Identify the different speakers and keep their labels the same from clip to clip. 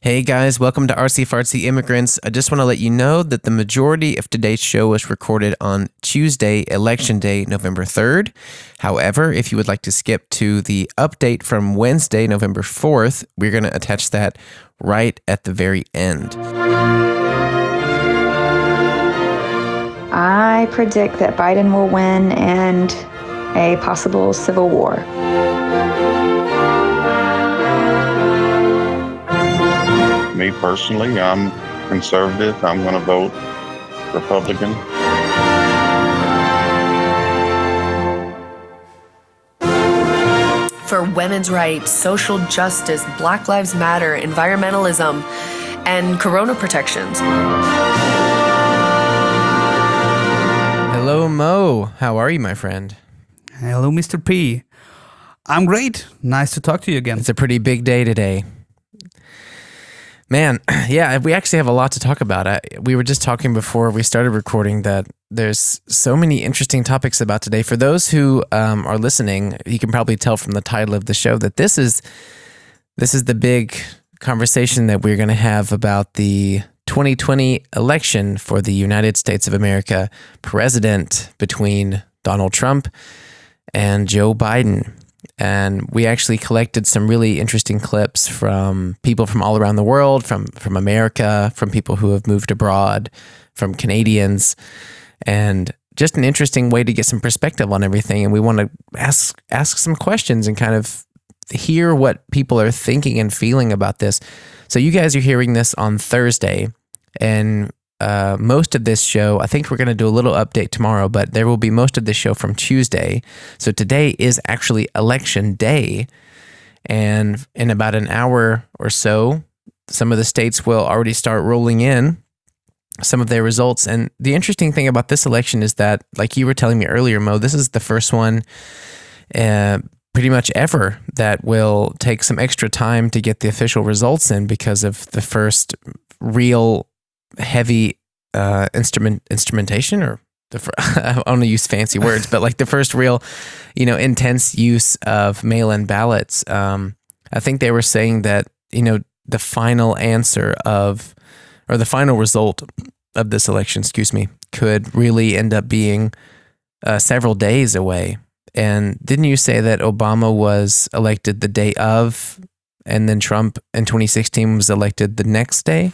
Speaker 1: Hey guys, welcome to RC Fartsy Immigrants. I just want to let you know that the majority of today's show was recorded on Tuesday, Election Day, November 3rd. However, if you would like to skip to the update from Wednesday, November 4th, we're going to attach that right at the very end.
Speaker 2: I predict that Biden will win and a possible civil war.
Speaker 3: Me personally, I'm conservative. I'm going to vote Republican.
Speaker 4: For women's rights, social justice, Black Lives Matter, environmentalism, and corona protections.
Speaker 1: Hello, Mo. How are you, my friend?
Speaker 5: Hello, Mr. P. I'm great. Nice to talk to you again.
Speaker 1: It's a pretty big day today. Man, yeah, we actually have a lot to talk about. We were just talking before we started recording that there's so many interesting topics about today. For those who are listening, you can probably tell from the title of the show that this is the big conversation that we're going to have about the 2020 election for the United States of America president between Donald Trump and Joe Biden. And we actually collected some really interesting clips from people from all around the world, from America, from people who have moved abroad, from Canadians, and just an interesting way to get some perspective on everything. And we want to ask some questions and kind of hear what people are thinking and feeling about this. So you guys are hearing this on Thursday, and most of this show, I think we're going to do a little update tomorrow, but there will be most of this show from Tuesday. So today is actually election day. And in about an hour or so, some of the states will already start rolling in some of their results. And the interesting thing about this election is that, like you were telling me earlier, Mo, this is the first one pretty much ever that will take some extra time to get the official results in because of the first real heavy instrumentation, or I want to use fancy words, but like the first real, intense use of mail-in ballots. I think they were saying that, the final answer or the final result of this election, could really end up being several days away. And didn't you say that Obama was elected the day of, and then Trump in 2016 was elected the next day?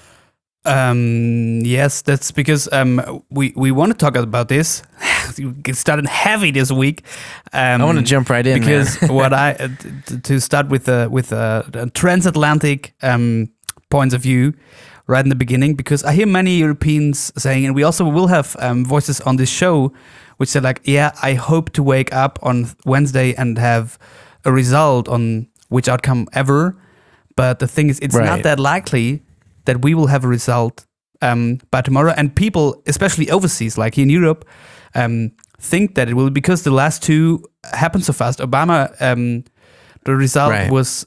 Speaker 5: Yes, that's because we want to talk about this. It started heavy this week.
Speaker 1: I want to jump right in
Speaker 5: because to start with a transatlantic points of view right in the beginning, because I hear many Europeans saying, and we also will have voices on this show which say like, yeah, I hope to wake up on Wednesday and have a result on which outcome ever. But the thing is, it's not that likely that we will have a result by tomorrow. And people, especially overseas, like in Europe, think that it will, because the last two happened so fast. Obama, the result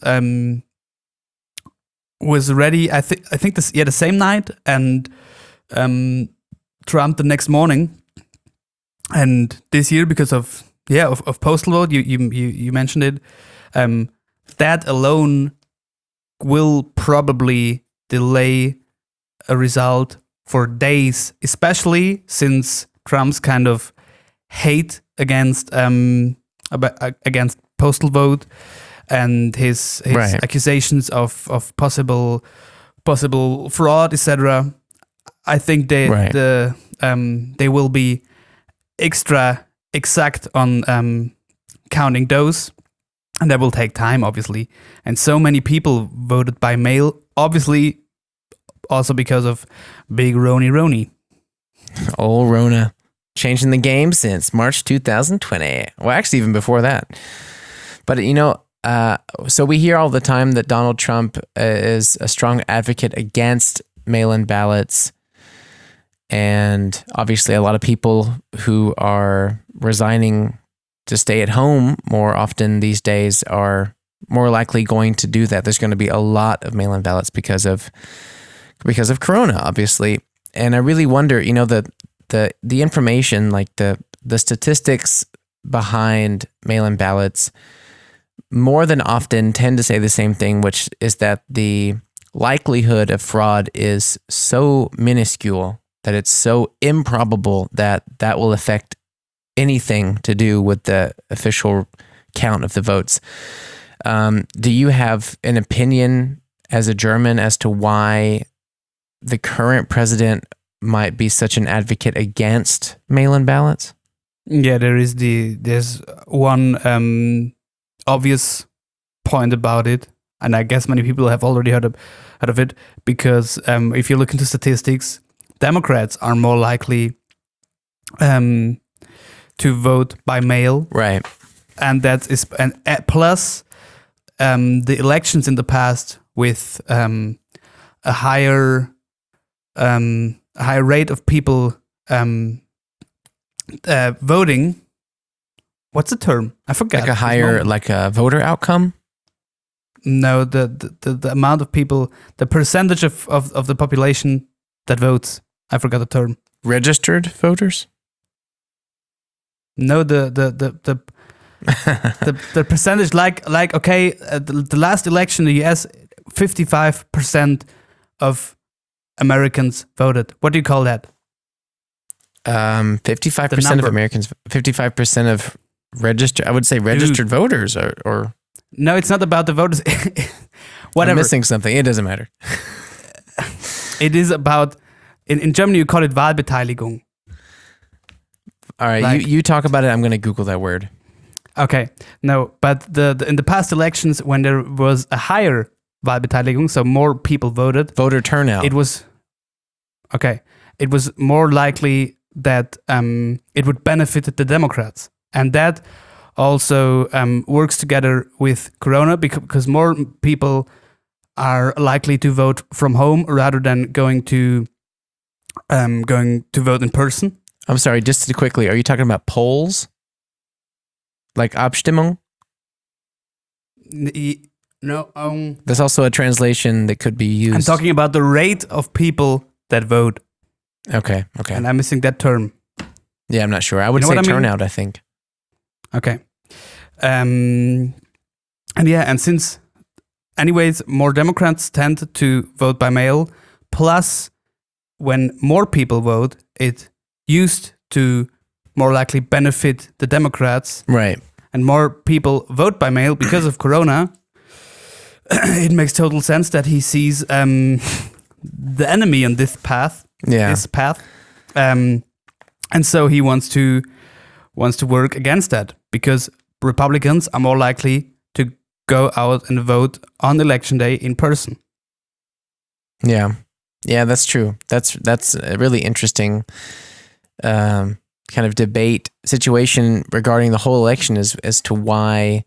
Speaker 5: was ready. I think the same night, and Trump the next morning. And this year, because of postal vote, you mentioned it. That alone will probably delay a result for days, especially since Trump's kind of hate against postal vote and his accusations of possible fraud, etc. I think they will be extra exact on counting those. And that will take time, obviously. And so many people voted by mail, obviously, also because of big Roni.
Speaker 1: Old Rona. Changing the game since March 2020. Well, actually, even before that. But, so we hear all the time that Donald Trump is a strong advocate against mail-in ballots. And obviously, a lot of people who are resigning to stay at home more often these days are more likely going to do that. There's going to be a lot of mail-in ballots because of Corona, obviously. And I really wonder, the information, like the statistics behind mail-in ballots more than often tend to say the same thing, which is that the likelihood of fraud is so minuscule that it's so improbable that that will affect anything to do with the official count of the votes. Do you have an opinion as a German as to why the current president might be such an advocate against mail-in ballots?
Speaker 5: Yeah, there's one obvious point about it, and I guess many people have already heard of it, because if you look into statistics, Democrats are more likely to vote by mail,
Speaker 1: Right.
Speaker 5: and that is plus the elections in the past with a higher rate of people voting. What's the term? I forgot.
Speaker 1: Like a higher, like a voter outcome?
Speaker 5: No, the amount of people, the percentage of the population that votes. I forgot the term.
Speaker 1: Registered voters?
Speaker 5: No, the percentage, like okay, the last election in the US, 55% of Americans voted. What do you call that?
Speaker 1: 55% of Americans, 55% of I would say registered voters or
Speaker 5: No, it's not about the voters. Whatever.
Speaker 1: I'm missing something. It doesn't matter.
Speaker 5: It is about, in Germany you call it Wahlbeteiligung.
Speaker 1: All right,
Speaker 5: Like-
Speaker 1: you talk about it. I'm going to Google that word.
Speaker 5: Okay, no, but the in the past elections, when there was a higher Wahlbeteiligung, so more people voted,
Speaker 1: Voter turnout.
Speaker 5: it was more likely that it would benefit the Democrats, and that also works together with Corona, because more people are likely to vote from home rather than going to vote in person.
Speaker 1: I'm sorry, just quickly, are you talking about polls? Like Abstimmung?
Speaker 5: No,
Speaker 1: There's also a translation that could be used.
Speaker 5: I'm talking about the rate of people that vote,
Speaker 1: Okay.
Speaker 5: and I'm missing that term.
Speaker 1: Yeah, I'm not sure. I would
Speaker 5: You know
Speaker 1: say
Speaker 5: what I mean?
Speaker 1: turnout, I think.
Speaker 5: Okay. And since, anyways, more Democrats tend to vote by mail, plus when more people vote, it used to more likely benefit the Democrats,
Speaker 1: Right.
Speaker 5: and more people vote by mail because of Corona. It makes total sense that he sees the enemy on this path.
Speaker 1: Yeah.
Speaker 5: And so he wants to work against that, because Republicans are more likely to go out and vote on election day in person.
Speaker 1: Yeah. Yeah, that's true. That's a really interesting kind of debate situation regarding the whole election as to why.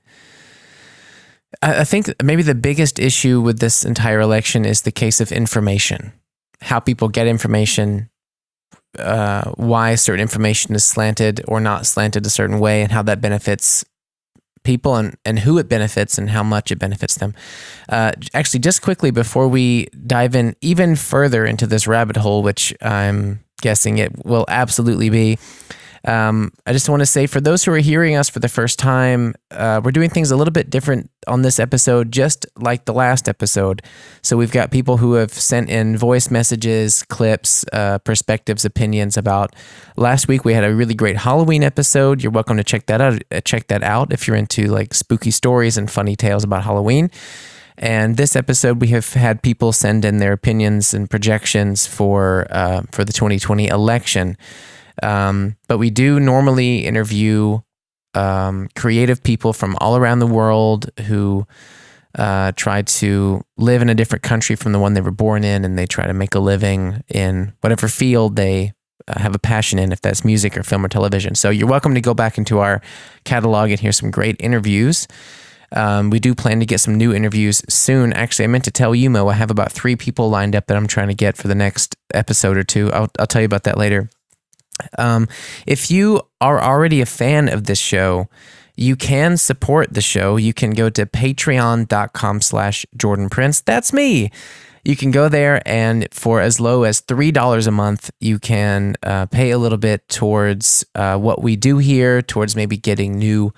Speaker 1: I think maybe the biggest issue with this entire election is the case of information, how people get information, why certain information is slanted or not slanted a certain way, and how that benefits people and who it benefits and how much it benefits them. Actually, just quickly before we dive in even further into this rabbit hole, which I'm guessing it will absolutely be, I just want to say, for those who are hearing us for the first time, we're doing things a little bit different on this episode, just like the last episode. So we've got people who have sent in voice messages, clips, perspectives, opinions about last week. We had a really great Halloween episode. You're welcome to check that out if you're into like spooky stories and funny tales about Halloween. And this episode, we have had people send in their opinions and projections for the 2020 election. But we do normally interview creative people from all around the world who try to live in a different country from the one they were born in, and they try to make a living in whatever field they have a passion in, if that's music or film or television. So you're welcome to go back into our catalog and hear some great interviews. We do plan to get some new interviews soon. Actually, I meant to tell you, Mo, I have about 3 people lined up that I'm trying to get for the next episode or 2. I'll tell you about that later. If you are already a fan of this show, you can support the show. You can go to patreon.com/Jordan Prince. That's me. You can go there, and for as low as $3 a month, you can pay a little bit towards what we do here, towards maybe getting new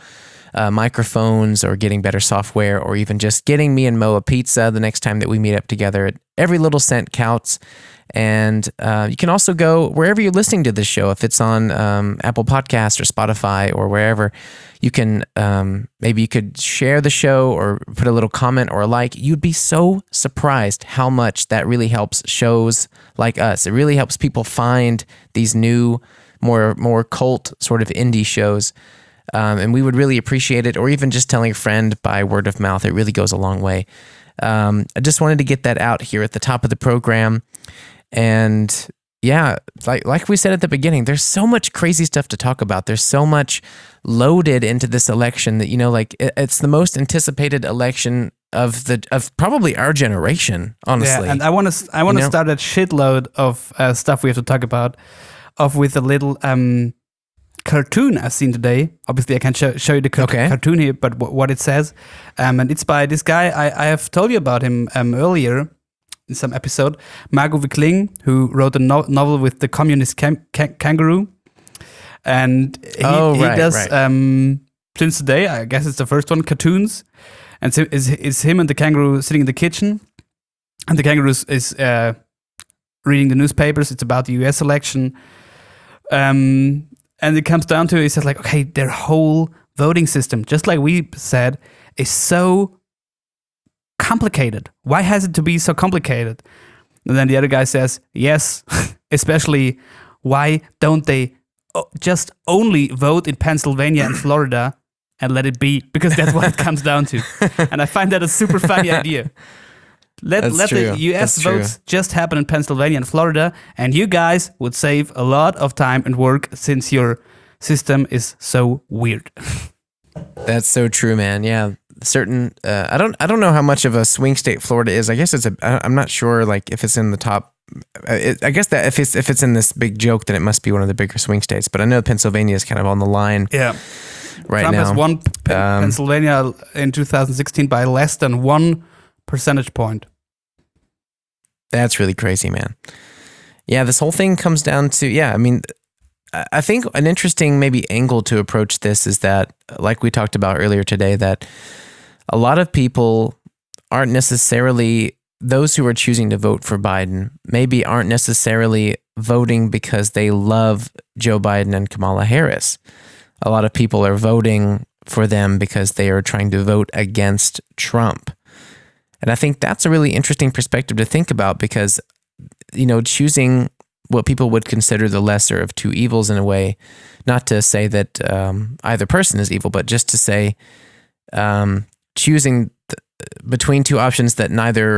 Speaker 1: microphones or getting better software or even just getting me and Mo a pizza the next time that we meet up together. Every little cent counts. And you can also go wherever you're listening to this show. If it's on Apple Podcasts or Spotify or wherever, you can maybe you could share the show or put a little comment or a like. You'd be so surprised how much that really helps shows like us. It really helps people find these new, more cult sort of indie shows. And we would really appreciate it, or even just telling a friend by word of mouth. It really goes a long way. I just wanted to get that out here at the top of the program. And yeah, like we said at the beginning, there's so much crazy stuff to talk about. There's so much loaded into this election that, like it's the most anticipated election of probably our generation, honestly.
Speaker 5: Yeah, and I want to start a shitload of stuff we have to talk about, with a little cartoon I've seen today. Obviously, I can't show you the cartoon here, but what it says, and it's by this guy. I have told you about him earlier in some episode, Margot Wickling, who wrote a novel with the communist kangaroo, and he does since today, I guess it's the first one, cartoons, and so is him and the kangaroo sitting in the kitchen, and the kangaroo is reading the newspapers. It's about the U.S. election, and it comes down to, he says like, okay, their whole voting system, just like we said, is so complicated. Why has it to be so complicated? And then the other guy says, yes, especially why don't they just only vote in Pennsylvania and Florida and let it be? Because that's what it comes down to. And I find that a super funny idea. Let the US votes just happen in Pennsylvania and Florida, and you guys would save a lot of time and work since your system is so weird.
Speaker 1: That's so true, man. Yeah. Certain I don't know how much of a swing state Florida is. I guess I'm not sure like if it's in the top. I guess that if it's in this big joke, then it must be one of the bigger swing states. But I know Pennsylvania is kind of on the line.
Speaker 5: Yeah,
Speaker 1: right
Speaker 5: Trump
Speaker 1: now.
Speaker 5: has won Pennsylvania in 2016 by less than 1 percentage point.
Speaker 1: That's really crazy, man. Yeah, this whole thing comes down to I mean, I think an interesting maybe angle to approach this is that, like we talked about earlier today, that a lot of people aren't necessarily, those who are choosing to vote for Biden, maybe aren't necessarily voting because they love Joe Biden and Kamala Harris. A lot of people are voting for them because they are trying to vote against Trump. And I think that's a really interesting perspective to think about because, choosing what people would consider the lesser of two evils in a way, not to say that either person is evil, but just to say choosing between two options that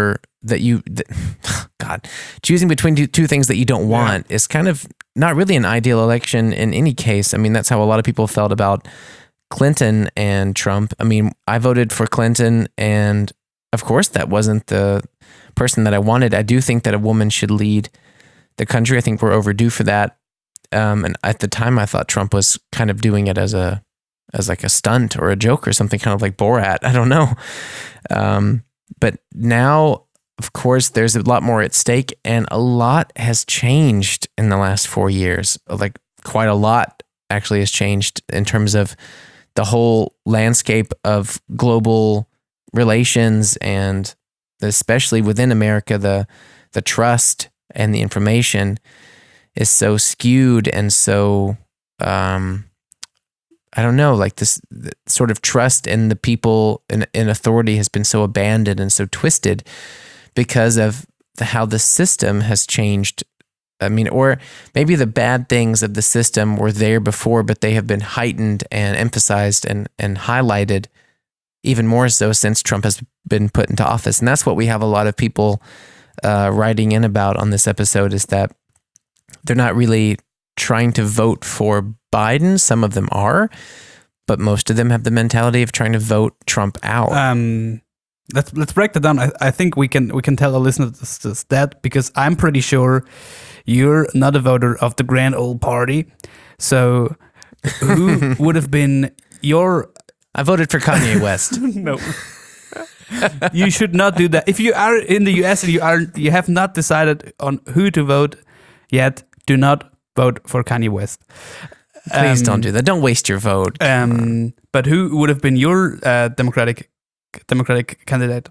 Speaker 1: choosing between two things that you don't want is kind of not really an ideal election in any case. I mean, that's how a lot of people felt about Clinton and Trump. I mean, I voted for Clinton, and of course that wasn't the person that I wanted. I do think that a woman should lead the country. I think we're overdue for that. And at the time, I thought Trump was kind of doing it as like a stunt or a joke or something, kind of like Borat. I don't know. But now, of course, there's a lot more at stake, and a lot has changed in the last 4 years. Like quite a lot actually has changed in terms of the whole landscape of global relations, and especially within America, the trust and the information is so skewed and so, I don't know, like this sort of trust in the people in authority has been so abandoned and so twisted because of how the system has changed. I mean, or maybe the bad things of the system were there before, but they have been heightened and emphasized and highlighted even more so since Trump has been put into office. And that's what we have a lot of people writing in about on this episode, is that they're not really trying to vote for Biden. Some of them are, but most of them have the mentality of trying to vote Trump out.
Speaker 5: Let's break that down. I think we can tell our listeners that, because I'm pretty sure you're not a voter of the grand old party. So who would have been your...
Speaker 1: I voted for Kanye West.
Speaker 5: No. You should not do that. If you are in the US and you have not decided on who to vote yet, do not vote for Kanye West.
Speaker 1: Please don't do that. Don't waste your vote.
Speaker 5: But who would have been your Democratic candidate?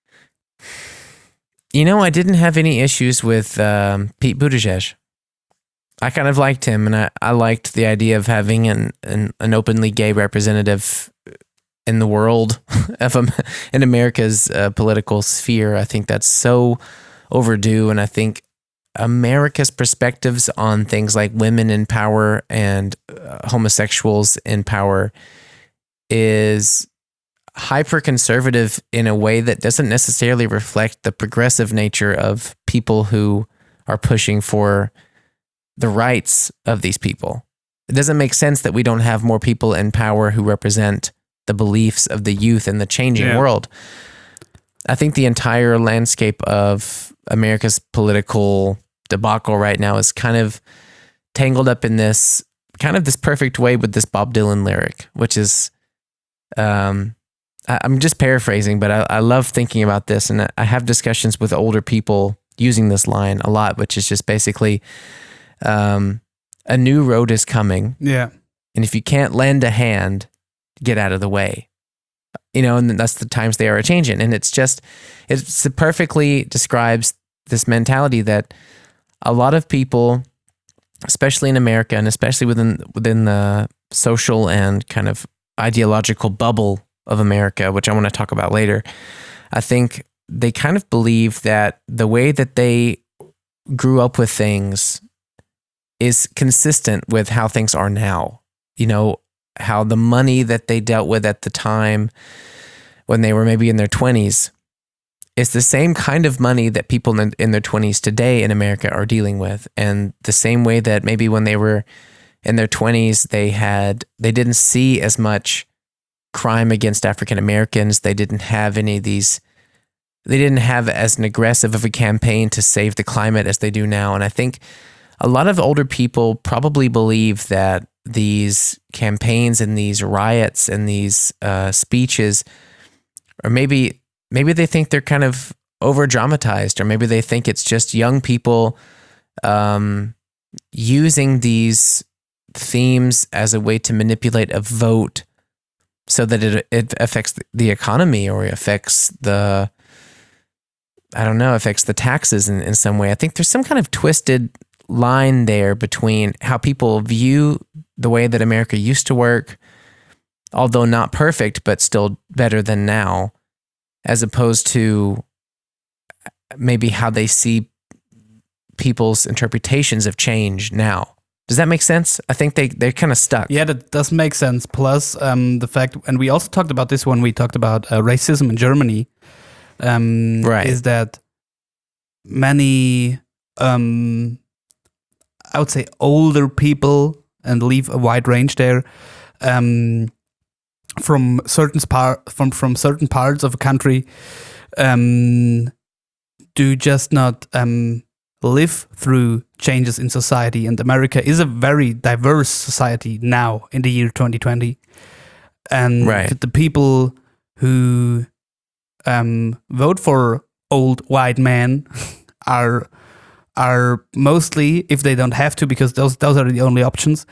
Speaker 1: You know, I didn't have any issues with Pete Buttigieg. I kind of liked him, and I liked the idea of having an openly gay representative in the world in America's political sphere. I think that's so overdue, and I think America's perspectives on things like women in power and homosexuals in power is hyper conservative in a way that doesn't necessarily reflect the progressive nature of people who are pushing for the rights of these people. It doesn't make sense that we don't have more people in power who represent the beliefs of the youth in the changing world. I think the entire landscape of America's political debacle right now is kind of tangled up in this perfect way with this Bob Dylan lyric, which is, I'm just paraphrasing, but I love thinking about this, and I have discussions with older people using this line a lot, which is just basically, a new road is coming.
Speaker 5: Yeah.
Speaker 1: And if you can't lend a hand, get out of the way. You know, and that's the times they are changing. And it perfectly describes this mentality that a lot of people, especially in America and especially within the social and kind of ideological bubble of America, which I want to talk about later, I think they kind of believe that the way that they grew up with things is consistent with how things are now. You know, how the money that they dealt with at the time when they were maybe in their 20s is the same kind of money that people in their 20s today in America are dealing with. And the same way that maybe when they were in their 20s, they didn't see as much crime against African Americans. They didn't have as an aggressive of a campaign to save the climate as they do now. And I think a lot of older people probably believe that these campaigns and these riots and these speeches, or maybe they think they're kind of over dramatized, or maybe they think it's just young people using these themes as a way to manipulate a vote so that it affects the economy, or it affects affects the taxes in some way. I think there's some kind of twisted line there between how people view the way that America used to work, although not perfect, but still better than now, as opposed to maybe how they see people's interpretations of change now. Does that make sense? I think they're kind of stuck.
Speaker 5: Yeah, that does make sense. Plus, the fact, and we also talked about this when we talked about racism in Germany,
Speaker 1: right,
Speaker 5: is that many, I would say, older people, and leave a wide range there, from certain parts of a country, do just not live through changes in society. And America is a very diverse society now in the year 2020. And the people who vote for old white men are mostly, if they don't have to, because those are the only options,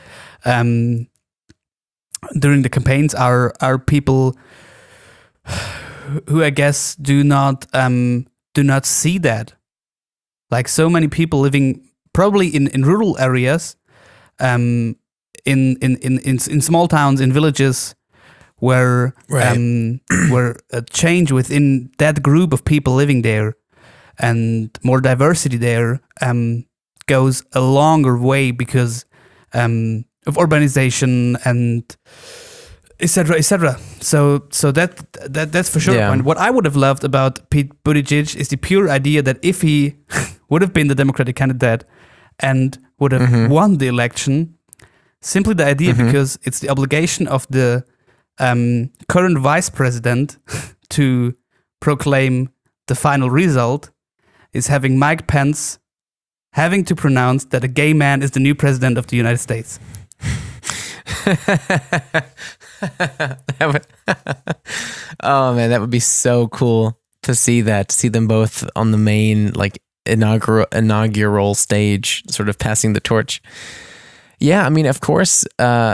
Speaker 5: during the campaigns, are people who I guess do not see that. Like so many people living probably in rural areas, in small towns, in villages, where where a change within that group of people living there and more diversity there goes a longer way because of urbanization and etc. etc. So that's for sure.
Speaker 1: Yeah.
Speaker 5: And what I would have loved about Pete Buttigieg is the pure idea that if he would have been the Democratic candidate and would have won the election, simply the idea, because it's the obligation of the current vice president to proclaim the final result, is having Mike Pence having to pronounce that a gay man is the new president of the United States.
Speaker 1: Oh man, that would be so cool to see that, to see them both on the main like inaugural stage, sort of passing the torch. Yeah, I mean, of course,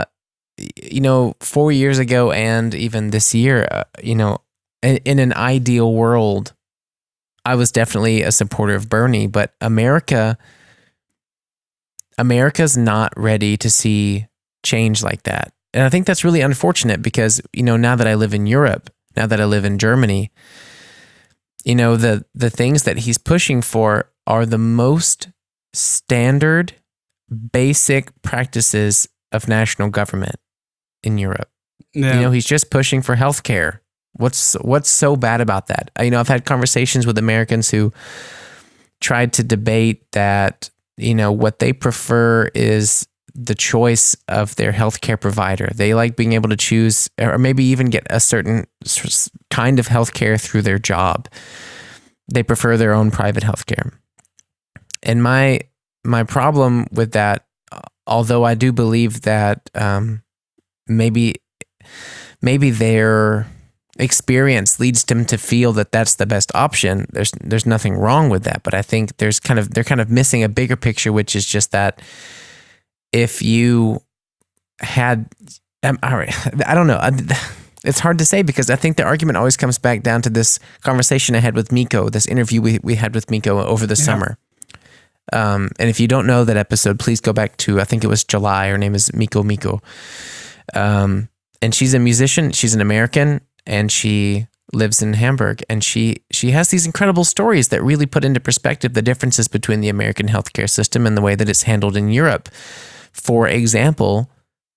Speaker 1: 4 years ago and even this year, in an ideal world, I was definitely a supporter of Bernie, but America's not ready to see change like that. And I think that's really unfortunate because, now that I live in Europe, now that I live in Germany, the things that he's pushing for are the most standard, basic practices of national government in Europe.
Speaker 5: Yeah.
Speaker 1: He's just pushing for healthcare. What's so bad about that? I've had conversations with Americans who tried to debate that, what they prefer is the choice of their healthcare provider. They like being able to choose or maybe even get a certain kind of healthcare through their job. They prefer their own private healthcare. And my problem with that, although I do believe that maybe their experience leads them to feel that that's the best option. There's nothing wrong with that, but I think they're kind of missing a bigger picture, which is just that if you had, I don't know. It's hard to say because I think the argument always comes back down to this conversation I had with Miko, this interview we had with Miko over the summer. And if you don't know that episode, please go back to, I think it was July. Her name is Miko. And she's a musician. She's an American, and she lives in Hamburg. And she has these incredible stories that really put into perspective the differences between the American healthcare system and the way that it's handled in Europe. For example,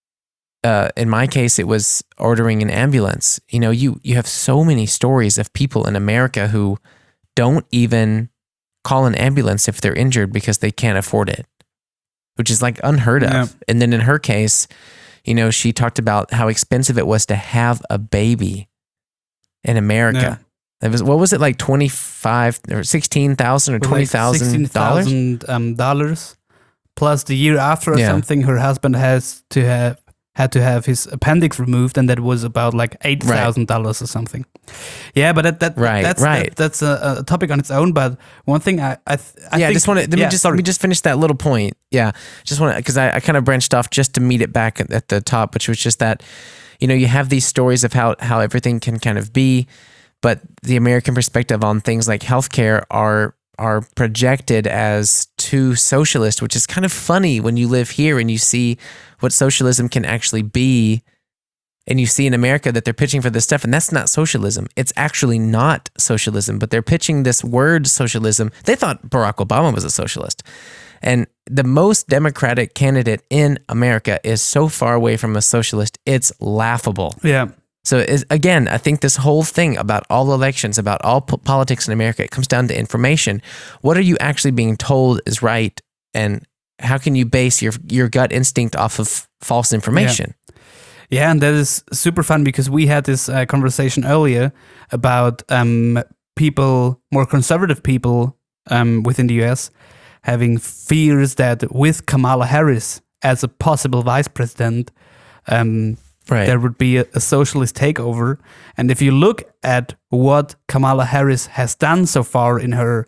Speaker 1: in my case, it was ordering an ambulance. You have so many stories of people in America who don't even call an ambulance if they're injured because they can't afford it, which is like unheard of.
Speaker 5: Yeah.
Speaker 1: And then in her case, she talked about how expensive it was to have a baby in America.
Speaker 5: Yeah.
Speaker 1: It was, what was it, like $25,000 or $16,000 or $20,000?
Speaker 5: $16,000 plus the year after or
Speaker 1: Yeah.
Speaker 5: something. Her husband had to have his appendix removed, and that was about like $8,000 or something. Yeah, but that's a topic on its own. But one thing I think,
Speaker 1: let me just finish that little point. Yeah, just want to, because I kind of branched off just to meet it back at the top, which was just that, you have these stories of how everything can kind of be, but the American perspective on things like healthcare are projected as too socialist, which is kind of funny when you live here and you see what socialism can actually be, and you see in America that they're pitching for this stuff, and that's not socialism. It's actually not socialism, but they're pitching this word socialism. They thought Barack Obama was a socialist. And the most democratic candidate in America is so far away from a socialist, it's laughable.
Speaker 5: Yeah.
Speaker 1: So again, I think this whole thing about all elections, about all politics in America, it comes down to information. What are you actually being told is right, and how can you base your gut instinct off of false information?
Speaker 5: Yeah, and that is super fun because we had this conversation earlier about people, more conservative people within the US, having fears that with Kamala Harris as a possible vice president, there would be a socialist takeover. And if you look at what Kamala Harris has done so far in her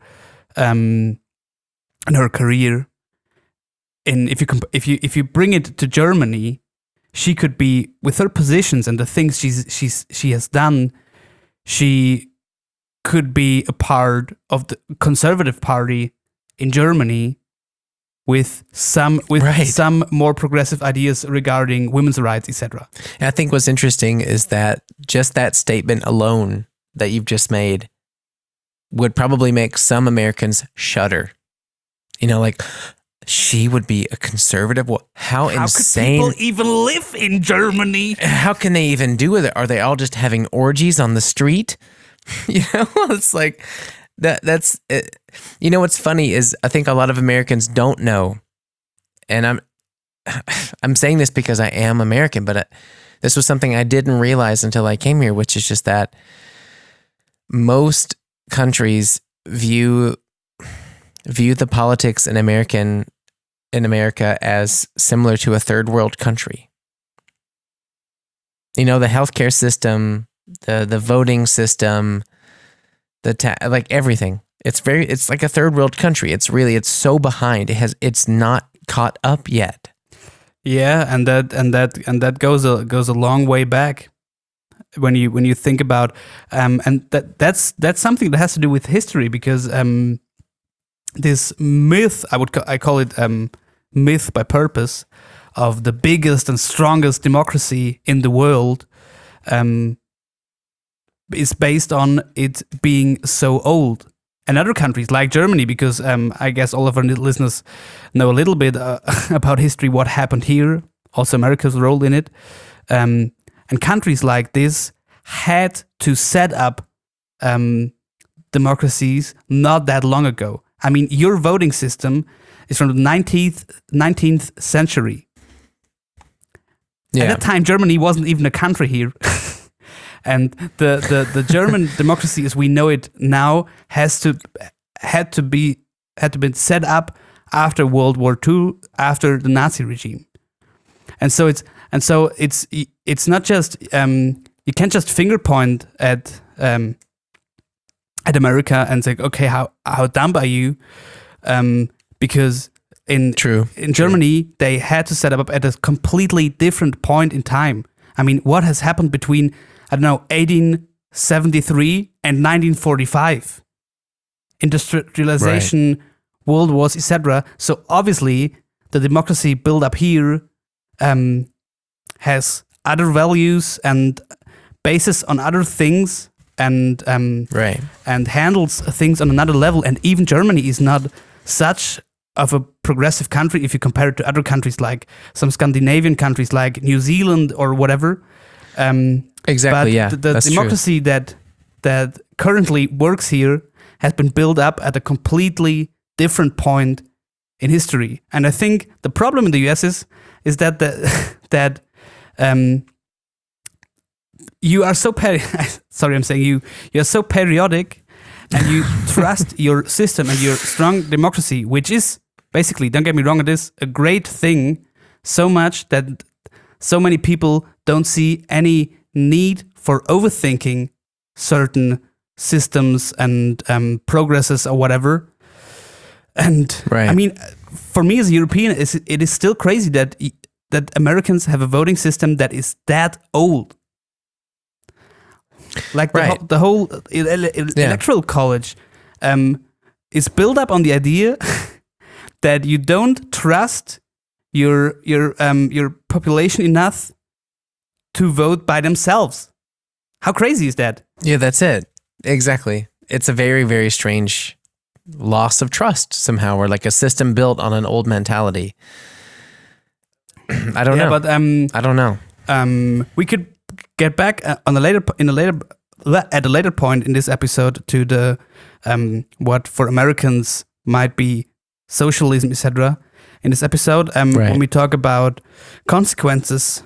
Speaker 5: career, and if you bring it to Germany, she could be, with her positions and the things she has done, she could be a part of the Conservative Party in Germany with some more progressive ideas regarding women's rights, etc.
Speaker 1: And I think what's interesting is that just that statement alone that you've just made would probably make some Americans shudder. Like, she would be a conservative? How insane.
Speaker 5: How could people even live in Germany?
Speaker 1: How can they even do it? Are they all just having orgies on the street? It's like... That's it. What's funny is I think a lot of Americans don't know, and I'm saying this because I am American, but this was something I didn't realize until I came here, which is just that most countries view the politics in America as similar to a third world country. The healthcare system, the voting system, like everything. It's like a third world country. It's so behind. It's not caught up yet.
Speaker 5: Yeah, and that goes a long way back when you think about and that's something that has to do with history, because this myth, I call it myth by purpose, of the biggest and strongest democracy in the world is based on it being so old. And other countries like Germany, because I guess all of our listeners know a little bit about history, what happened here, also America's role in it. And countries like this had to set up democracies not that long ago. I mean, your voting system is from the 19th century. At that time, Germany wasn't even a country here. And the German democracy as we know it now had to be set up after World War II, after the Nazi regime. And so it's not just you can't just finger point at America and say, okay, how dumb are you? Because in Germany they had to set up at a completely different point in time. I mean, what has happened between 1873 and 1945? Industrialization, world wars, etc. So obviously, the democracy built up here has other values and bases on other things, and and handles things on another level. And even Germany is not such of a progressive country if you compare it to other countries like some Scandinavian countries like New Zealand or whatever.
Speaker 1: Exactly.
Speaker 5: But the democracy that currently works here has been built up at a completely different point in history. And I think the problem in the US is that that you are so sorry, I'm saying you're so patriotic, and you trust your system and your strong democracy, which is basically, don't get me wrong, it is a great thing, so much that so many people don't see any need for overthinking certain systems and progresses or whatever. And I mean, for me as a European, it is still crazy that Americans have a voting system that is that old. Like the whole electoral college is built up on the idea that you don't trust your population enough to vote by themselves. How crazy is that?
Speaker 1: Yeah, that's it. Exactly. It's a very, very strange loss of trust somehow, or like a system built on an old mentality. I don't know.
Speaker 5: But
Speaker 1: I don't know.
Speaker 5: We could get back at a later point in this episode to the what for Americans might be socialism, etc. In this episode, when we talk about consequences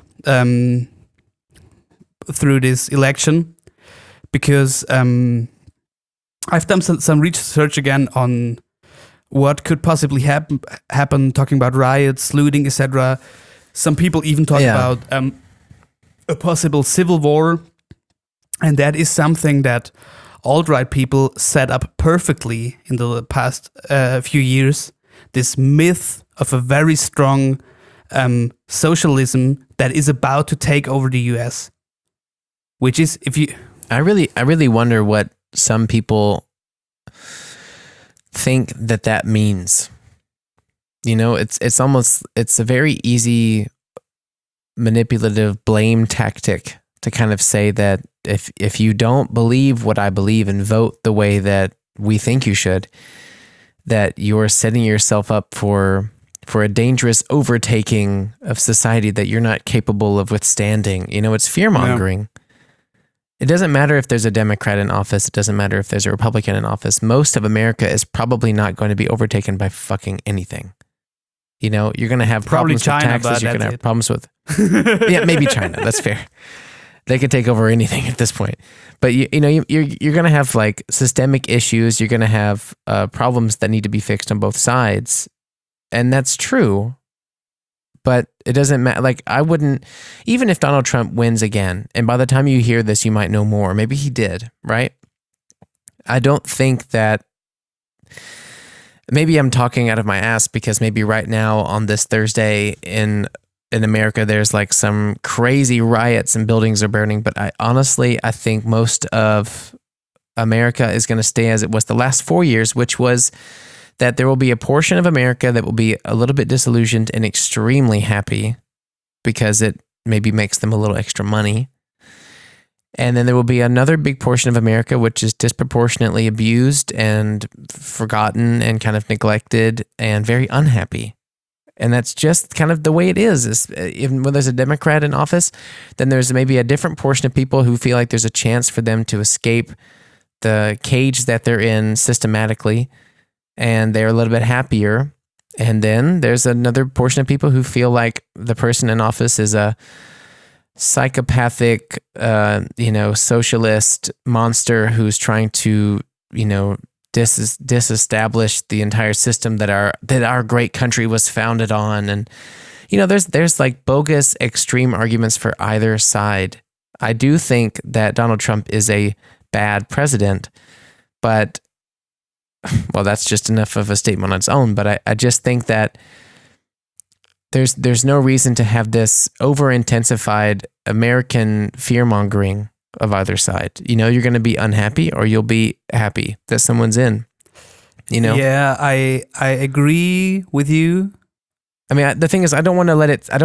Speaker 5: through this election, because I've done some research again on what could possibly happen, talking about riots, looting, etc. Some people even talk about a possible civil war, and that is something that alt-right people set up perfectly in the past few years. This myth of a very strong socialism that is about to take over the US, which is, if you,
Speaker 1: I really wonder what some people think that means. You know, it's almost a very easy manipulative blame tactic to kind of say that if you don't believe what I believe and vote the way that we think you should, that you're setting yourself up for a dangerous overtaking of society that you're not capable of withstanding. You know, it's fear-mongering. Yeah. It doesn't matter if there's a Democrat in office. It doesn't matter if there's a Republican in office. Most of America is probably not going to be overtaken by fucking anything. You know, you're going to have problems with taxes. You're going to have problems with... yeah, maybe China. That's fair. They could take over anything at this point. But you're going to have like systemic issues. You're going to have problems that need to be fixed on both sides. And that's true. But it doesn't matter. Like, I wouldn't, even if Donald Trump wins again, and by the time you hear this, you might know more. Maybe he did, right? I don't think that, maybe I'm talking out of my ass because maybe right now on this Thursday in in America there's like some crazy riots and buildings are burning, but I think most of America is going to stay as it was the last 4 years, which was that there will be a portion of America that will be a little bit disillusioned and extremely happy because it maybe makes them a little extra money. And then there will be another big portion of America which is disproportionately abused and forgotten and kind of neglected and very unhappy. And that's just kind of the way it is. Even when there's a Democrat in office, then there's maybe a different portion of people who feel like there's a chance for them to escape the cage that they're in systematically, and they're a little bit happier. And then there's another portion of people who feel like the person in office is a psychopathic, socialist monster who's trying to, disestablish the entire system that our great country was founded on. And, there's like bogus extreme arguments for either side. I do think that Donald Trump is a bad president, but, well, that's just enough of a statement on its own. But I just think that there's no reason to have this over-intensified American fear-mongering of either side. You're going to be unhappy or you'll be happy that someone's in,
Speaker 5: Yeah, I agree with you.
Speaker 1: I mean, the thing is, I don't want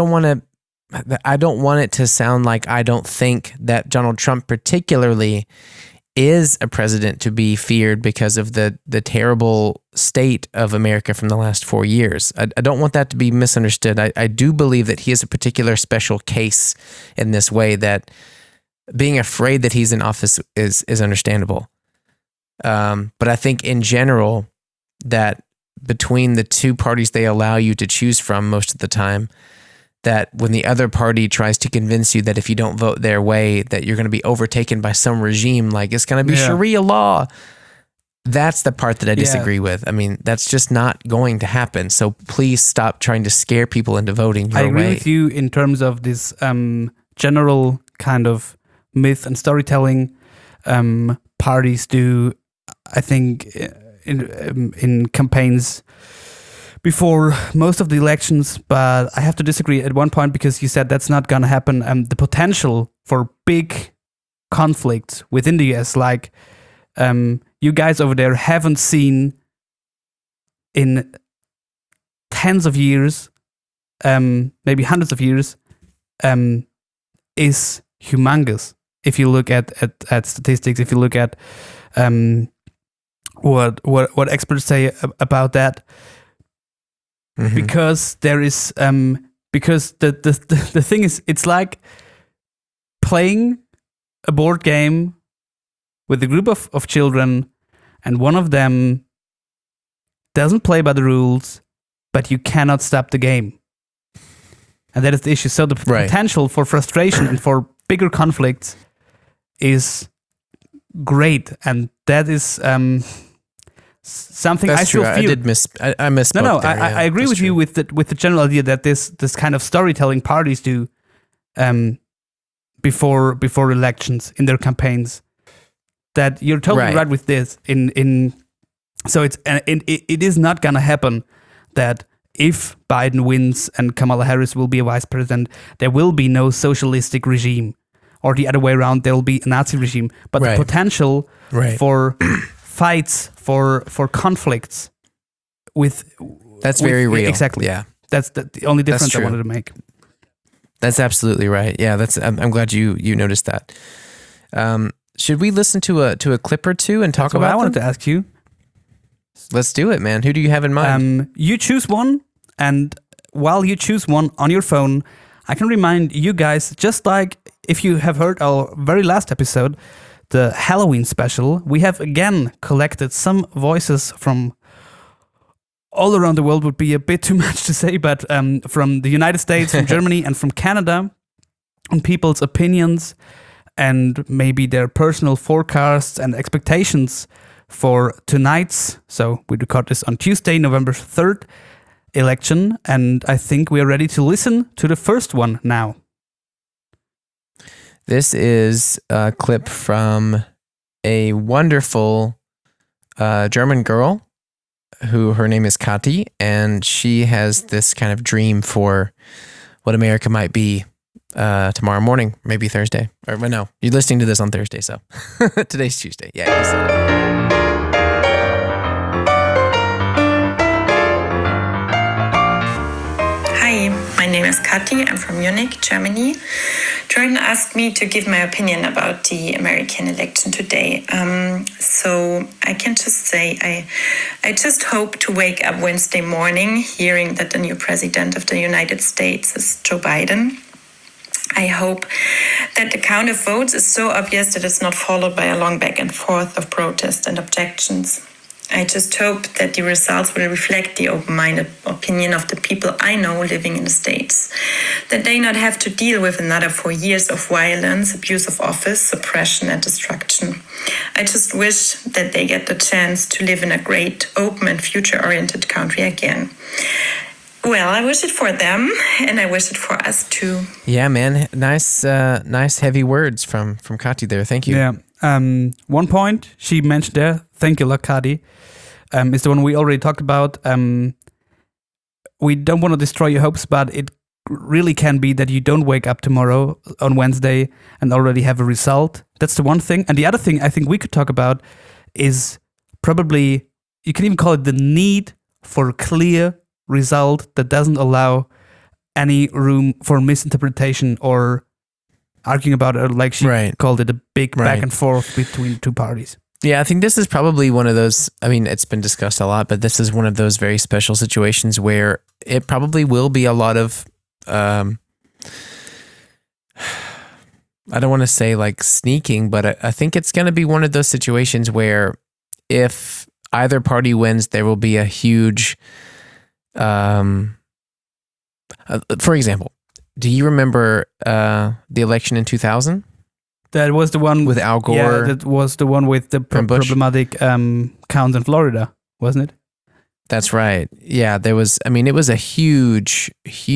Speaker 1: it to sound like I don't think that Donald Trump particularly is a president to be feared because of the terrible state of America from the last 4 years. I don't want that to be misunderstood. I do believe that he is a particular special case in this way, that being afraid that he's in office is understandable. But I think in general that between the two parties they allow you to choose from most of the time, that when the other party tries to convince you that if you don't vote their way, that you're going to be overtaken by some regime, like it's going to be Sharia law. That's the part that I disagree with. I mean, that's just not going to happen. So please stop trying to scare people into voting your way.
Speaker 5: I agree with you in terms of this general kind of myth and storytelling parties do, I think, in campaigns before most of the elections, but I have to disagree at one point because you said that's not going to happen. The potential for big conflicts within the US, like you guys over there haven't seen in tens of years, maybe hundreds of years, is humongous. If you look at statistics, if you look at what experts say about that. Mm-hmm. Because there is because the thing is, it's like playing a board game with a group of children, and one of them doesn't play by the rules, but you cannot stop the game. And that is the issue. So the potential for frustration and for bigger conflicts is great, and that is something
Speaker 1: That's
Speaker 5: I still
Speaker 1: true.
Speaker 5: feel.
Speaker 1: I misspoke.
Speaker 5: No,
Speaker 1: there,
Speaker 5: I agree with you with the general idea that this kind of storytelling parties do before elections in their campaigns. That you're totally right with this. So it is not gonna happen that if Biden wins and Kamala Harris will be a vice president, there will be no socialistic regime, or the other way around, there will be a Nazi regime. But the potential for fights, for conflicts
Speaker 1: that's very real.
Speaker 5: Exactly.
Speaker 1: Yeah.
Speaker 5: That's the only difference I wanted to make.
Speaker 1: That's absolutely right. Yeah, I'm glad you noticed that. Should we listen to a clip or two and talk about
Speaker 5: I wanted to ask you.
Speaker 1: Let's do it, man. Who do you have in mind?
Speaker 5: You choose one, and while you choose one on your phone, I can remind you guys, just like if you have heard our very last episode, the Halloween special, we have again collected some voices from all around the world, would be a bit too much to say, but from the United States, from Germany, and from Canada, on people's opinions and maybe their personal forecasts and expectations for tonight's, so we record this on Tuesday, November 3rd, election, and I think we are ready to listen to the first one now.
Speaker 1: This is a clip from a wonderful German girl who her name is Kati, and she has this kind of dream for what America might be tomorrow morning, maybe Thursday. Or well, no, you're listening to this on Thursday, so today's Tuesday. Yeah, you said it.
Speaker 6: Hi, my name is Kathi. I'm from Munich, Germany. Jordan asked me to give my opinion about the American election today. So I can just say I just hope to wake up Wednesday morning hearing that the new president of the United States is Joe Biden. I hope that the count of votes is so obvious that it's not followed by a long back and forth of protests and objections. I just hope that the results will reflect the open-minded opinion of the people I know living in the States, that they not have to deal with another 4 years of violence, abuse of office, suppression and destruction. I just wish that they get the chance to live in a great, open and future-oriented country again. Well, I wish it for them, and I wish it for us too.
Speaker 1: Yeah, man, nice heavy words from Kathi there. Thank you.
Speaker 5: Yeah. One point she mentioned there, thank you, Kathi, is the one we already talked about. We don't want to destroy your hopes, but it really can be that you don't wake up tomorrow on Wednesday and already have a result. That's the one thing. And the other thing I think we could talk about is probably, you can even call it the need for a clear result that doesn't allow any room for misinterpretation or arguing about it, like she called it, a big back and forth between two parties.
Speaker 1: Yeah, I think this is probably one of those, I mean, it's been discussed a lot, but this is one of those very special situations where it probably will be a lot of, I don't want to say like sneaking, but I think it's going to be one of those situations where if either party wins, there will be a huge, for example, do you remember the election in 2000?
Speaker 5: That was the one
Speaker 1: with Al Gore.
Speaker 5: Yeah, that was the one with the problematic count in Florida, wasn't it?
Speaker 1: That's right. Yeah, there was. I mean, it was a huge.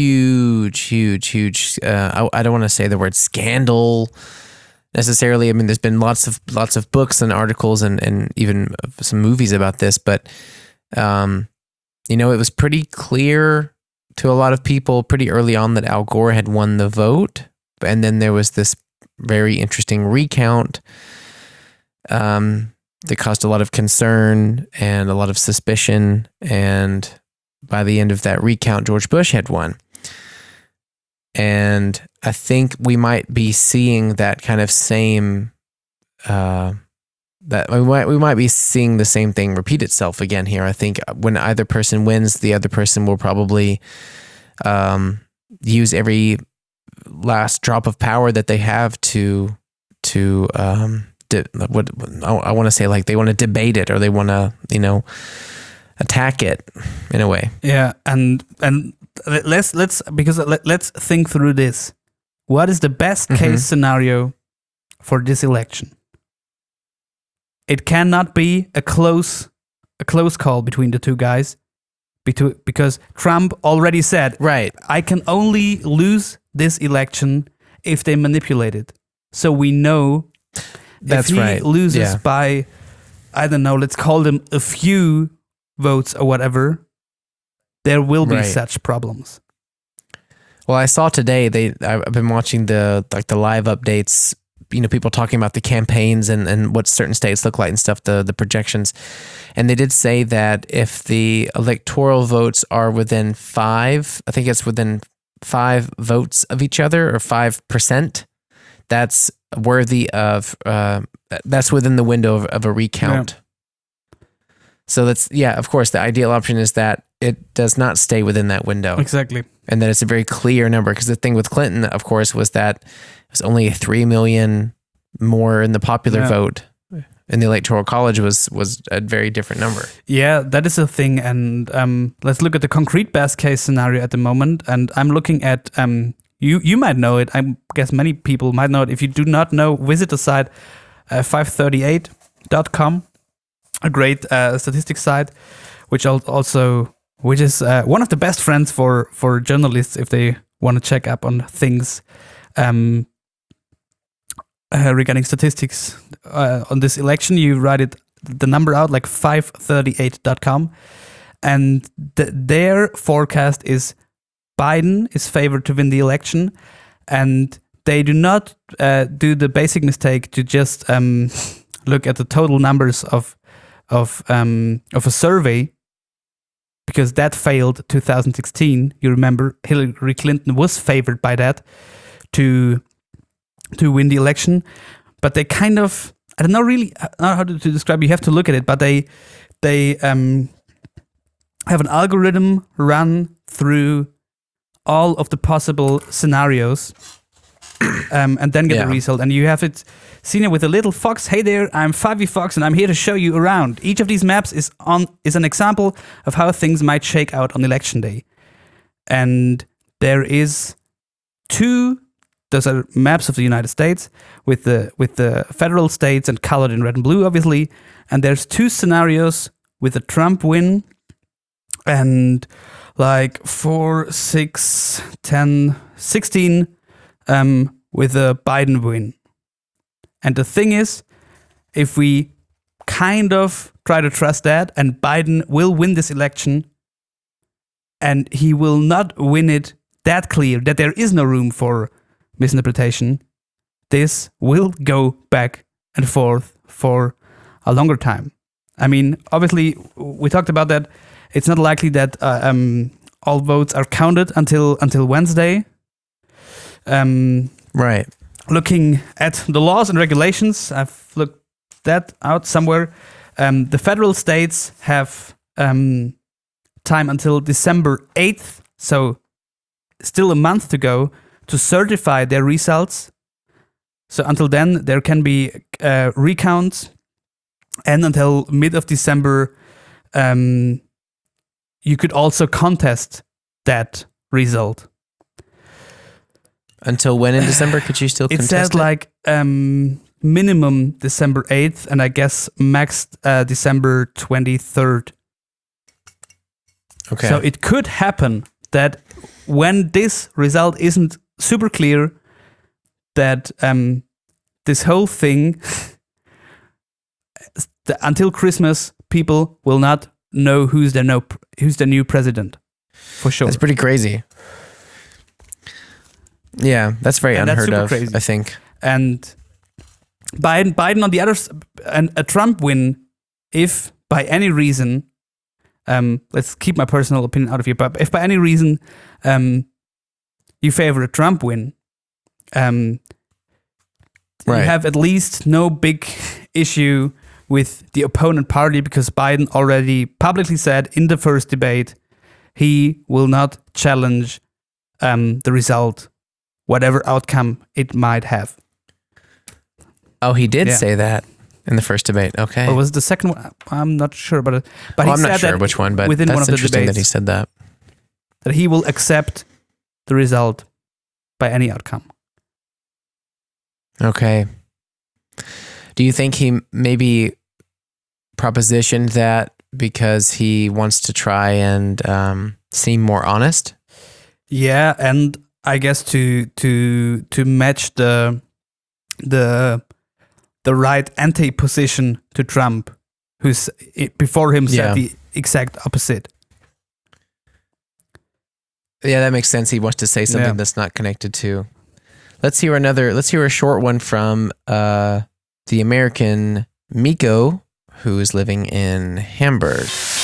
Speaker 1: I don't want to say the word scandal necessarily. I mean, there's been lots of books and articles and even some movies about this, but it was pretty clear to a lot of people pretty early on that Al Gore had won the vote. And then there was this very interesting recount that caused a lot of concern and a lot of suspicion. And by the end of that recount, George Bush had won. And I think we might be seeing that kind of same, that we might be seeing the same thing repeat itself again here. I think when either person wins, the other person will probably use every last drop of power that they have to what I want to say, like they want to debate it or they want to attack it in a way.
Speaker 5: Yeah, and let's think through this. What is the best case scenario for this election? It cannot be a close call between the two guys, because Trump already said,
Speaker 1: right,
Speaker 5: I can only lose this election if they manipulate it. So we know
Speaker 1: that's
Speaker 5: if he
Speaker 1: right.
Speaker 5: loses by, I don't know, let's call them a few votes or whatever, there will be such problems.
Speaker 1: Well, I saw today, I've been watching the live updates, people talking about the campaigns and what certain states look like and stuff, the projections. And they did say that if the electoral votes are within 5, I think it's within 5 votes of each other or 5%, that's worthy of, that's within the window of a recount. Yeah. So that's, of course, the ideal option is that it does not stay within that window.
Speaker 5: Exactly.
Speaker 1: And that it's a very clear number, because the thing with Clinton, of course, was that it was only 3 million more in the popular vote. And the Electoral College was a very different number. Yeah,
Speaker 5: that is a thing. And let's look at the concrete best case scenario at the moment. And I'm looking at, you might know it. I guess many people might know it. If you do not know, visit the site 538.com, a great statistics site, which is one of the best friends for journalists if they want to check up on things regarding statistics on this election. You write the number out, like 538.com, and their forecast is Biden is favored to win the election, and they do not do the basic mistake to just look at the total numbers of a survey, because that failed 2016. You remember Hillary Clinton was favored by that to win the election, but they kind of, I don't know how to describe. You have to look at it, but they have an algorithm run through all of the possible scenarios, and then get the result. And you have it seen it with a little fox. Hey there, I'm 5e Fox, and I'm here to show you around. Each of these maps is an example of how things might shake out on election day. And there is those are maps of the United States with the federal states and colored in red and blue, obviously. And there's 2 scenarios with a Trump win and like 4, 6, 10, 16 with a Biden win. And the thing is, if we kind of try to trust that, and Biden will win this election, and he will not win it that clear that there is no room for misinterpretation, this will go back and forth for a longer time. I mean, obviously, we talked about that. It's not likely that all votes are counted until Wednesday.
Speaker 1: Right.
Speaker 5: Looking at the laws and regulations, I've looked that out somewhere. The federal states have time until December 8th, so still a month to go, to certify their results. So until then, there can be recounts, and until mid of December, you could also contest that result.
Speaker 1: Until when in December could you still contest it?
Speaker 5: It says like minimum December 8th, and I guess max December 23rd.
Speaker 1: Okay.
Speaker 5: So it could happen that when this result isn't super clear, that this whole thing, until Christmas, people will not know who's the new president, for sure.
Speaker 1: That's pretty crazy. Yeah, that's very unheard of, crazy. I think.
Speaker 5: And Biden on the other, and a Trump win, if by any reason, let's keep my personal opinion out of here, but if by any reason you favor a Trump win, you have at least no big issue with the opponent party, because Biden already publicly said in the first debate he will not challenge the result, whatever outcome it might have.
Speaker 1: Oh, he did say that in the first debate. Okay.
Speaker 5: Or was it the second one? I'm not sure, but he
Speaker 1: I'm
Speaker 5: said
Speaker 1: not sure
Speaker 5: that
Speaker 1: which one, but
Speaker 5: within
Speaker 1: that's
Speaker 5: one of the
Speaker 1: interesting
Speaker 5: debates,
Speaker 1: that he said that.
Speaker 5: That he will accept the result by any outcome.
Speaker 1: Okay. Do you think he maybe propositioned that because he wants to try and seem more honest?
Speaker 5: Yeah, and I guess to match the right anti-position to Trump, who's before him said the exact opposite.
Speaker 1: Yeah, that makes sense. He wants to say something that's not connected to. Let's hear a short one from the American Miko, who is living in Hamburg.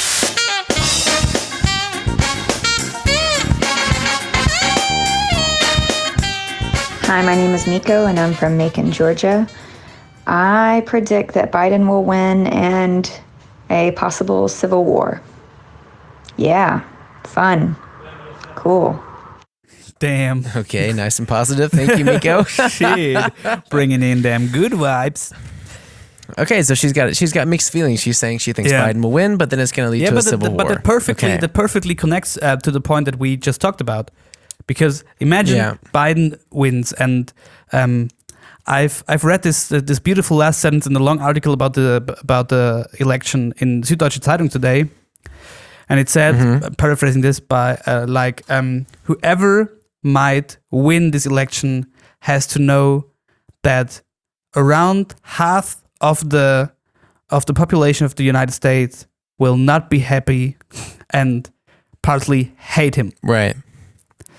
Speaker 2: Hi, my name is Miko, and I'm from Macon, Georgia. I predict that Biden will win and a possible civil war. Yeah, fun. Cool.
Speaker 5: Damn.
Speaker 1: Okay, nice and positive. Thank you, Miko.
Speaker 5: Shit. Bringing in them good vibes.
Speaker 1: Okay, so she's got mixed feelings. She's saying she thinks Biden will win, but then it's going to lead to a civil war.
Speaker 5: But that perfectly connects to the point that we just talked about. Because imagine Biden wins, and I've read this beautiful last sentence in a long article about the election in Süddeutsche Zeitung today, and it said, paraphrasing this, by whoever might win this election has to know that around half of the population of the United States will not be happy and partly hate him.
Speaker 1: Right.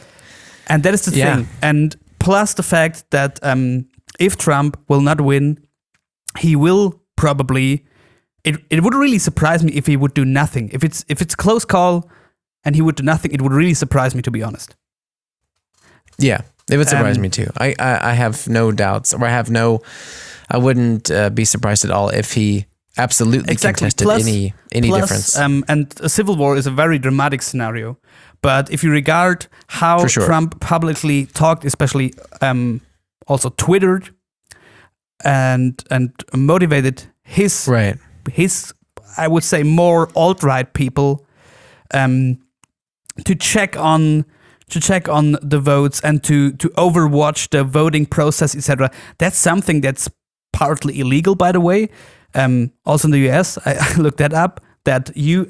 Speaker 5: And that is the thing. And plus the fact that if Trump will not win, he will probably. It would really surprise me if he would do nothing. If it's a close call and he would do nothing, it would really surprise me, to be honest.
Speaker 1: Yeah, it would surprise me too. I have no doubts, or I wouldn't be surprised at all if he absolutely contested any difference.
Speaker 5: And a civil war is a very dramatic scenario. But if you regard how Trump publicly talked, especially also Twittered and motivated his I would say more alt-right people to check on the votes and to overwatch the voting process, etc. That's something that's partly illegal, by the way. Also in the US, I looked that up. That you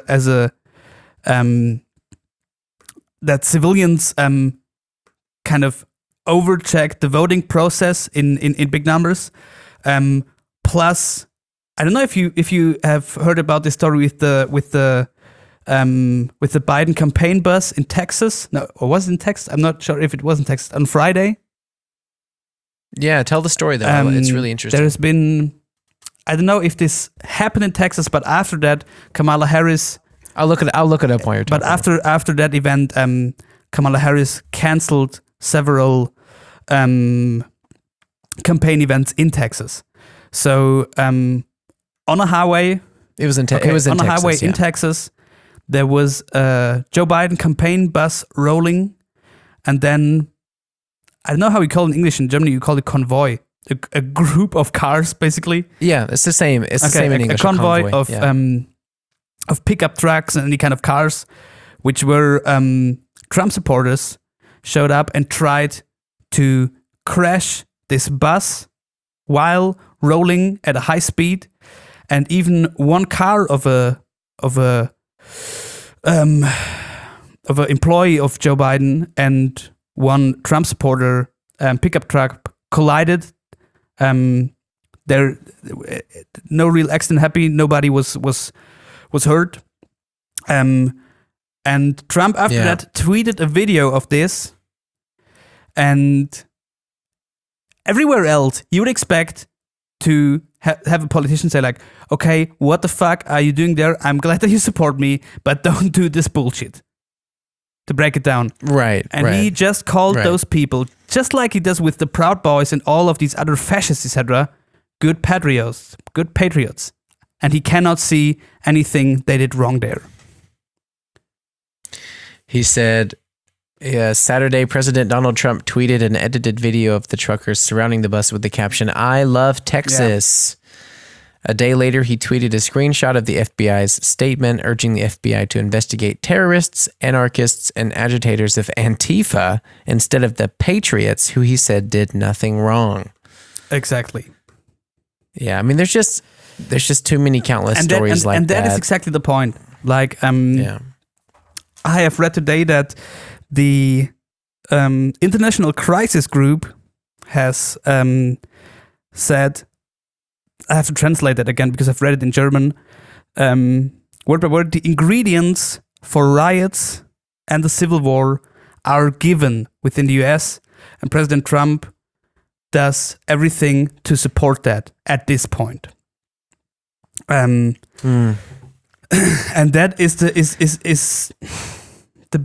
Speaker 5: that civilians kind of overcheck the voting process in big numbers. Plus, I don't know if you have heard about this story with the Biden campaign bus in Texas. No, or was it in Texas? I'm not sure if it was in Texas on Friday.
Speaker 1: Yeah, tell the story though. It's really interesting.
Speaker 5: There has been, I don't know if this happened in Texas, but after that, Kamala Harris.
Speaker 1: I'll look it up while you're talking.
Speaker 5: But after that event, Kamala Harris canceled several campaign events in Texas. So on a highway,
Speaker 1: it was in Texas.
Speaker 5: Highway in Texas, there was a Joe Biden campaign bus rolling, and then I don't know how you call it in English. In Germany, you call it convoy. A group of cars, basically.
Speaker 1: Yeah, it's the same. It's the same in English.
Speaker 5: A convoy of pickup trucks and any kind of cars, which were Trump supporters, showed up and tried to crash this bus while rolling at a high speed, and even one car of a employee of Joe Biden and one Trump supporter pickup truck collided. There, no real accident happened. Nobody was hurt. And Trump after that tweeted a video of this, and everywhere else you would expect to have a politician say like, okay, what the fuck are you doing there? I'm glad that you support me, but don't do this bullshit. To break it down.
Speaker 1: Right.
Speaker 5: And he just called those people, just like he does with the Proud Boys and all of these other fascists, etc., good patriots. And he cannot see anything they did wrong there.
Speaker 1: He said, Saturday, President Donald Trump tweeted an edited video of the truckers surrounding the bus with the caption, "I love Texas." Yeah. A day later, he tweeted a screenshot of the FBI's statement urging the FBI to investigate terrorists, anarchists, and agitators of Antifa instead of the patriots who he said did nothing wrong.
Speaker 5: Exactly.
Speaker 1: Yeah, I mean, there's just too many countless stories like that.
Speaker 5: And that is exactly the point. Like, I have read today that the International Crisis Group has said, I have to translate that again because I've read it in German, word by word, the ingredients for riots and the civil war are given within the US, and President Trump does everything to support that at this point. And that is the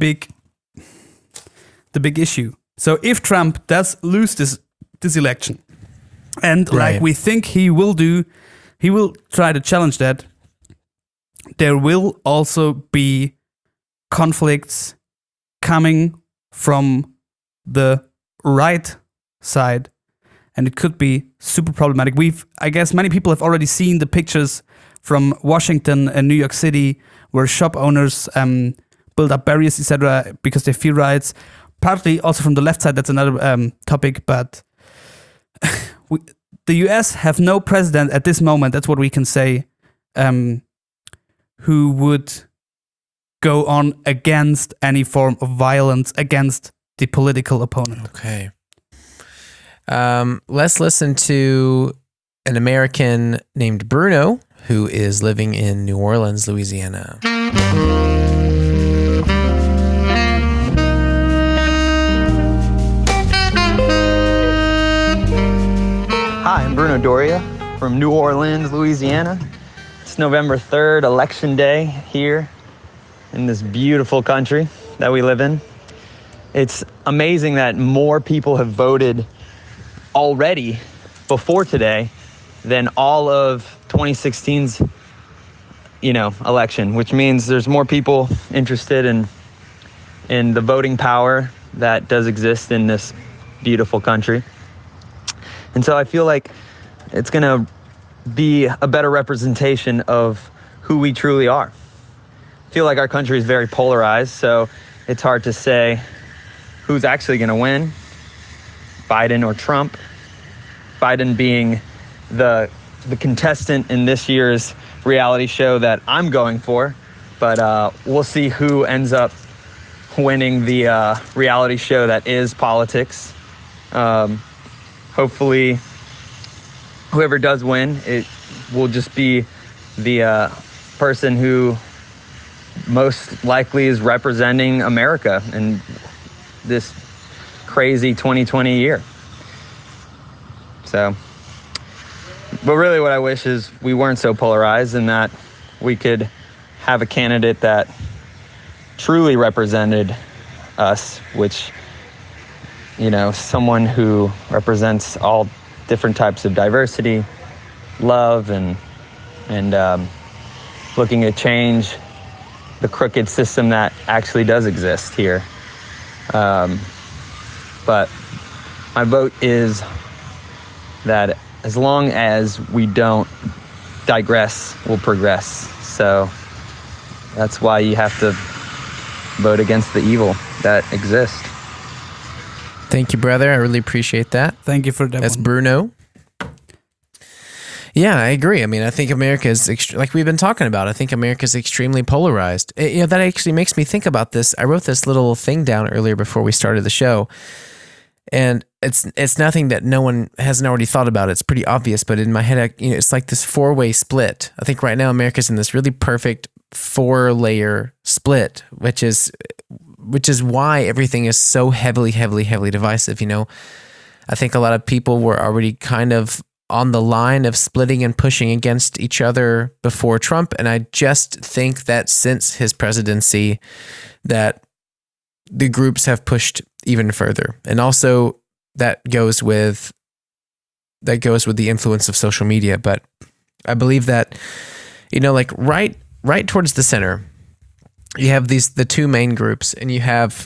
Speaker 5: big issue. So if Trump does lose this election, and like we think he will do, he will try to challenge that, there will also be conflicts coming from the right side, and it could be super problematic. I guess many people have already seen the pictures from Washington and New York City where shop owners build up barriers, etc., because they fear riots. Partly also from the left side, that's another topic, but the US have no president at this moment, that's what we can say, who would go on against any form of violence against the political opponent.
Speaker 1: Okay. Let's listen to an American named Bruno who is living in New Orleans, Louisiana.
Speaker 7: Doria from New Orleans, Louisiana. It's November 3rd, Election Day here in this beautiful country that we live in. It's amazing that more people have voted already before today than all of 2016's, election, which means there's more people interested in the voting power that does exist in this beautiful country. And so I feel like it's going to be a better representation of who we truly are. I feel like our country is very polarized, so it's hard to say who's actually going to win, Biden or Trump. Biden being the contestant in this year's reality show that I'm going for, but we'll see who ends up winning the reality show that is politics. Hopefully, whoever does win, it will just be the person who most likely is representing America in this crazy 2020 year. So, but really what I wish is we weren't so polarized and that we could have a candidate that truly represented us, which, someone who represents all different types of diversity, love, and looking to change the crooked system that actually does exist here. But my vote is that as long as we don't digress, we'll progress. So that's why you have to vote against the evil that exists.
Speaker 1: Thank you, brother. I really appreciate that.
Speaker 5: Thank you for that.
Speaker 1: That's
Speaker 5: one.
Speaker 1: Bruno. Yeah, I agree. I mean, I think America is, like we've been talking about, I think America is extremely polarized. That actually makes me think about this. I wrote this little thing down earlier before we started the show. And it's nothing that no one hasn't already thought about. It's pretty obvious, but in my head, it's like this 4-way split. I think right now America's in this really perfect 4-layer split, which is why everything is so heavily divisive. I think a lot of people were already kind of on the line of splitting and pushing against each other before Trump, and I just think that since his presidency, that the groups have pushed even further. And also that goes with the influence of social media. But I believe that, like right towards the center, you have the two main groups, and you have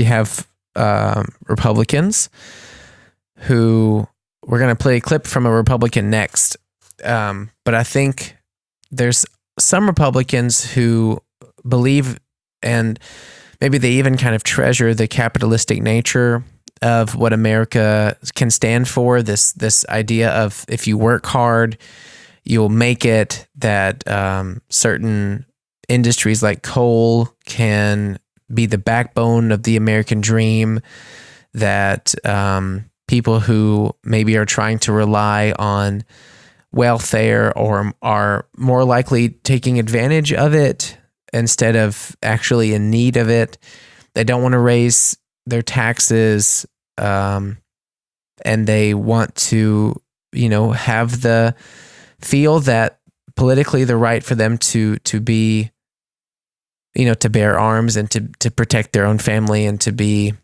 Speaker 1: Republicans who, we're going to play a clip from a Republican next. But I think there's some Republicans who believe, and maybe they even kind of treasure, the capitalistic nature of what America can stand for. This idea of if you work hard, you'll make it, that certain industries like coal can be the backbone of the American dream, that people who maybe are trying to rely on welfare or are more likely taking advantage of it instead of actually in need of it. They don't want to raise their taxes, and they want to, feel that politically the right for them to be, to bear arms and to protect their own family and to be,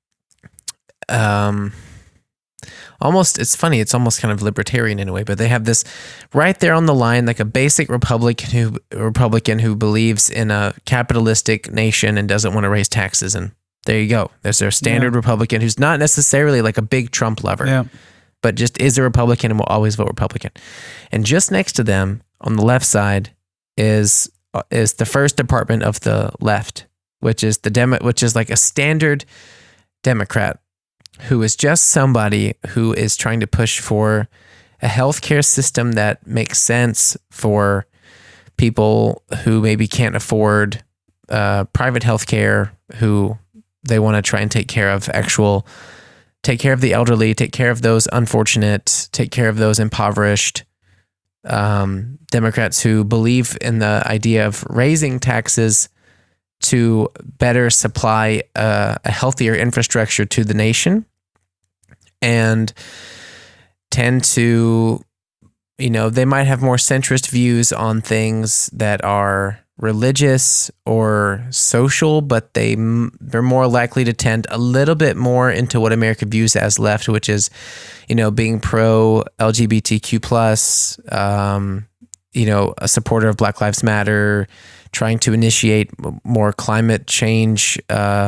Speaker 1: almost, it's funny, it's almost kind of libertarian in a way, but they have this right there on the line, like a basic Republican who believes in a capitalistic nation and doesn't want to raise taxes. And there you go. There's their standard Republican who's not necessarily like a big Trump lover, but just is a Republican and will always vote Republican. And just next to them on the left side is the first department of the left, which is which is like a standard Democrat, who is just somebody who is trying to push for a healthcare system that makes sense for people who maybe can't afford private healthcare, who they want to try and take care of the elderly, take care of those unfortunate, take care of those impoverished. Democrats who believe in the idea of raising taxes to better supply a healthier infrastructure to the nation, and tend to they might have more centrist views on things that are religious or social, but they're more likely to tend a little bit more into what America views as left, which is, being pro LGBTQ plus, a supporter of Black Lives Matter, trying to initiate more climate change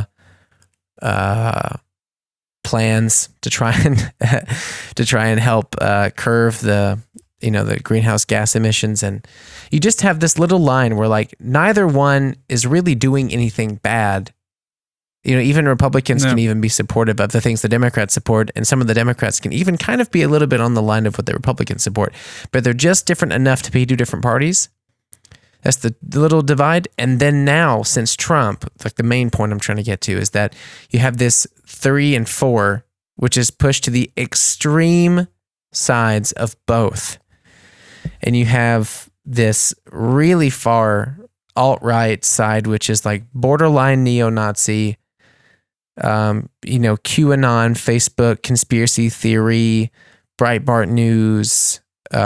Speaker 1: plans to try and help curve the greenhouse gas emissions. And you just have this little line where like neither one is really doing anything bad. Even Republicans can even be supportive of the things the Democrats support, and some of the Democrats can even kind of be a little bit on the line of what the Republicans support, but they're just different enough to be two different parties. That's the little divide. And then now, since Trump, like the main point I'm trying to get to is that you have this 3 and 4, which is pushed to the extreme sides of both. And you have this really far alt-right side, which is like borderline neo-Nazi, QAnon, Facebook, conspiracy theory, Breitbart News,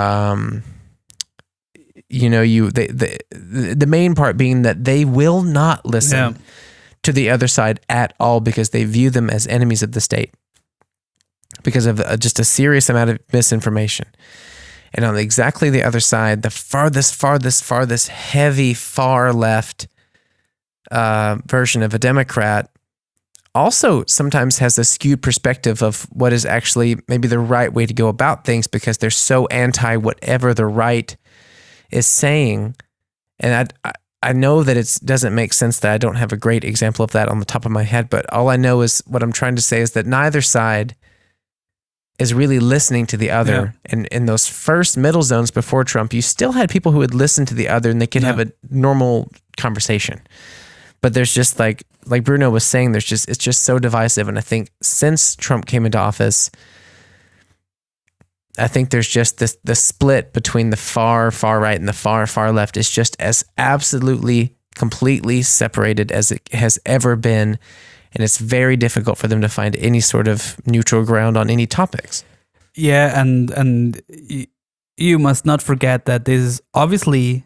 Speaker 1: the main part being that they will not listen to the other side at all because they view them as enemies of the state because of just a serious amount of misinformation. And on exactly the other side, the farthest heavy far left version of a Democrat also sometimes has a skewed perspective of what is actually maybe the right way to go about things because they're so anti whatever the right is saying. And I know that it doesn't make sense that I don't have a great example of that on the top of my head, but all I know is what I'm trying to say is that neither side is really listening to the other. Yeah. And in those first middle zones before Trump, you still had people who would listen to the other and they could have a normal conversation. But there's just like Bruno was saying, it's just so divisive. And I think since Trump came into office, I think there's just the split between the far right and the far left is just as absolutely completely separated as it has ever been. And it's very difficult for them to find any sort of neutral ground on any topics.
Speaker 5: Yeah, and you must not forget that this is obviously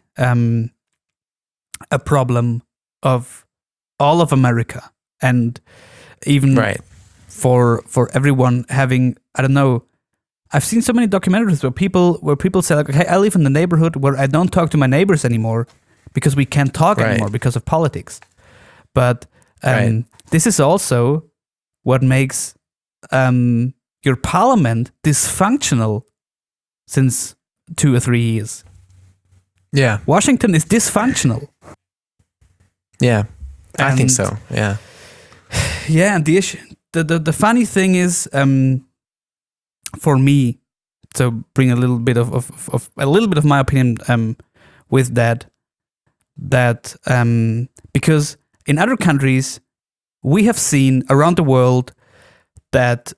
Speaker 5: a problem of all of America, and even for everyone having, I don't know, I've seen so many documentaries where people say like, hey, I live in the neighborhood where I don't talk to my neighbors anymore because we can't talk anymore because of politics. But this is also what makes your parliament dysfunctional since 2 or 3 years.
Speaker 1: Yeah.
Speaker 5: Washington is dysfunctional.
Speaker 1: Yeah, I think so. Yeah.
Speaker 5: Yeah, and the issue, the funny thing is, for me, to bring a little bit of my opinion with that because in other countries we have seen around the world that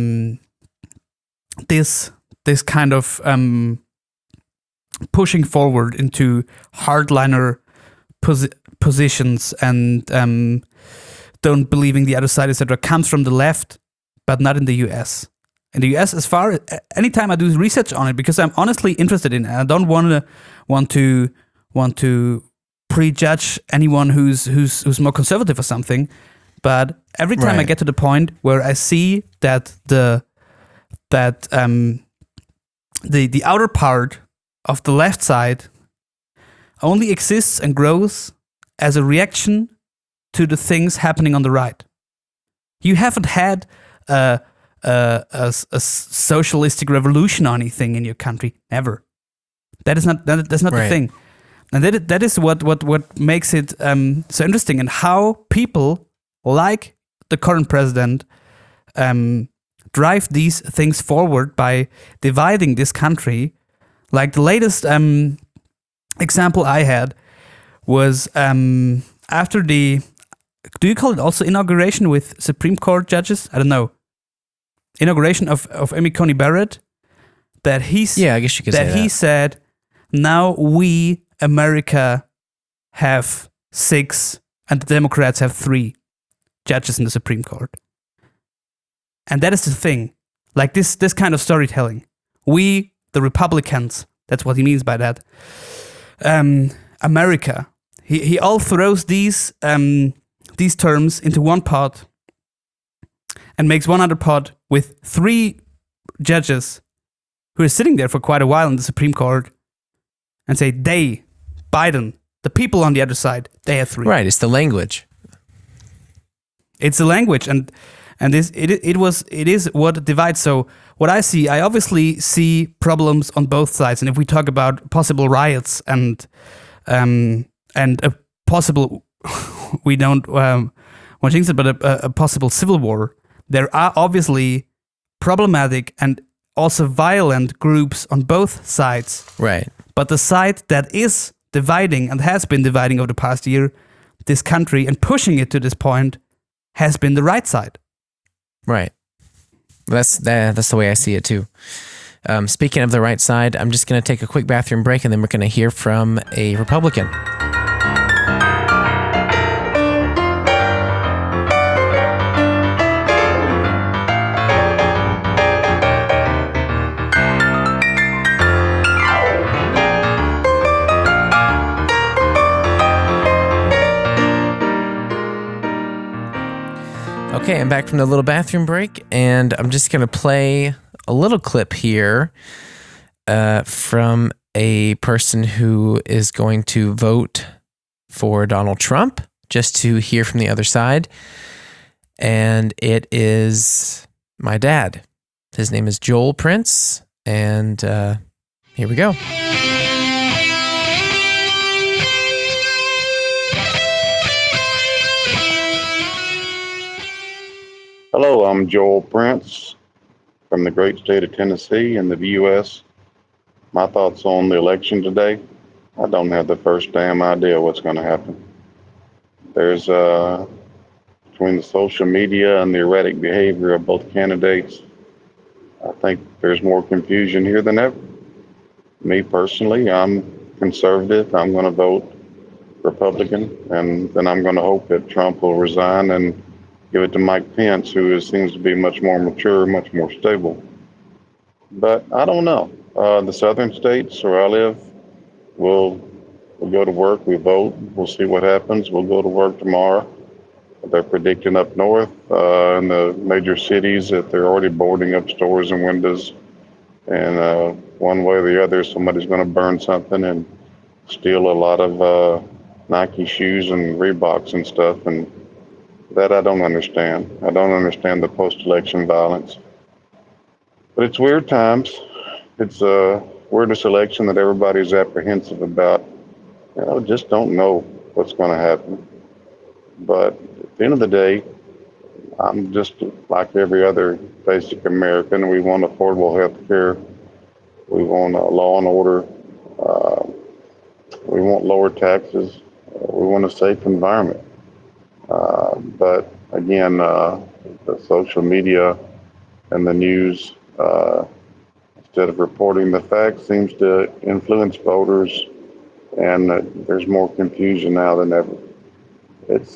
Speaker 5: this kind of pushing forward into hardliner positions and don't believing the other side, etc., comes from the left, but not in the US. In the US, anytime I do research on it, because I'm honestly interested in it, I don't want to prejudge anyone who's more conservative or something. But every time I get to the point where I see that the outer part of the left side only exists and grows as a reaction to the things happening on the right. You haven't had a socialistic revolution or anything in your country. Never. That's not the thing. And that is what makes it so interesting, and how people like the current president drive these things forward by dividing this country. Like the latest example I had was after the, do you call it also inauguration with Supreme Court judges? I don't know. Inauguration of Amy Coney Barrett. I guess you could say that. He said, now we, America, have 6 and the Democrats have 3 judges in the Supreme Court. And that is the thing. Like this kind of storytelling. We the Republicans. That's what he means by that. America. He all throws these terms into one pot and makes one other pot with 3 judges who are sitting there for quite a while in the Supreme Court and say Biden, the people on the other side, they have 3.
Speaker 1: Right, it's the language.
Speaker 5: It's the language, and it is what divides. So what I obviously see problems on both sides, and if we talk about possible riots and a possible, we don't want to jinx it, but a possible civil war, there are obviously problematic and also violent groups on both sides.
Speaker 1: Right.
Speaker 5: But the side that is dividing and has been dividing over the past year this country and pushing it to this point has been the right side.
Speaker 1: Right. That's the way I see it too. Speaking of the right side, I'm just going to take a quick bathroom break and then we're going to hear from a Republican. Okay, I'm back from the little bathroom break, and I'm just going to play a little clip here from a person who is going to vote for Donald Trump, just to hear from the other side. And it is my dad. His name is Joel Prince, and here we go.
Speaker 3: Hello, I'm Joel Prince from the great state of Tennessee in the U.S. My thoughts on the election today, I don't have the first damn idea what's going to happen. There's, between the social media and the erratic behavior of both candidates, I think there's more confusion here than ever. Me personally, I'm conservative. I'm going to vote Republican, and then I'm going to hope that Trump will resign and give it to Mike Pence, who seems to be much more mature, much more stable. But I don't know. The southern states where I live, we'll go to work, we vote, we'll see what happens. We'll go to work tomorrow. They're predicting up north in the major cities that they're already boarding up stores and windows. And one way or the other, somebody's going to burn something and steal a lot of Nike shoes and Reeboks and stuff. And that I don't understand. I don't understand the post-election violence. But it's weird times. It's a weirdest election that everybody's apprehensive about. Just don't know what's going to happen. But at the end of the day, I'm just like every other basic American. We want affordable health care. We want law and order. We want lower taxes. We want a safe environment. But again, the social media and the news, instead of reporting the facts, seems to influence voters, and there's more confusion now than ever. It's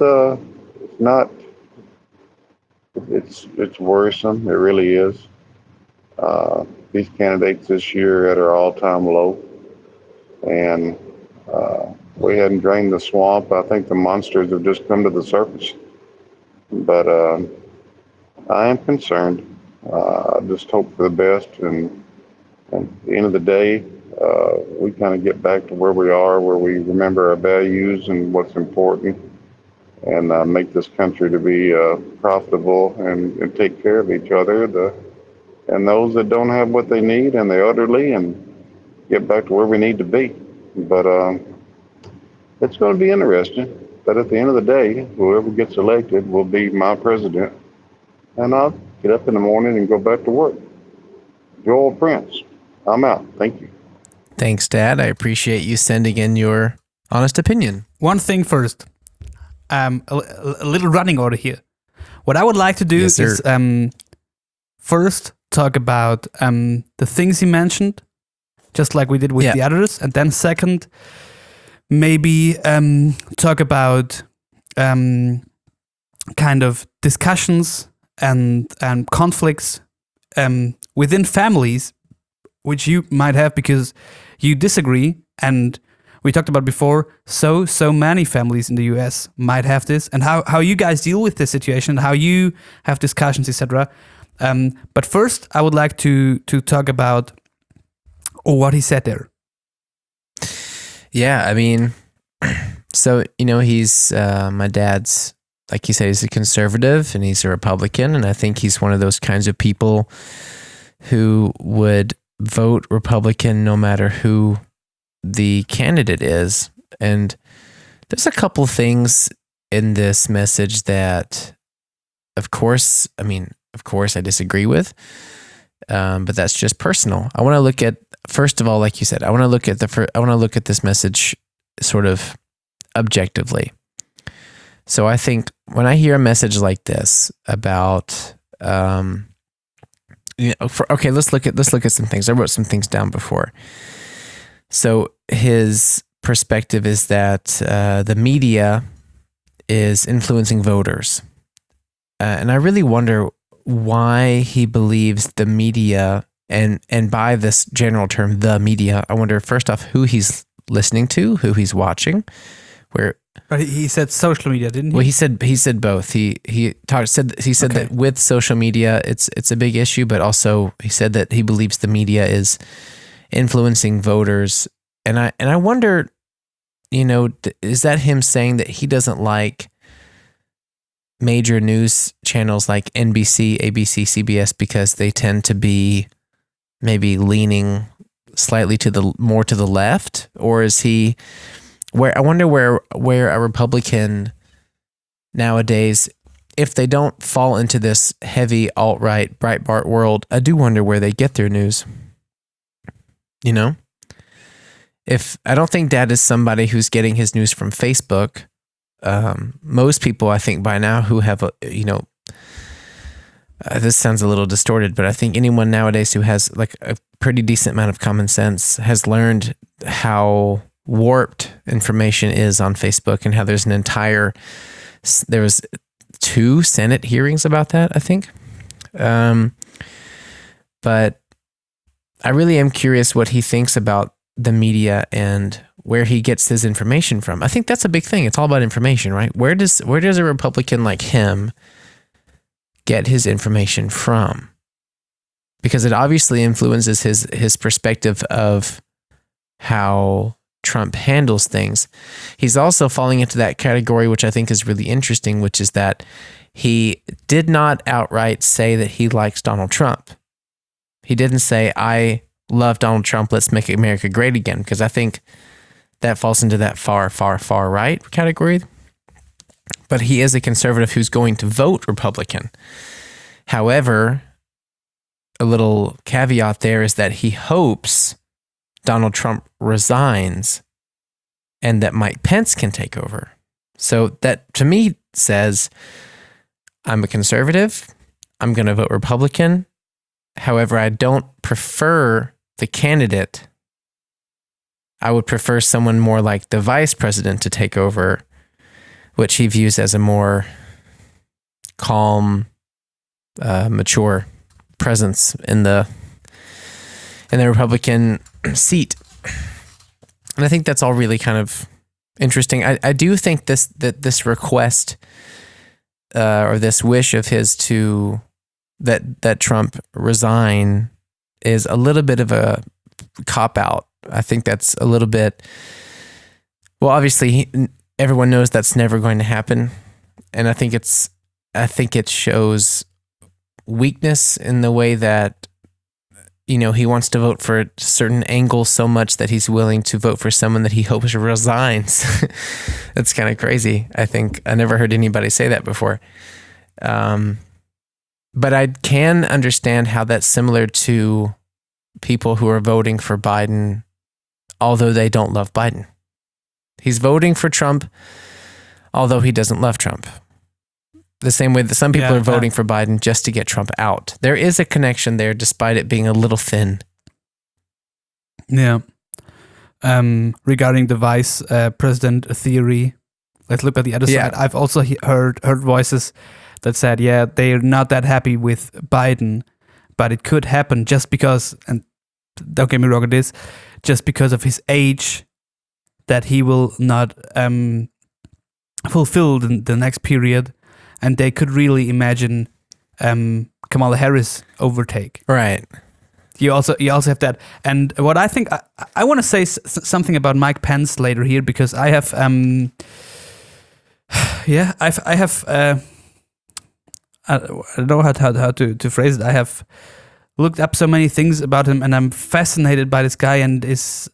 Speaker 3: worrisome. It really is. These candidates this year are at our all-time low, and we hadn't drained the swamp. I think the monsters have just come to the surface. But I am concerned. I just hope for the best. And at the end of the day, we kind of get back to where we are, where we remember our values and what's important, and make this country to be profitable and take care of each other. And those that don't have what they need and the elderly, and get back to where we need to be. But it's going to be interesting. But at the end of the day, whoever gets elected will be my president. And I'll get up in the morning and go back to work. Joel Prince, I'm out. Thank you.
Speaker 1: Thanks, Dad. I appreciate you sending in your honest opinion.
Speaker 5: One thing first. A little running order here. What I would like to do is first talk about the things he mentioned, just like we did with the others. And then second, maybe talk about kind of discussions and conflicts within families which you might have because you disagree, and we talked about before, so many families in the US might have this, and how you guys deal with this situation, how you have discussions, etc. But first, I would like to talk about what he said there.
Speaker 1: Yeah, I mean, so, he's my dad's, like you said, he's a conservative and he's a Republican. And I think he's one of those kinds of people who would vote Republican no matter who the candidate is. And there's a couple things in this message that, of course, I disagree with, but that's just personal. I want to look at, first of all, like you said, I want to look at this message sort of objectively. So I think when I hear a message like this about, let's look at some things. I wrote some things down before. So his perspective is that the media is influencing voters, and I really wonder why he believes the media, and by this general term, the media. I wonder first off who he's listening to, who he's watching, where.
Speaker 5: But he said social media, didn't he?
Speaker 1: Well, he said both. He said
Speaker 5: Okay.
Speaker 1: that with social media, it's a big issue, but also he said that he believes the media is influencing voters, and I wonder, is that him saying that he doesn't like major news channels like NBC, ABC, CBS because they tend to be maybe leaning slightly more to the left, or is he? I wonder where a Republican nowadays, if they don't fall into this heavy alt-right Breitbart world, I do wonder where they get their news. If I don't think Dad is somebody who's getting his news from Facebook. Most people, I think, by now who have this sounds a little distorted, but I think anyone nowadays who has like a pretty decent amount of common sense has learned how warped information is on Facebook, and how there was 2 Senate hearings about that, I think. But I really am curious what he thinks about the media and where he gets his information from. I think that's a big thing. It's all about information, right? Where does a Republican like him get his information from? Because it obviously influences his perspective of how Trump handles things. He's also falling into that category, which I think is really interesting, which is that he did not outright say that he likes Donald Trump. He didn't say, I love Donald Trump, let's make America great again, because I think that falls into that far, far, far right category. But he is a conservative who's going to vote Republican. However, a little caveat there is that he hopes Donald Trump resigns and that Mike Pence can take over. So that to me says, I'm a conservative, I'm going to vote Republican. However, I don't prefer the candidate. I would prefer someone more like the vice president to take over, which he views as a more calm, mature presence in the Republican seat. And I think that's all really kind of interesting. I do think this request or this wish of his that Trump resign is a little bit of a cop-out. I think that's a little bit, well, obviously everyone knows that's never going to happen. And I think it shows weakness in the way that, he wants to vote for a certain angle so much that he's willing to vote for someone that he hopes resigns. That's kind of crazy. I think I never heard anybody say that before. But I can understand how that's similar to people who are voting for Biden, although they don't love Biden. He's voting for Trump, although he doesn't love Trump. The same way that some people are voting for Biden just to get Trump out. There is a connection there, despite it being a little thin.
Speaker 5: Yeah. Regarding the vice president theory, let's look at the other side. I've also heard voices that said, they're not that happy with Biden, but it could happen just because, and don't get me wrong, it is just because of his age that he will not fulfill the next period, and they could really imagine Kamala Harris overtake.
Speaker 1: Right.
Speaker 5: You also have that, and what I think I want to say something about Mike Pence later here, because I have I don't know how to phrase it. I have looked up so many things about him, and I'm fascinated by this guy, and it's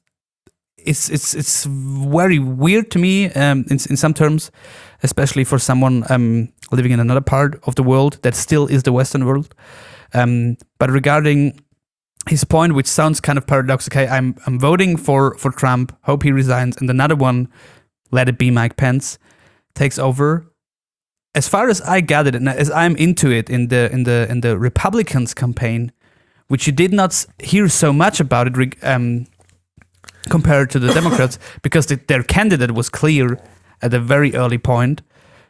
Speaker 5: very weird to me in some terms, especially for someone living in another part of the world that still is the Western world. But regarding his point, which sounds kind of paradoxical, okay, I'm voting for Trump, hope he resigns, and another one, let it be Mike Pence, takes over. As far as I gathered, and as I'm into it in the Republicans campaign, which you did not hear so much about it compared to the Democrats, because their candidate was clear at a very early point,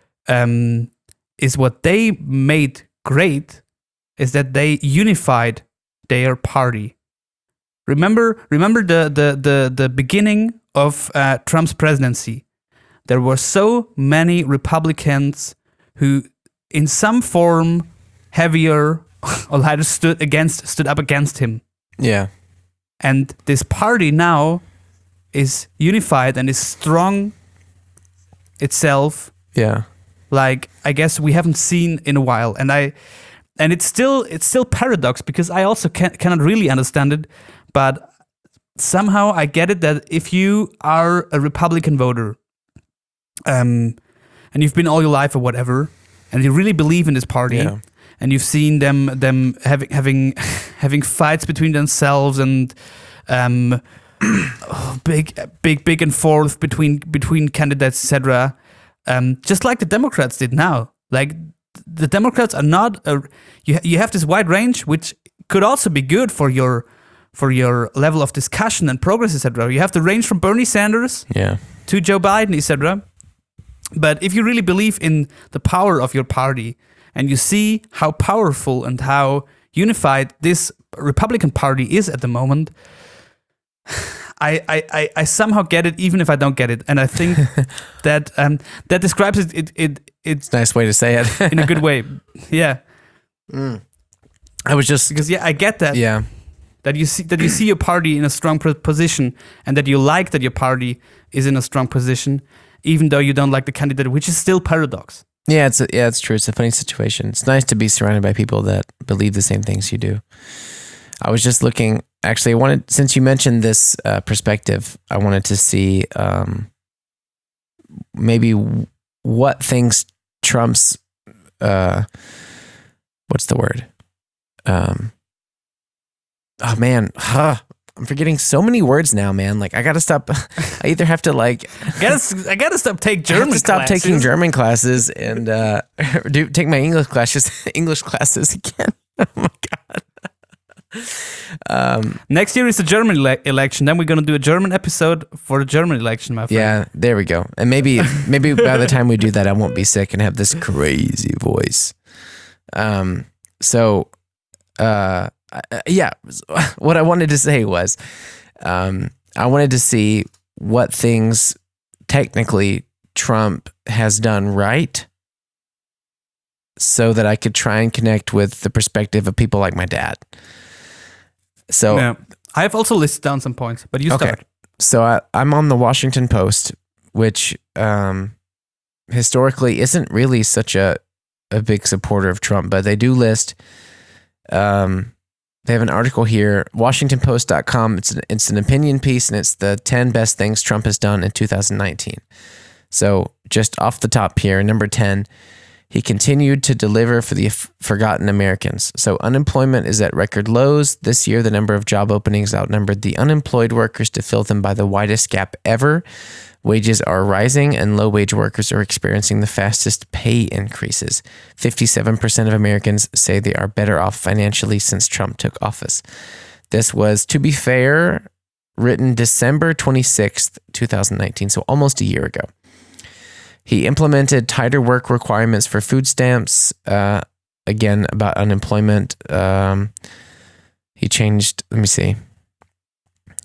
Speaker 5: is what they made great is that they unified their party. Remember the beginning of Trump's presidency. There were so many Republicans who, in some form, heavier or lighter, stood up against him.
Speaker 1: Yeah.
Speaker 5: And this party now is unified and is strong itself.
Speaker 1: Yeah.
Speaker 5: Like, I guess we haven't seen in a while. And it's still paradox, because I also cannot really understand it, but somehow I get it that if you are a Republican voter, and you've been all your life or whatever, and you really believe in this party, and you've seen them having fights between themselves, and big and forth between candidates, etc. Just like the Democrats did now. Like, the Democrats are not you have this wide range, which could also be good for your level of discussion and progress, etc. You have the range from Bernie Sanders to Joe Biden, etc. But if you really believe in the power of your party, and you see how powerful and how unified this Republican Party is at the moment, I somehow get it, even if I don't get it. And I think that describes it. It's
Speaker 1: a nice way to say it.
Speaker 5: In a good way. Yeah.
Speaker 1: I was just
Speaker 5: because I get that.
Speaker 1: Yeah.
Speaker 5: That you see your party in a strong position, and that you like that your party is in a strong position, even though you don't like the candidate, which is still paradox.
Speaker 1: Yeah, it's true. It's a funny situation. It's nice to be surrounded by people that believe the same things you do. I was just looking. Actually, since you mentioned this perspective, I wanted to see maybe what things Trump's what's the word? Oh man, I'm forgetting so many words now, man. Like, I gotta stop. I either have to I
Speaker 5: gotta stop taking German.
Speaker 1: Taking German classes and take my English classes again. Oh my god.
Speaker 5: Next year is the German election. Then we're gonna do a German episode for the German election, my friend.
Speaker 1: Yeah, there we go. And maybe by the time we do that, I won't be sick and have this crazy voice. Yeah, what I wanted to say was, I wanted to see what things technically Trump has done right, so that I could try and connect with the perspective of people like my dad. So
Speaker 5: yeah. I have also listed down some points, but you start.
Speaker 1: Okay. So I'm on the Washington Post, which historically isn't really such a big supporter of Trump, but they do list. They have an article here, WashingtonPost.com. It's an opinion piece, and it's the 10 best things Trump has done in 2019. So just off the top here, number 10, he continued to deliver for the forgotten Americans. So unemployment is at record lows. This year, the number of job openings outnumbered the unemployed workers to fill them by the widest gap ever. Wages are rising, and low-wage workers are experiencing the fastest pay increases. 57% of Americans say they are better off financially since Trump took office. This was, to be fair, written December 26th, 2019, so almost a year ago. He implemented tighter work requirements for food stamps. Again, about unemployment. He changed, let me see.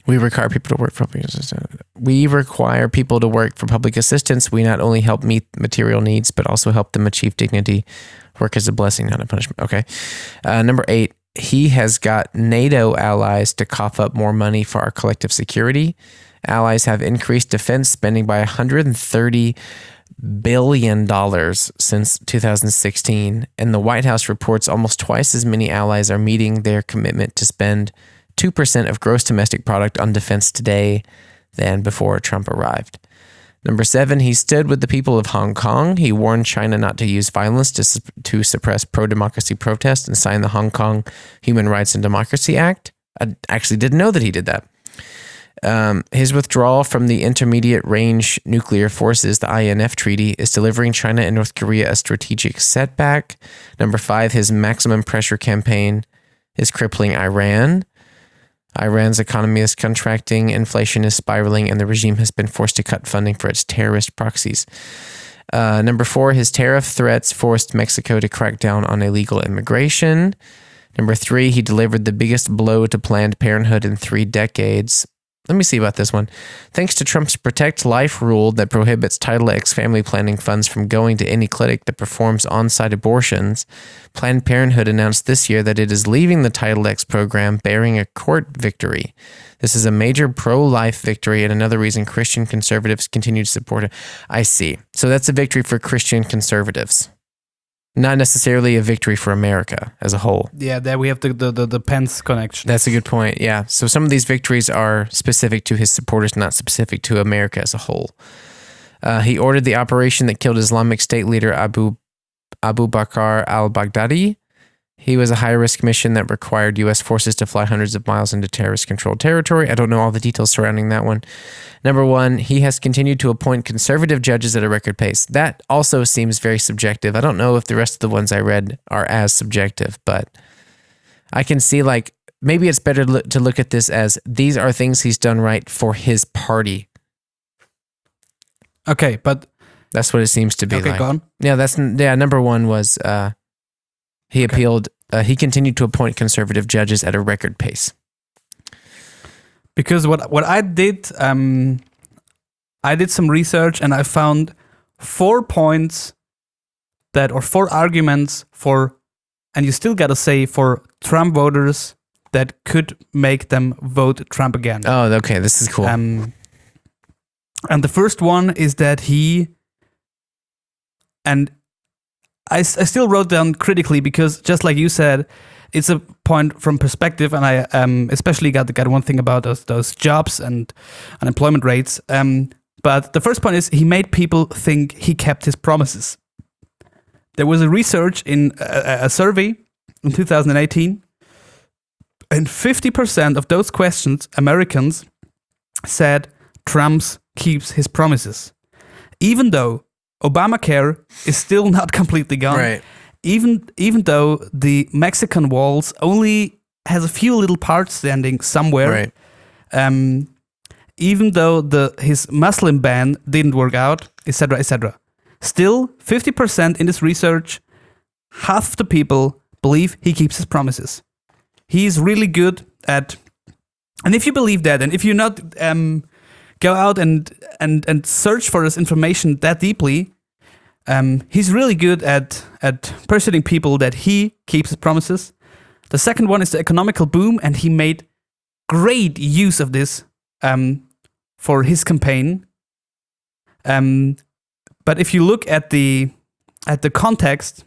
Speaker 1: We require people to work for public assistance. We require people to work for public assistance. We not only help meet material needs, but also help them achieve dignity. Work is a blessing, not a punishment. Okay. Number 8, he has got NATO allies to cough up more money for our collective security. Allies have increased defense spending by $130 billion since 2016. And the White House reports almost twice as many allies are meeting their commitment to spend 2% of gross domestic product on defense today than before Trump arrived. Number 7, he stood with the people of Hong Kong. He warned China not to use violence to suppress pro-democracy protests and signed the Hong Kong Human Rights and Democracy Act. I actually didn't know that he did that. His withdrawal from the Intermediate Range Nuclear Forces, the INF Treaty, is delivering China and North Korea a strategic setback. Number 5, his maximum pressure campaign is crippling Iran. Iran's economy is contracting, inflation is spiraling, and the regime has been forced to cut funding for its terrorist proxies. Number 4, his tariff threats forced Mexico to crack down on illegal immigration. Number 3, he delivered the biggest blow to Planned Parenthood in 3 decades. Let me see about this one. Thanks to Trump's Protect Life rule that prohibits Title X family planning funds from going to any clinic that performs on-site abortions, Planned Parenthood announced this year that it is leaving the Title X program bearing a court victory. This is a major pro-life victory and another reason Christian conservatives continue to support it. I see. So that's a victory for Christian conservatives. Not necessarily a victory for America as a whole.
Speaker 5: Yeah, there we have the Pence connection.
Speaker 1: That's a good point, yeah. So some of these victories are specific to his supporters, not specific to America as a whole. He ordered the operation that killed Islamic State leader Abu Bakr al-Baghdadi. He was a high-risk mission that required U.S. forces to fly hundreds of miles into terrorist-controlled territory. I don't know all the details surrounding that one. Number 1, he has continued to appoint conservative judges at a record pace. That also seems very subjective. I don't know if the rest of the ones I read are as subjective, but I can see like maybe it's better to look at this as these are things he's done right for his party.
Speaker 5: Okay, but
Speaker 1: that's what it seems to be
Speaker 5: okay,
Speaker 1: like.
Speaker 5: go on.
Speaker 1: Yeah, number 1 was he appealed. He continued to appoint conservative judges at a record pace.
Speaker 5: Because what I did some research and I found 4 points or 4 arguments for, and you still gotta say for Trump voters that could make them vote Trump again.
Speaker 1: Oh, okay, this is cool.
Speaker 5: And the first one is that I still wrote down critically because just like you said, it's a point from perspective, and I especially got one thing about those jobs and unemployment rates. But the first point is he made people think he kept his promises. There was a research in a survey in 2018, and 50% of those questions, Americans said Trump keeps his promises, even though Obamacare is still not completely gone.
Speaker 1: Right.
Speaker 5: Even though the Mexican walls only has a few little parts standing somewhere.
Speaker 1: Right.
Speaker 5: Even though his Muslim ban didn't work out, etc., etc. Still, 50% in this research, half the people believe he keeps his promises. He's really good at, and if you believe that, and if you not go out and search for this information that deeply, he's really good at persuading people that he keeps his promises. The second one is the economical boom, and he made great use of this for his campaign. But if you look at the context,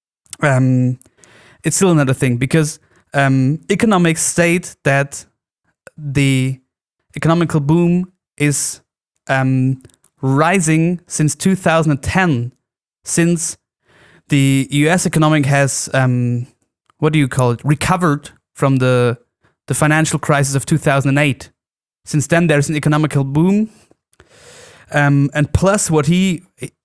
Speaker 5: it's still another thing because economics state that the economical boom is rising since 2010, since the U.S. economic has recovered from the financial crisis of 2008. Since then, there's an economical boom, and plus what he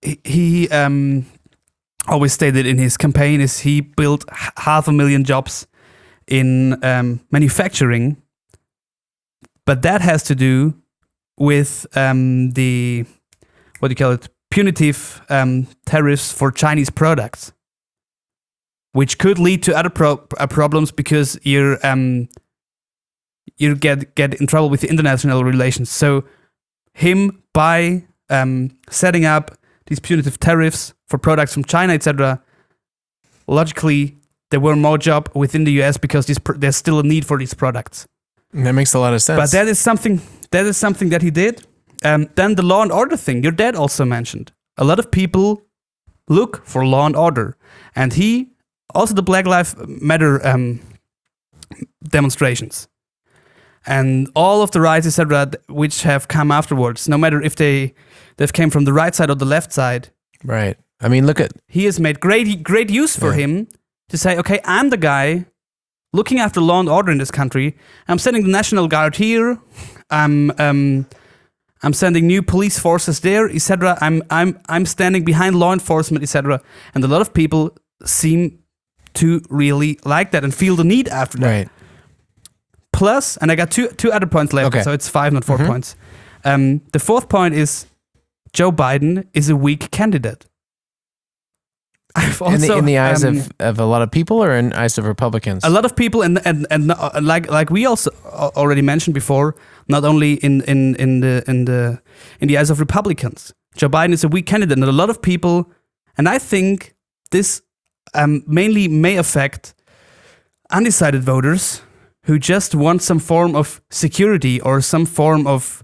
Speaker 5: always stated in his campaign is he built 500,000 jobs in manufacturing, but that has to do with the punitive tariffs for Chinese products, which could lead to other problems because you're you get in trouble with the international relations. So him by setting up these punitive tariffs for products from China, etc., logically there were more jobs within the US because there's still a need for these products.
Speaker 1: That makes a lot of sense.
Speaker 5: But that is something that he did. Then the law and order thing, your dad also mentioned. A lot of people look for law and order. And also the Black Lives Matter demonstrations. And all of the riots, etc., which have come afterwards, no matter if they've came from the right side or the left side.
Speaker 1: Right. I mean, look at...
Speaker 5: He has made great use for him to say, okay, I'm the guy looking after law and order in this country. I'm sending the National Guard here. I'm sending new police forces there, etc. I'm standing behind law enforcement, etc. And a lot of people seem to really like that and feel the need after that.
Speaker 1: Right.
Speaker 5: Plus, and I got two other points left, so it's 5, not 4 points. The fourth point is Joe Biden is a weak candidate.
Speaker 1: In the eyes of a lot of people, or in eyes of Republicans?
Speaker 5: A lot of people, and like we also already mentioned before, not only in the eyes of Republicans. Joe Biden is a weak candidate, and a lot of people, and I think this mainly may affect undecided voters who just want some form of security or some form of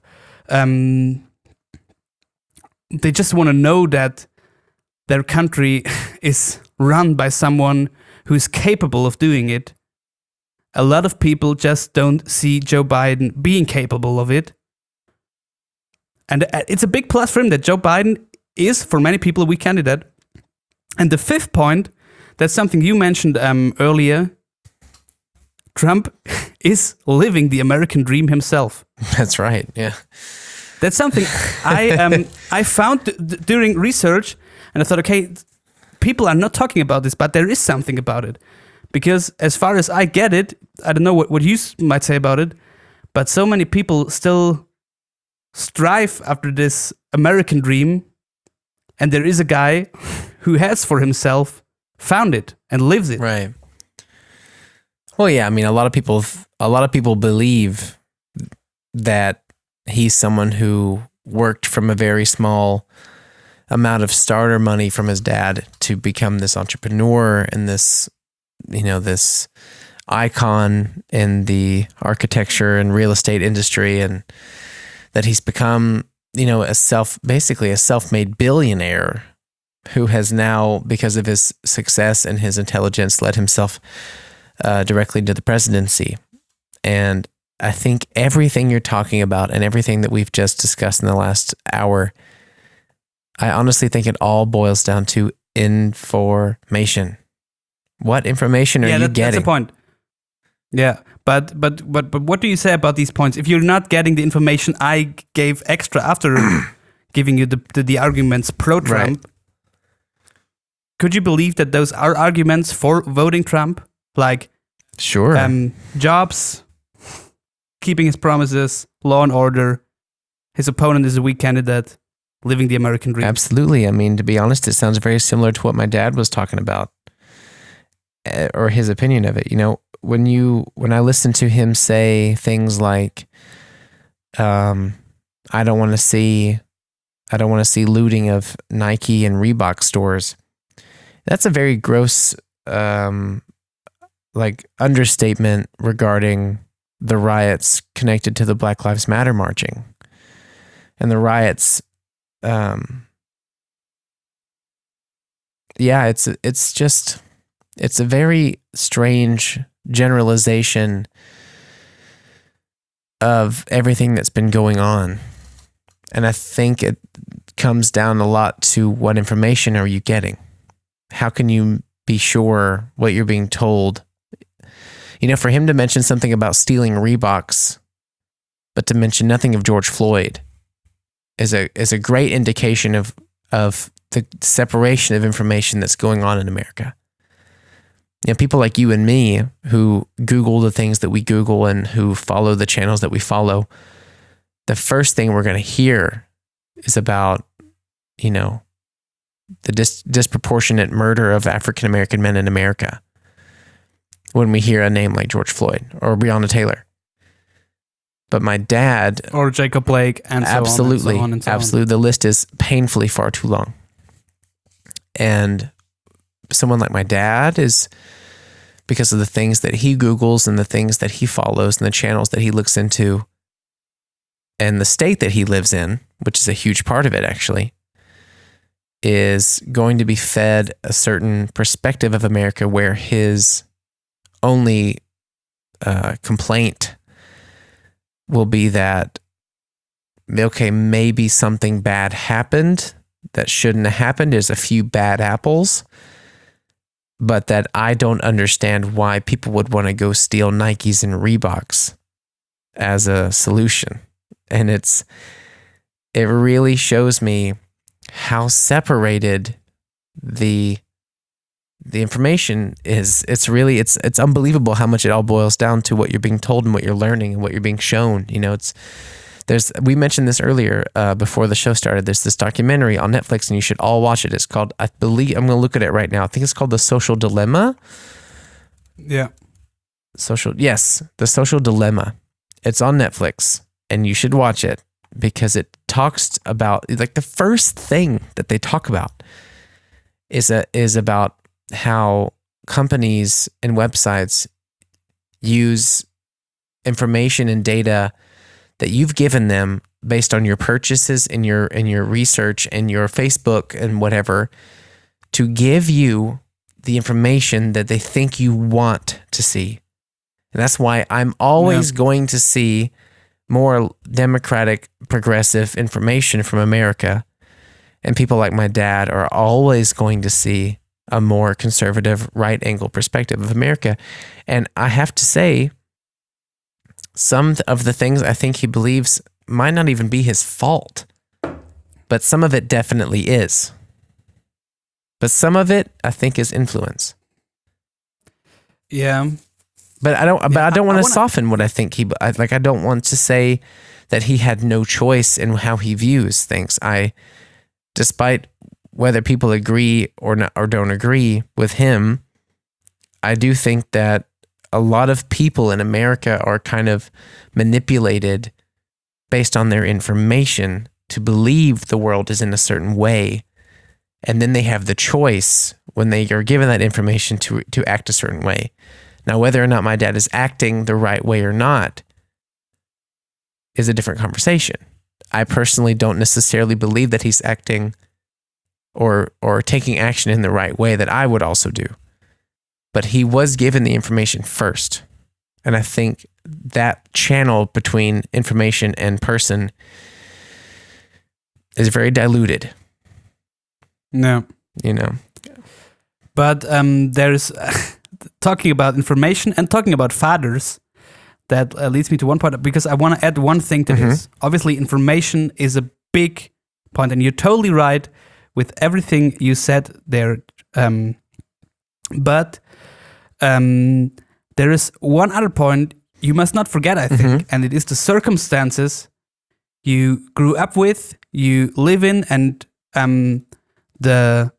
Speaker 5: they just want to know that their country is run by someone who is capable of doing it. A lot of people just don't see Joe Biden being capable of it. And it's a big plus for him that Joe Biden is, for many people, a weak candidate. And the fifth point, that's something you mentioned earlier. Trump is living the American dream himself.
Speaker 1: That's right, yeah.
Speaker 5: That's something I found during research, and I thought, okay, people are not talking about this, but there is something about it. Because as far as I get it, I don't know what you might say about it, but so many people still strive after this American dream, and there is a guy who has for himself found it and lives it.
Speaker 1: Right. Well, yeah, I mean, a lot of people believe that he's someone who worked from a very small amount of starter money from his dad to become this entrepreneur and this icon in the architecture and real estate industry, and that he's become, basically a self-made billionaire who has now, because of his success and his intelligence, led himself directly to the presidency. And I think everything you're talking about and everything that we've just discussed in the last hour, I honestly think it all boils down to information. What information are you getting?
Speaker 5: That's the point. Yeah, but what do you say about these points? If you're not getting the information I gave extra after giving you the arguments pro-Trump, right, could you believe that those are arguments for voting Trump? Like,
Speaker 1: sure,
Speaker 5: jobs, keeping his promises, law and order, his opponent is a weak candidate, living the American dream.
Speaker 1: Absolutely. I mean, to be honest, it sounds very similar to what my dad was talking about, or his opinion of it. When I listen to him say things like, I don't want to see looting of Nike and Reebok stores. That's a very gross, understatement regarding the riots connected to the Black Lives Matter marching. And the riots, it's a very strange generalization of everything that's been going on. And I think it comes down a lot to what information are you getting? How can you be sure what you're being told? For him to mention something about stealing Reeboks, but to mention nothing of George Floyd is a great indication of the separation of information that's going on in America. People like you and me who Google the things that we Google and who follow the channels that we follow, the first thing we're going to hear is about, the disproportionate murder of African-American men in America when we hear a name like George Floyd or Breonna Taylor. But my dad,
Speaker 5: or Jacob Blake, and so
Speaker 1: absolutely,
Speaker 5: on and so on.
Speaker 1: absolutely, the list is painfully far too long. And someone like my dad is, because of the things that he Googles and the things that he follows and the channels that he looks into and the state that he lives in, which is a huge part of it actually, is going to be fed a certain perspective of America where his only complaint will be that, okay, maybe something bad happened that shouldn't have happened. There's a few bad apples, but that I don't understand why people would want to go steal Nikes and Reeboks as a solution. And it really shows me how separated the information is. It's unbelievable how much it all boils down to what you're being told and what you're learning and what you're being shown. You know, we mentioned this earlier before the show started. There's this documentary on Netflix, and you should all watch it. It's called, I believe, I'm going to look at it right now. I think it's called The Social Dilemma.
Speaker 5: Yeah.
Speaker 1: The Social Dilemma. It's on Netflix, and you should watch it because it talks about, like, the first thing that they talk about is about how companies and websites use information and data that you've given them based on your purchases and your research and your Facebook and whatever, to give you the information that they think you want to see. And that's why I'm always going to see more democratic, progressive information from America. And people like my dad are always going to see a more conservative, right-angle perspective of America. And I have to say, some of the things I think he believes might not even be his fault, but some of it definitely is. But some of it, I think, is influence.
Speaker 5: Yeah.
Speaker 1: But I don't want to soften what I think I don't want to say that he had no choice in how he views things. Despite whether people agree or not, or don't agree with him, I do think that a lot of people in America are kind of manipulated based on their information to believe the world is in a certain way. And then they have the choice when they are given that information to act a certain way. Now, whether or not my dad is acting the right way or not is a different conversation. I personally don't necessarily believe that he's acting or taking action in the right way that I would also do. But he was given the information first. And I think that channel between information and person is very diluted.
Speaker 5: No.
Speaker 1: You know.
Speaker 5: But there's talking about information and talking about fathers, that leads me to one point, because I want to add one thing to this. Obviously, information is a big point, and you're totally right with everything you said there. But there is one other point you must not forget, I think, and it is the circumstances you grew up with, you live in, and the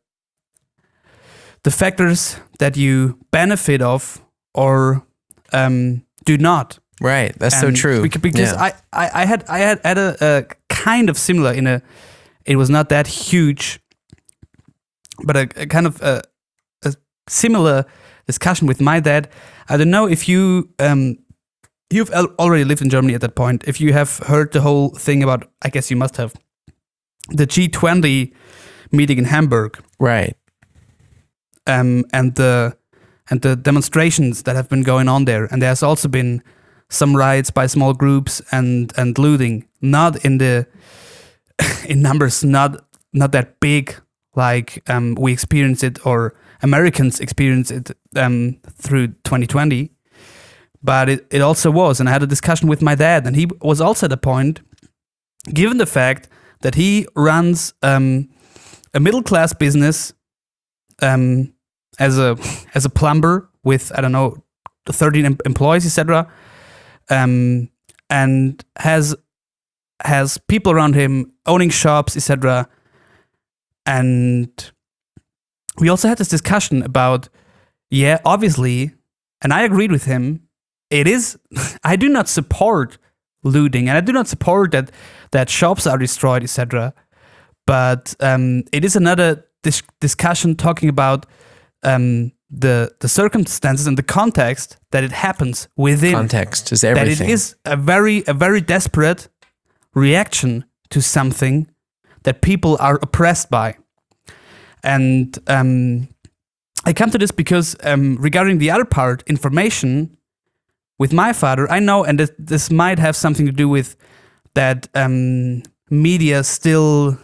Speaker 5: factors that you benefit of or do not.
Speaker 1: Right, that's so true.
Speaker 5: Because I had a kind of similar it was not that huge, but a kind of a similar discussion with my dad. I don't know if you've already lived in Germany at that point. If you have heard the whole thing about, I guess you must have, the G20 meeting in Hamburg,
Speaker 1: right?
Speaker 5: And the demonstrations that have been going on there, and there's also been some riots by small groups and looting, not in numbers, not that big like we experience it, or Americans experience it through 2020. But it also was, and I had a discussion with my dad, and he was also at a point, given the fact that he runs a middle-class business as a plumber with, I don't know, 13 employees, etc., and has people around him owning shops, etc. And we also had this discussion about, obviously, and I agreed with him, it is, I do not support looting, and I do not support that shops are destroyed, etc. But it is another discussion talking about the circumstances and the context that it happens within.
Speaker 1: Context is everything.
Speaker 5: That it is a very desperate reaction to something that people are oppressed by. And I come to this because regarding the other part, information, with my father, I know, and this might have something to do with that media still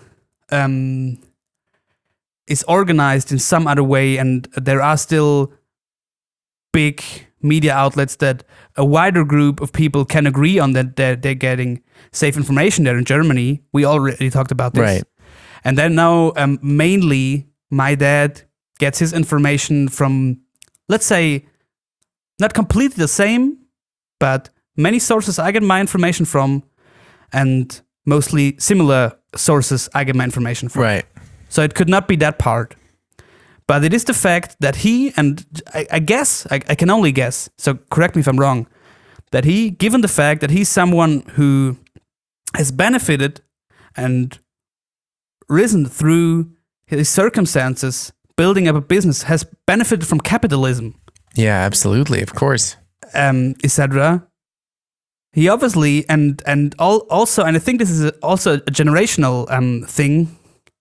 Speaker 5: is organized in some other way, and there are still big media outlets that a wider group of people can agree on, that they're getting safe information there in Germany. We already talked about this.
Speaker 1: Right.
Speaker 5: And then now mainly my dad gets his information from, let's say, not completely the same, but many sources I get my information from, and mostly similar sources I get my information from.
Speaker 1: Right.
Speaker 5: So it could not be that part. But it is the fact that he, and I guess, I can only guess, so correct me if I'm wrong, that he, given the fact that he's someone who has benefited and risen through his circumstances, building up a business, has benefited from capitalism.
Speaker 1: Yeah, absolutely, of course.
Speaker 5: Etc. He obviously, also, and I think this is also a generational thing,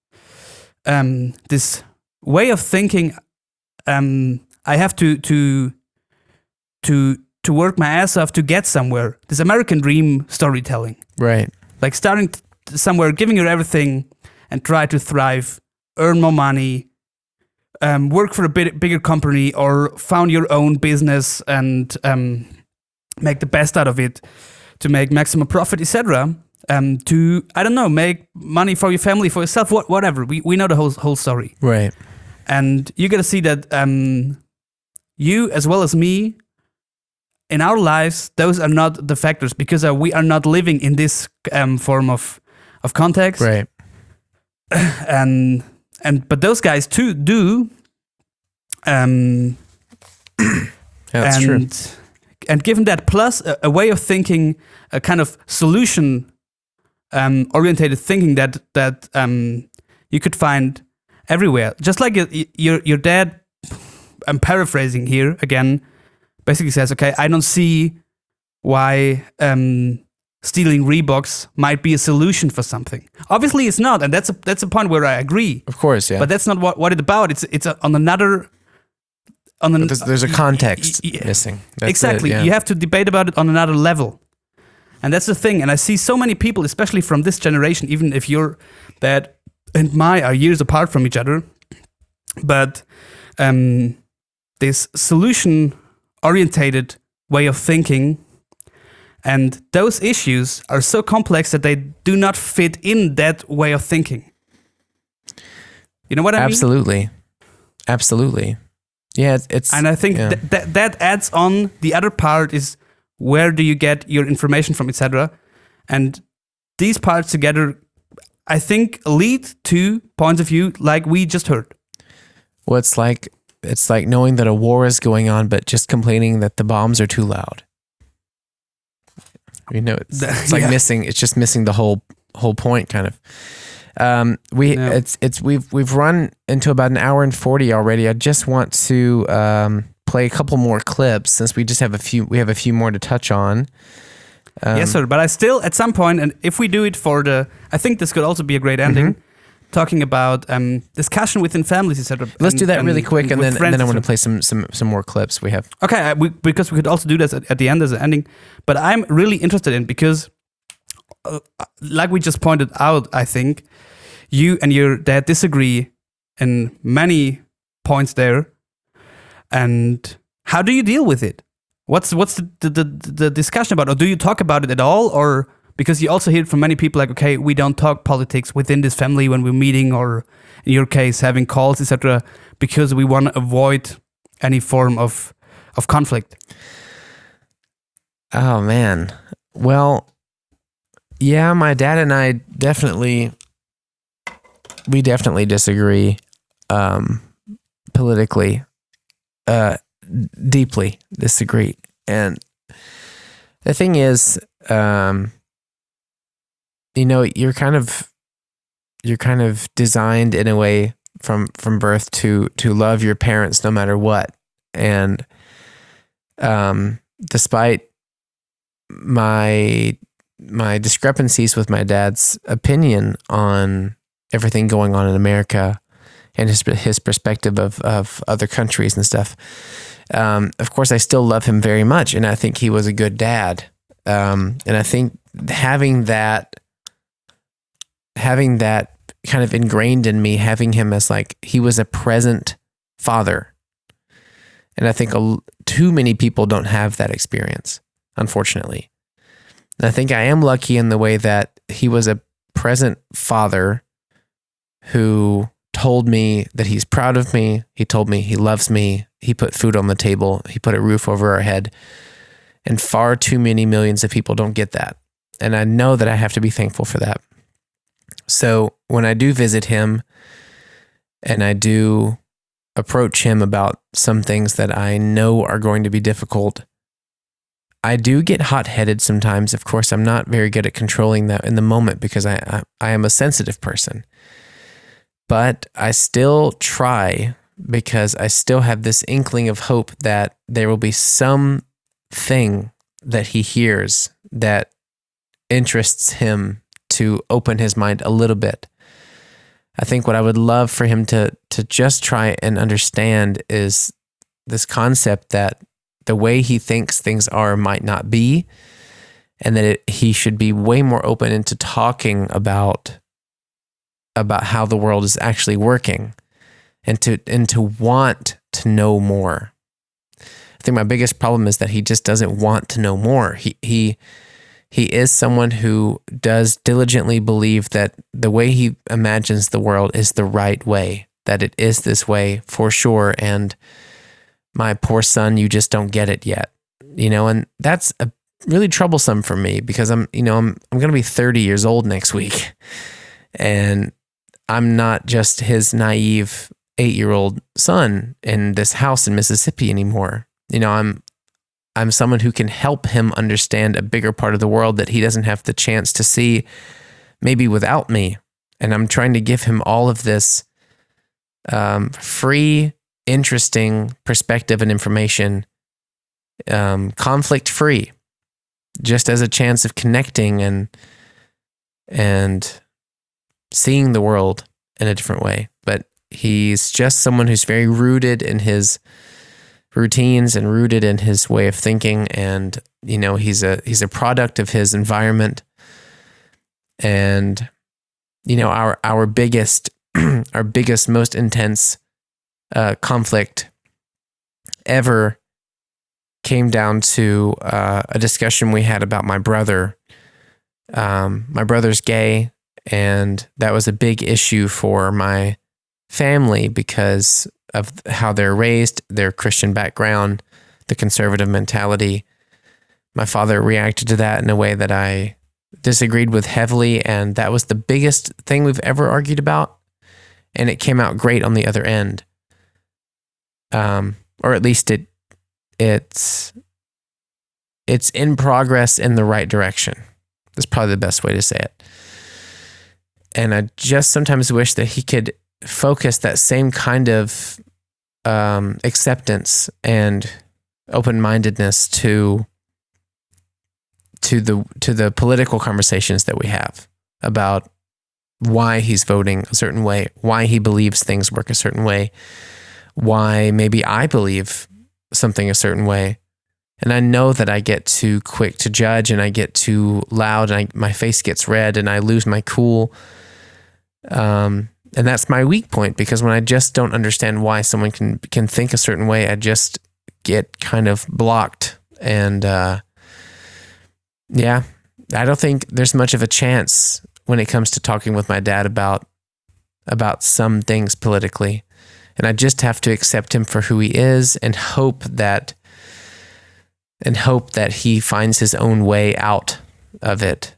Speaker 5: this way of thinking, I have to work my ass off to get somewhere. This American dream storytelling.
Speaker 1: Right.
Speaker 5: Like starting somewhere, giving your everything and try to thrive, earn more money, work for a bigger company, or found your own business and make the best out of it to make maximum profit, etc. To, I don't know, make money for your family, for yourself, whatever. We know the whole story.
Speaker 1: Right.
Speaker 5: And you got to see that you, as well as me, in our lives, those are not the factors, because we are not living in this form of context.
Speaker 1: Right.
Speaker 5: But those guys too do.
Speaker 1: That's true.
Speaker 5: And given that, plus a way of thinking, a kind of solution orientated thinking that you could find everywhere. Just like your dad, I'm paraphrasing here again, basically says, okay, I don't see why stealing Reeboks might be a solution for something. Obviously it's not, and that's a point where I agree.
Speaker 1: Of course, yeah.
Speaker 5: But that's not what it's about. It's on another...
Speaker 1: But there's a context missing. That's
Speaker 5: exactly.
Speaker 1: it, yeah.
Speaker 5: You have to debate about it on another level. And that's the thing. And I see so many people, especially from this generation, even if your dad and my are years apart from each other, but this solution-orientated way of thinking, and those issues are so complex that they do not fit in that way of thinking. You know what I mean?
Speaker 1: Absolutely. Yeah, it's
Speaker 5: and I think that adds on. The other part is, where do you get your information from, etc. And these parts together, I think, lead to points of view like we just heard.
Speaker 1: Well, it's like knowing that a war is going on, but just complaining that the bombs are too loud. You know, it's like missing. It's just missing the whole point, kind of. We've run into about an hour and 40 already. I just want to play a couple more clips, since we just have a few. We have a few more to touch on.
Speaker 5: Yes, sir. But I still, at some point, and if we do it I think this could also be a great ending. Mm-hmm. Talking about discussion within families, etc.
Speaker 1: Let's do that really quick, and then I want to play some more clips we have.
Speaker 5: Okay, because we could also do this at the end as an ending. But I'm really interested in, because, like we just pointed out, I think you and your dad disagree in many points there. And how do you deal with it? What's the discussion about? Or do you talk about it at all? Or because you also hear it from many people like, okay, we don't talk politics within this family when we're meeting, or in your case, having calls, etc., because we want to avoid any form of conflict.
Speaker 1: Oh, man. Well, yeah, my dad and I definitely disagree politically, deeply disagree. And the thing is, you're kind of designed in a way from birth to love your parents no matter what. And despite my discrepancies with my dad's opinion on everything going on in America and his perspective of other countries and stuff, of course I still love him very much, and I think he was a good dad. And I think having that kind of ingrained in me, having him as like he was a present father. And I think too many people don't have that experience, unfortunately. And I think I am lucky in the way that he was a present father who told me that he's proud of me. He told me he loves me. He put food on the table. He put a roof over our head. And far too many millions of people don't get that. And I know that I have to be thankful for that. So when I do visit him and I do approach him about some things that I know are going to be difficult, I do get hot-headed sometimes. Of course, I'm not very good at controlling that in the moment because I am a sensitive person. But I still try because I still have this inkling of hope that there will be something that he hears that interests him to open his mind a little bit. I think what I would love for him to just try and understand is this concept that the way he thinks things are might not be, and that he should be way more open into talking about how the world is actually working, and to want to know more. I think my biggest problem is that he just doesn't want to know more. He is someone who does diligently believe that the way he imagines the world is the right way, that it is this way for sure. And my poor son, you just don't get it yet, and that's really troublesome for me because I'm going to be 30 years old next week, and I'm not just his naive 8-year-old son in this house in Mississippi anymore. I'm someone who can help him understand a bigger part of the world that he doesn't have the chance to see maybe without me. And I'm trying to give him all of this free, interesting perspective and information, conflict-free, just as a chance of connecting and seeing the world in a different way. But he's just someone who's very rooted in his routines and rooted in his way of thinking, and he's a product of his environment. And our biggest most intense conflict ever came down to a discussion we had about my brother. My brother's gay, and that was a big issue for my family because of how they're raised, their Christian background, the conservative mentality. My father reacted to that in a way that I disagreed with heavily, and that was the biggest thing we've ever argued about, and it came out great on the other end. Or at least it's in progress in the right direction. That's probably the best way to say it. And I just sometimes wish that he could focus that same kind of acceptance and open-mindedness to the political conversations that we have about why he's voting a certain way, why he believes things work a certain way, why maybe I believe something a certain way. And I know that I get too quick to judge, and I get too loud, and my face gets red, and I lose my cool. And that's my weak point, because when I just don't understand why someone can think a certain way, I just get kind of blocked. And yeah, I don't think there's much of a chance when it comes to talking with my dad about some things politically. And I just have to accept him for who he is and hope that he finds his own way out of it.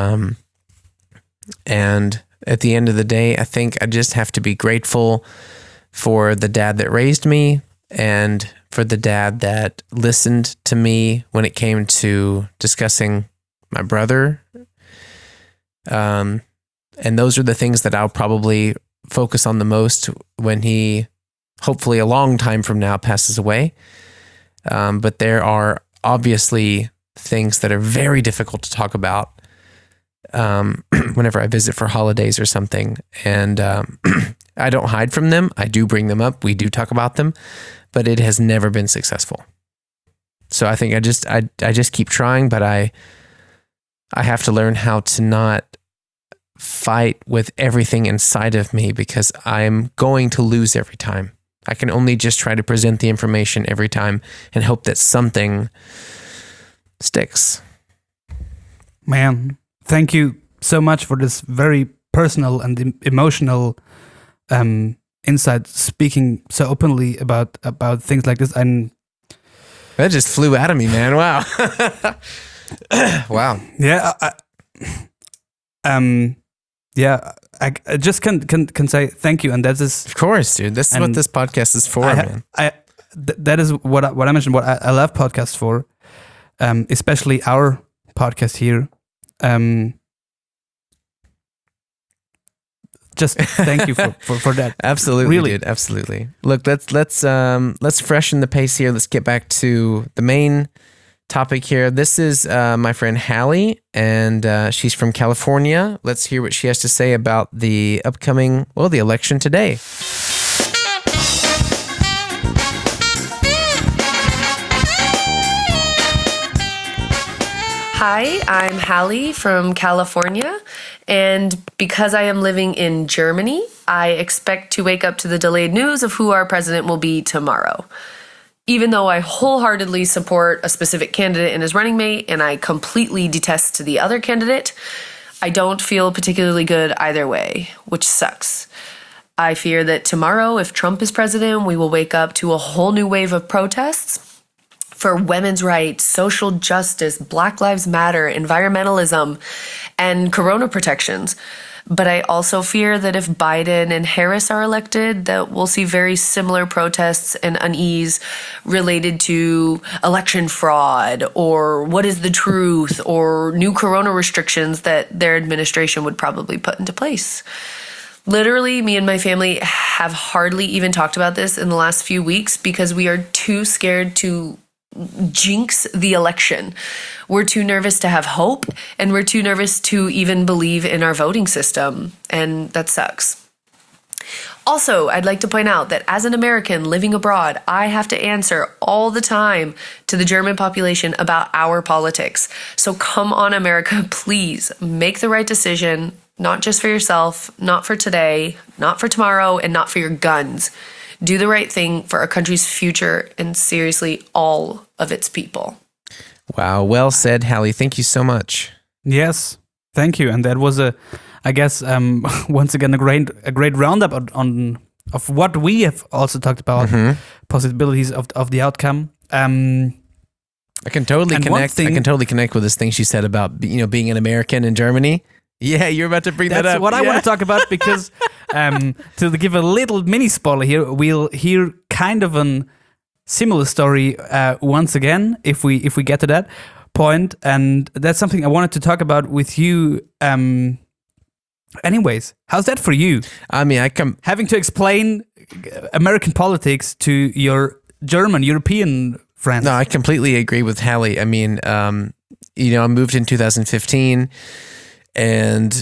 Speaker 1: And at the end of the day, I think I just have to be grateful for the dad that raised me and for the dad that listened to me when it came to discussing my brother. And those are the things that I'll probably focus on the most when he, hopefully a long time from now, passes away. But there are obviously things that are very difficult to talk about whenever I visit for holidays or something. And I don't hide from them. I do bring them up. We do talk about them, but it has never been successful. So I think I just keep trying, but I have to learn how to not fight with everything inside of me, because I'm going to lose every time. I can only just try to present the information every time and hope that something sticks.
Speaker 5: Man, thank you so much for this very personal and emotional insight, speaking so openly about things like this. And
Speaker 1: that just flew out of me, man. Wow. Wow.
Speaker 5: Yeah. I just can say thank you, and that is,
Speaker 1: of course, dude. This is what this podcast is for, man.
Speaker 5: That is what I mentioned. What I love podcasts for, especially our podcast here. Just thank you for that.
Speaker 1: Absolutely,
Speaker 5: really.
Speaker 1: Dude. Absolutely. Look, let's freshen the pace here. Let's get back to the main topic here. This is my friend Hallie, and she's from California. Let's hear what she has to say about the upcoming, the election today.
Speaker 4: Hi, I'm Hallie from California, and because I am living in Germany, I expect to wake up to the delayed news of who our president will be tomorrow. Even though I wholeheartedly support a specific candidate and his running mate, and I completely detest the other candidate, I don't feel particularly good either way, which sucks. I fear that tomorrow, if Trump is president, we will wake up to a whole new wave of protests for women's rights, social justice, Black Lives Matter, environmentalism, and corona protections. But I also fear that if Biden and Harris are elected, that we'll see very similar protests and unease related to election fraud, or what is the truth, or new corona restrictions that their administration would probably put into place. Literally, me and my family have hardly even talked about this in the last few weeks because we are too scared to jinx the election. We're too nervous to have hope, and we're too nervous to even believe in our voting system, and that sucks. Also, I'd like to point out that as an American living abroad, I have to answer all the time to the German population about our politics. So come on, America, please make the right decision, not just for yourself, not for today, not for tomorrow, and not for your guns. Do the right thing for our country's future and seriously all of its people.
Speaker 1: Wow, well said, Hallie. Thank you so much.
Speaker 5: Yes, thank you. And that was I guess, once again a great roundup of what we have also talked about, possibilities of the outcome. I
Speaker 1: can totally connect. I can totally connect with this thing she said about being an American in Germany. Yeah, you're about to bring that up.
Speaker 5: That's what I want to talk about, because to give a little mini spoiler here, we'll hear kind of a similar story once again if we get to that point, and that's something I wanted to talk about with you. Anyways, how's that for you?
Speaker 1: I mean,
Speaker 5: having to explain American politics to your German, European friends.
Speaker 1: No, I completely agree with Hallie. I mean, I moved in 2015. And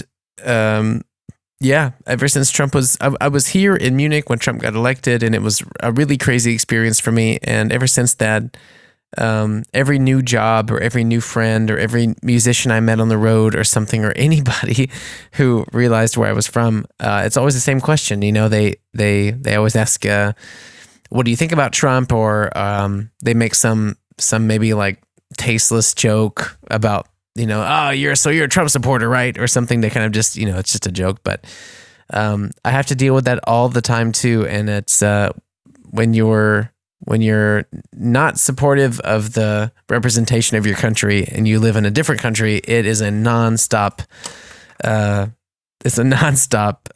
Speaker 1: ever since Trump I was here in Munich when Trump got elected, and it was a really crazy experience for me. And ever since that, every new job or every new friend or every musician I met on the road or something, or anybody who realized where I was from, it's always the same question. They always ask, "What do you think about Trump?" Or they make some maybe like tasteless joke about, you're a Trump supporter, right? Or something. They kind of just, it's just a joke. But I have to deal with that all the time too. And it's when you're not supportive of the representation of your country and you live in a different country, it is a nonstop.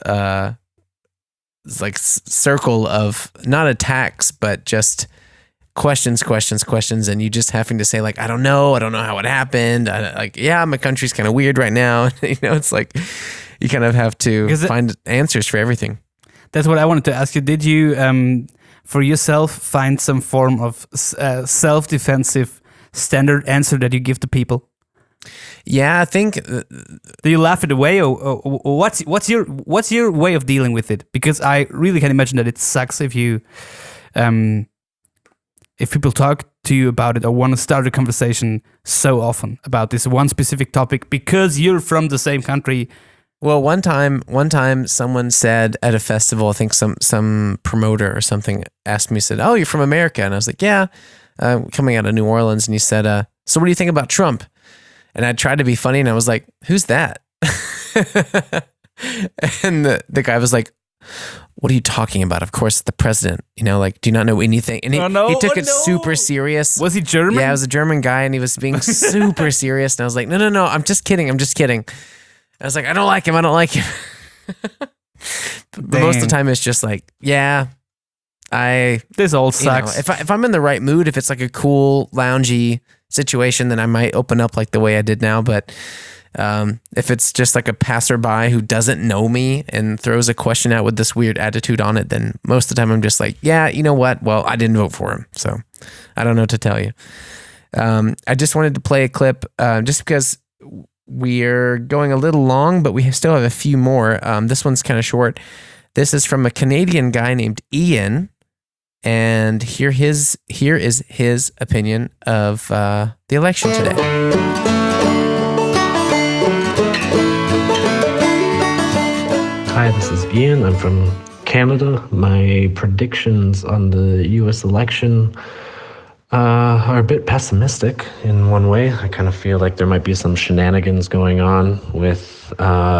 Speaker 1: It's like circle of not attacks, but just questions, and you just having to say like, I don't know how it happened. My country's kind of weird right now. It's like you kind of have to find answers for everything.
Speaker 5: That's what I wanted to ask you. Did you, for yourself, find some form of self-defensive standard answer that you give to people?
Speaker 1: Yeah, I think.
Speaker 5: Do you laugh it away, or what's your way of dealing with it? Because I really can imagine that it sucks if you, if people talk to you about it or want to start a conversation so often about this one specific topic because you're from the same country.
Speaker 1: Well, one time someone said at a festival, I think some promoter or something asked me, said, "Oh, you're from America?" And I was like, "Yeah, coming out of New Orleans." And he said, "So what do you think about Trump?" And I tried to be funny, and I was like, "Who's that?" And the guy was like, "What are you talking about? Of course, the president. Do you not know anything?" And he took it super serious.
Speaker 5: Was he German?
Speaker 1: Yeah, it was a German guy, and he was being super serious. And I was like, "No, I'm just kidding. I was like, I don't like him. But most of the time, it's just like, yeah,
Speaker 5: this all sucks.
Speaker 1: If I'm in the right mood, if it's like a cool, loungy situation, then I might open up like the way I did now. But if it's just like a passerby who doesn't know me and throws a question out with this weird attitude on it, then most of the time I'm just like, yeah, you know what? Well, I didn't vote for him, so I don't know what to tell you. I just wanted to play a clip just because we're going a little long, but we still have a few more. This one's kind of short. This is from a Canadian guy named Ian, and here is his opinion of the election today.
Speaker 8: Hi, this is Ian. I'm from Canada. My predictions on the U.S. election are a bit pessimistic in one way. I kind of feel like there might be some shenanigans going on with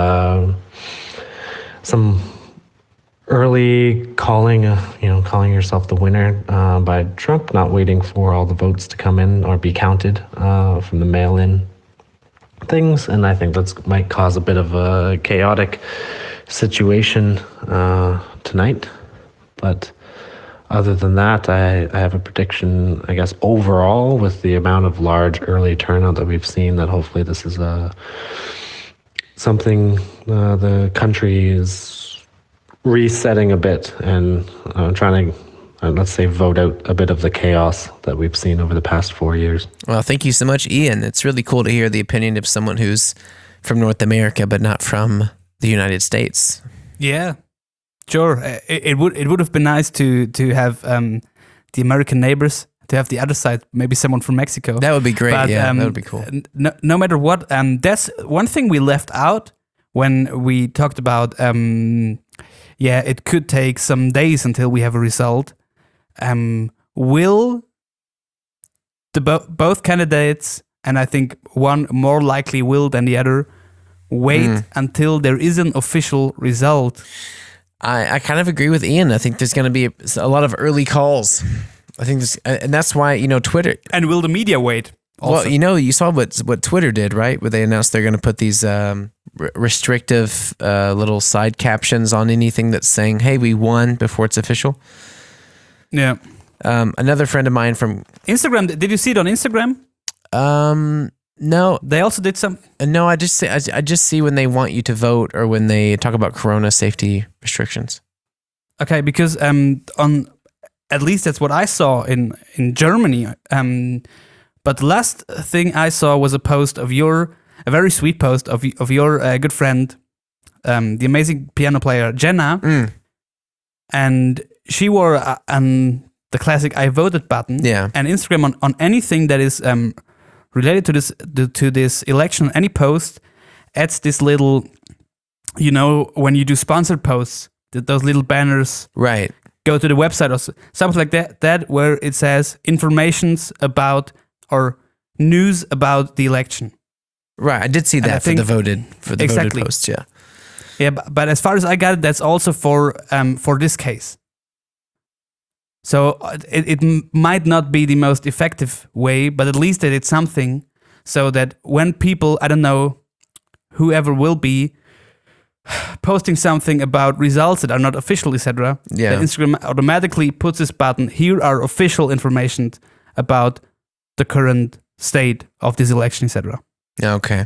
Speaker 8: some early calling yourself the winner by Trump, not waiting for all the votes to come in or be counted from the mail-in things. And I think that might cause a bit of a chaotic situation tonight. But other than that, I have a prediction, I guess, overall, with the amount of large early turnout that we've seen, that hopefully this is something the country is resetting a bit and trying to, let's say, vote out a bit of the chaos that we've seen over the past 4 years.
Speaker 1: Well, thank you so much, Ian. It's really cool to hear the opinion of someone who's from North America, but not from the United States.
Speaker 5: Yeah. Sure, it would have been nice to have the American neighbors, to have the other side, maybe someone from Mexico.
Speaker 1: That would be great. But, that would be cool.
Speaker 5: No matter what, that's one thing we left out when we talked about. It could take some days until we have a result. Will both candidates, and I think one more likely will than the other, wait until there is an official result?
Speaker 1: I kind of agree with Ian. I think there's going to be a lot of early calls. I think this, and that's why, Twitter.
Speaker 5: And will the media wait? Also?
Speaker 1: Well, you saw what Twitter did, right? Where they announced they're going to put these restrictive little side captions on anything that's saying, "Hey, we won," before it's official.
Speaker 5: Yeah.
Speaker 1: Another friend of mine from
Speaker 5: Instagram. Did you see it on Instagram?
Speaker 1: No,
Speaker 5: they also did some.
Speaker 1: No, I just see when they want you to vote or when they talk about Corona safety restrictions.
Speaker 5: Okay, because on at least that's what I saw in Germany. But the last thing I saw was a post of a very sweet post of your good friend, the amazing piano player Jenna, and she wore the classic "I voted" button.
Speaker 1: Yeah,
Speaker 5: and Instagram on anything that is related to this election, any post adds this little, when you do sponsored posts, those little banners,
Speaker 1: right?
Speaker 5: Go to the website or something like that where it says informations about or news about the election.
Speaker 1: Right, I did see that for the voted posts. Yeah,
Speaker 5: yeah, but as far as I got it, that's also for this case. So it might not be the most effective way, but at least it is something, so that when people, I don't know, whoever will be, posting something about results that are not official, etc.,
Speaker 1: Yeah.
Speaker 5: the Instagram automatically puts this button, here are official information about the current state of this election, etc.
Speaker 1: Okay.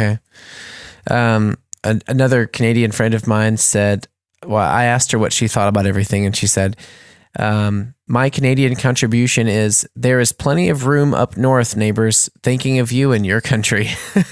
Speaker 1: Another Canadian friend of mine said, well, I asked her what she thought about everything, and she said, my Canadian contribution is, there is plenty of room up north, neighbors, thinking of you and your country.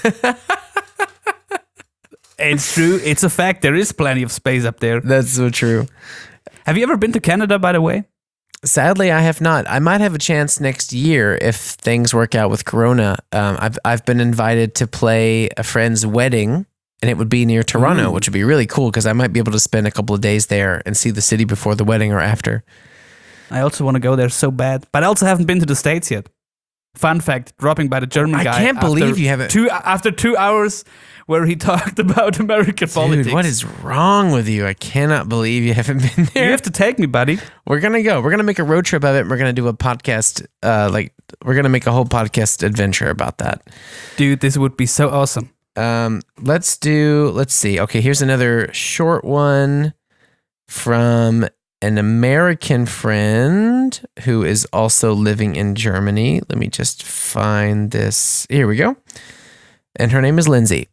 Speaker 5: It's true. It's a fact. There is plenty of space up there.
Speaker 1: That's so true.
Speaker 5: Have you ever been to Canada, by the way?
Speaker 1: Sadly, I have not. I might have a chance next year if things work out with Corona. I've been invited to play a friend's wedding, and it would be near Toronto, which would be really cool because I might be able to spend a couple of days there and see the city before the wedding or after.
Speaker 5: I also want to go there so bad, but I also haven't been to the States yet. Fun fact, dropping by the German guy.
Speaker 1: I can't believe you haven't.
Speaker 5: After 2 hours where he talked about American politics.
Speaker 1: Dude, what is wrong with you? I cannot believe you haven't been there.
Speaker 5: You have to take me, buddy.
Speaker 1: We're going to go. We're going to make a road trip of it. And we're going to do a podcast. We're going to make a whole podcast adventure about that.
Speaker 5: Dude, this would be so awesome.
Speaker 1: Let's see. Okay, here's another short one from an American friend who is also living in Germany. Let me just find this. Here we go. And her name is Lindsay.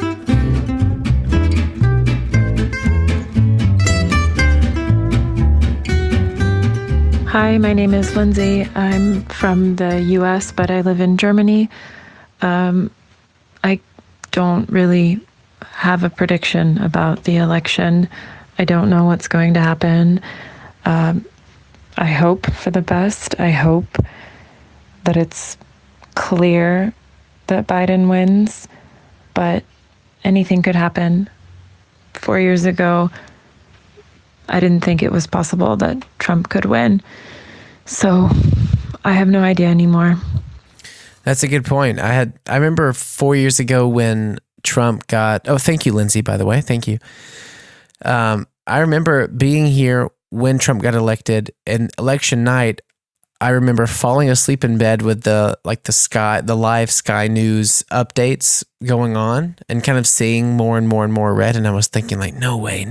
Speaker 9: Hi, my name is Lindsay. I'm from the US, but I live in Germany. I don't really have a prediction about the election. I don't know what's going to happen. I hope for the best. I hope that it's clear that Biden wins, but anything could happen. 4 years ago, I didn't think it was possible that Trump could win. So I have no idea anymore.
Speaker 1: That's a good point. I remember 4 years ago when Trump got, thank you, Lindsay, by the way. Thank you. I remember being here when Trump got elected, and election night, I remember falling asleep in bed with the live Sky News updates going on and kind of seeing more and more and more red. And I was thinking like, no way.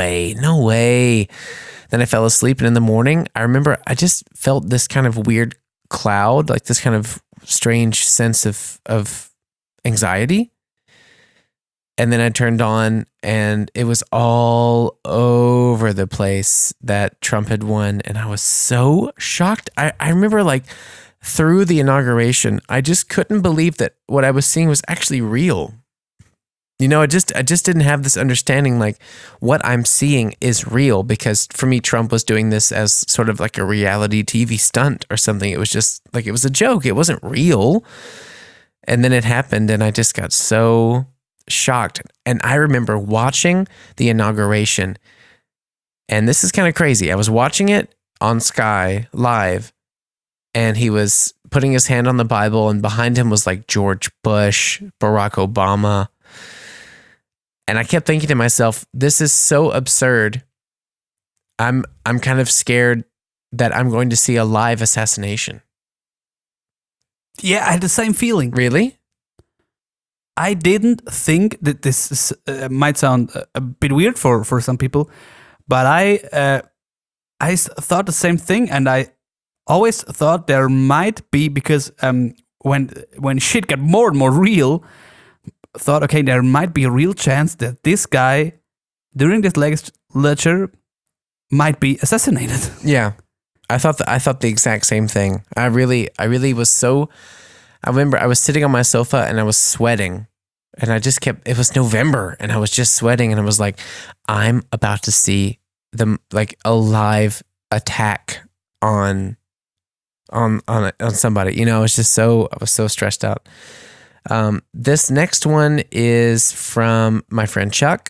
Speaker 1: Then I fell asleep, and in the morning, I remember I just felt this kind of weird cloud, like this kind of strange sense of anxiety. And then I turned on, and it was all over the place that Trump had won. And I was so shocked. I remember like through the inauguration, I just couldn't believe that what I was seeing was actually real. You know, I just didn't have this understanding like what I'm seeing is real, because for me, Trump was doing this as sort of like a reality TV stunt or something. It was just like, it was a joke. It wasn't real. And then it happened, and I just got so shocked. And I remember watching the inauguration, and this is kind of crazy. I was watching it on Sky Live, and he was putting his hand on the Bible, and behind him was like George Bush, Barack Obama. And I kept thinking to myself, this is so absurd. I'm kind of scared that I'm going to see a live assassination.
Speaker 5: Yeah, I had the same feeling.
Speaker 1: Really?
Speaker 5: I didn't think that this might sound a bit weird for some people, but I thought the same thing, and I always thought there might be, because when shit got more and more real, thought, okay, there might be a real chance that this guy during this legislature might be assassinated.
Speaker 1: Yeah, I thought the exact same thing. I really was so. I remember I was sitting on my sofa and I was sweating, and I just kept. It was November, and I was just sweating, and I was like, I'm about to see a live attack on somebody. You know, I was so stressed out. This next one is from my friend Chuck.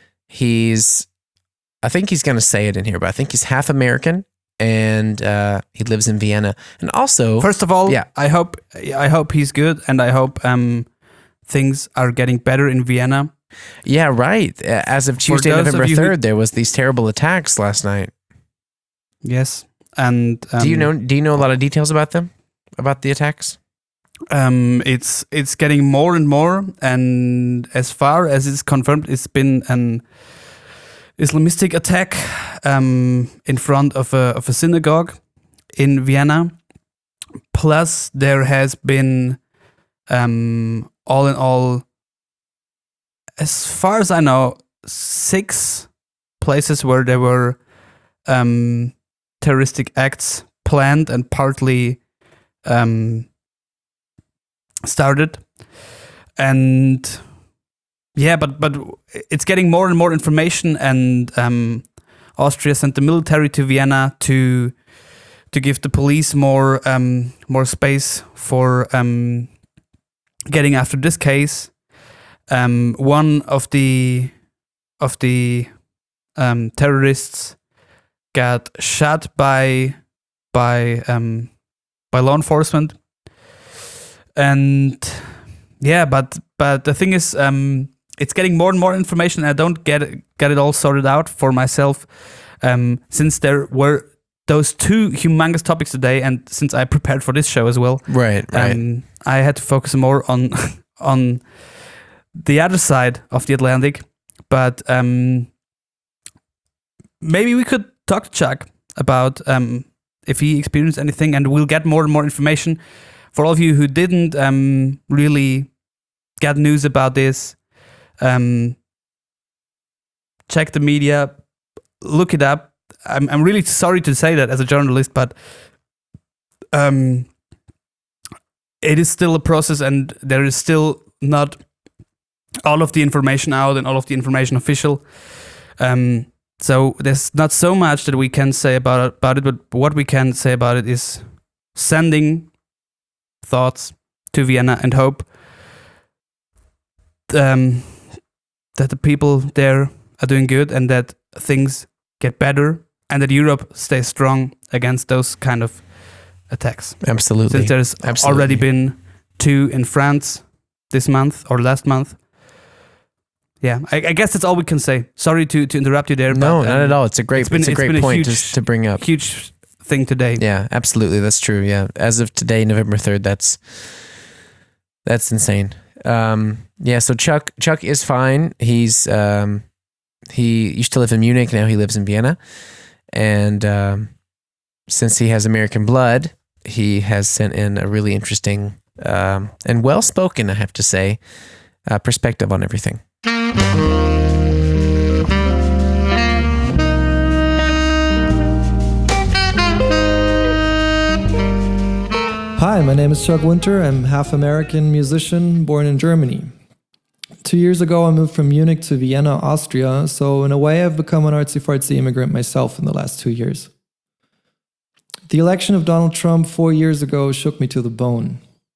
Speaker 1: I think he's going to say it in here, but I think he's half American, and he lives in Vienna. And also,
Speaker 5: first of all,
Speaker 1: yeah,
Speaker 5: I hope he's good, and I hope things are getting better in Vienna.
Speaker 1: Yeah, right. As of Tuesday, November 3rd, there was these terrible attacks last night.
Speaker 5: Yes, and
Speaker 1: do you know a lot of details about them? About the attacks?
Speaker 5: It's getting more and more, and as far as it's confirmed, it's been an Islamistic attack in front of a synagogue in Vienna. Plus, there has been, all in all, as far as I know, 6 places where there were terroristic acts planned and partly started. And yeah, but it's getting more and more information, and Austria sent the military to Vienna to give the police more space for getting after this case. One of the terrorists got shot by law enforcement, and yeah, but the thing is, it's getting more and more information. I don't get it all sorted out for myself, since there were those 2 humongous topics today, and since I prepared for this show as well,
Speaker 1: Right.
Speaker 5: I had to focus more on the other side of the Atlantic. But maybe we could talk to Chuck about if he experienced anything, and we'll get more and more information. For all of you who didn't really get news about this, check the media, look it up. I'm really sorry to say that as a journalist, but it is still a process, and there is still not all of the information out and all of the information official. So there's not so much that we can say about it, but what we can say about it is sending thoughts to Vienna and hope that the people there are doing good, and that things get better, and that Europe stays strong against those kind of attacks.
Speaker 1: Absolutely.
Speaker 5: Since there's already been 2 in France this month or last month. Yeah, I guess that's all we can say. Sorry to interrupt you there.
Speaker 1: No,
Speaker 5: but,
Speaker 1: not at all. It's a great point to bring up.
Speaker 5: Huge thing today.
Speaker 1: Yeah, absolutely. That's true. Yeah, as of today, November 3rd, that's insane. Yeah, so Chuck is fine. He's he used to live in Munich. Now he lives in Vienna, and since he has American blood, he has sent in a really interesting and well spoken, I have to say, perspective on everything.
Speaker 10: Hi, my name is Chuck Winter. I'm half American musician born in Germany. 2 years ago, I moved from Munich to Vienna, Austria, so in a way I've become an artsy-fartsy immigrant myself in the last 2 years. The election of Donald Trump 4 years ago shook me to the bone.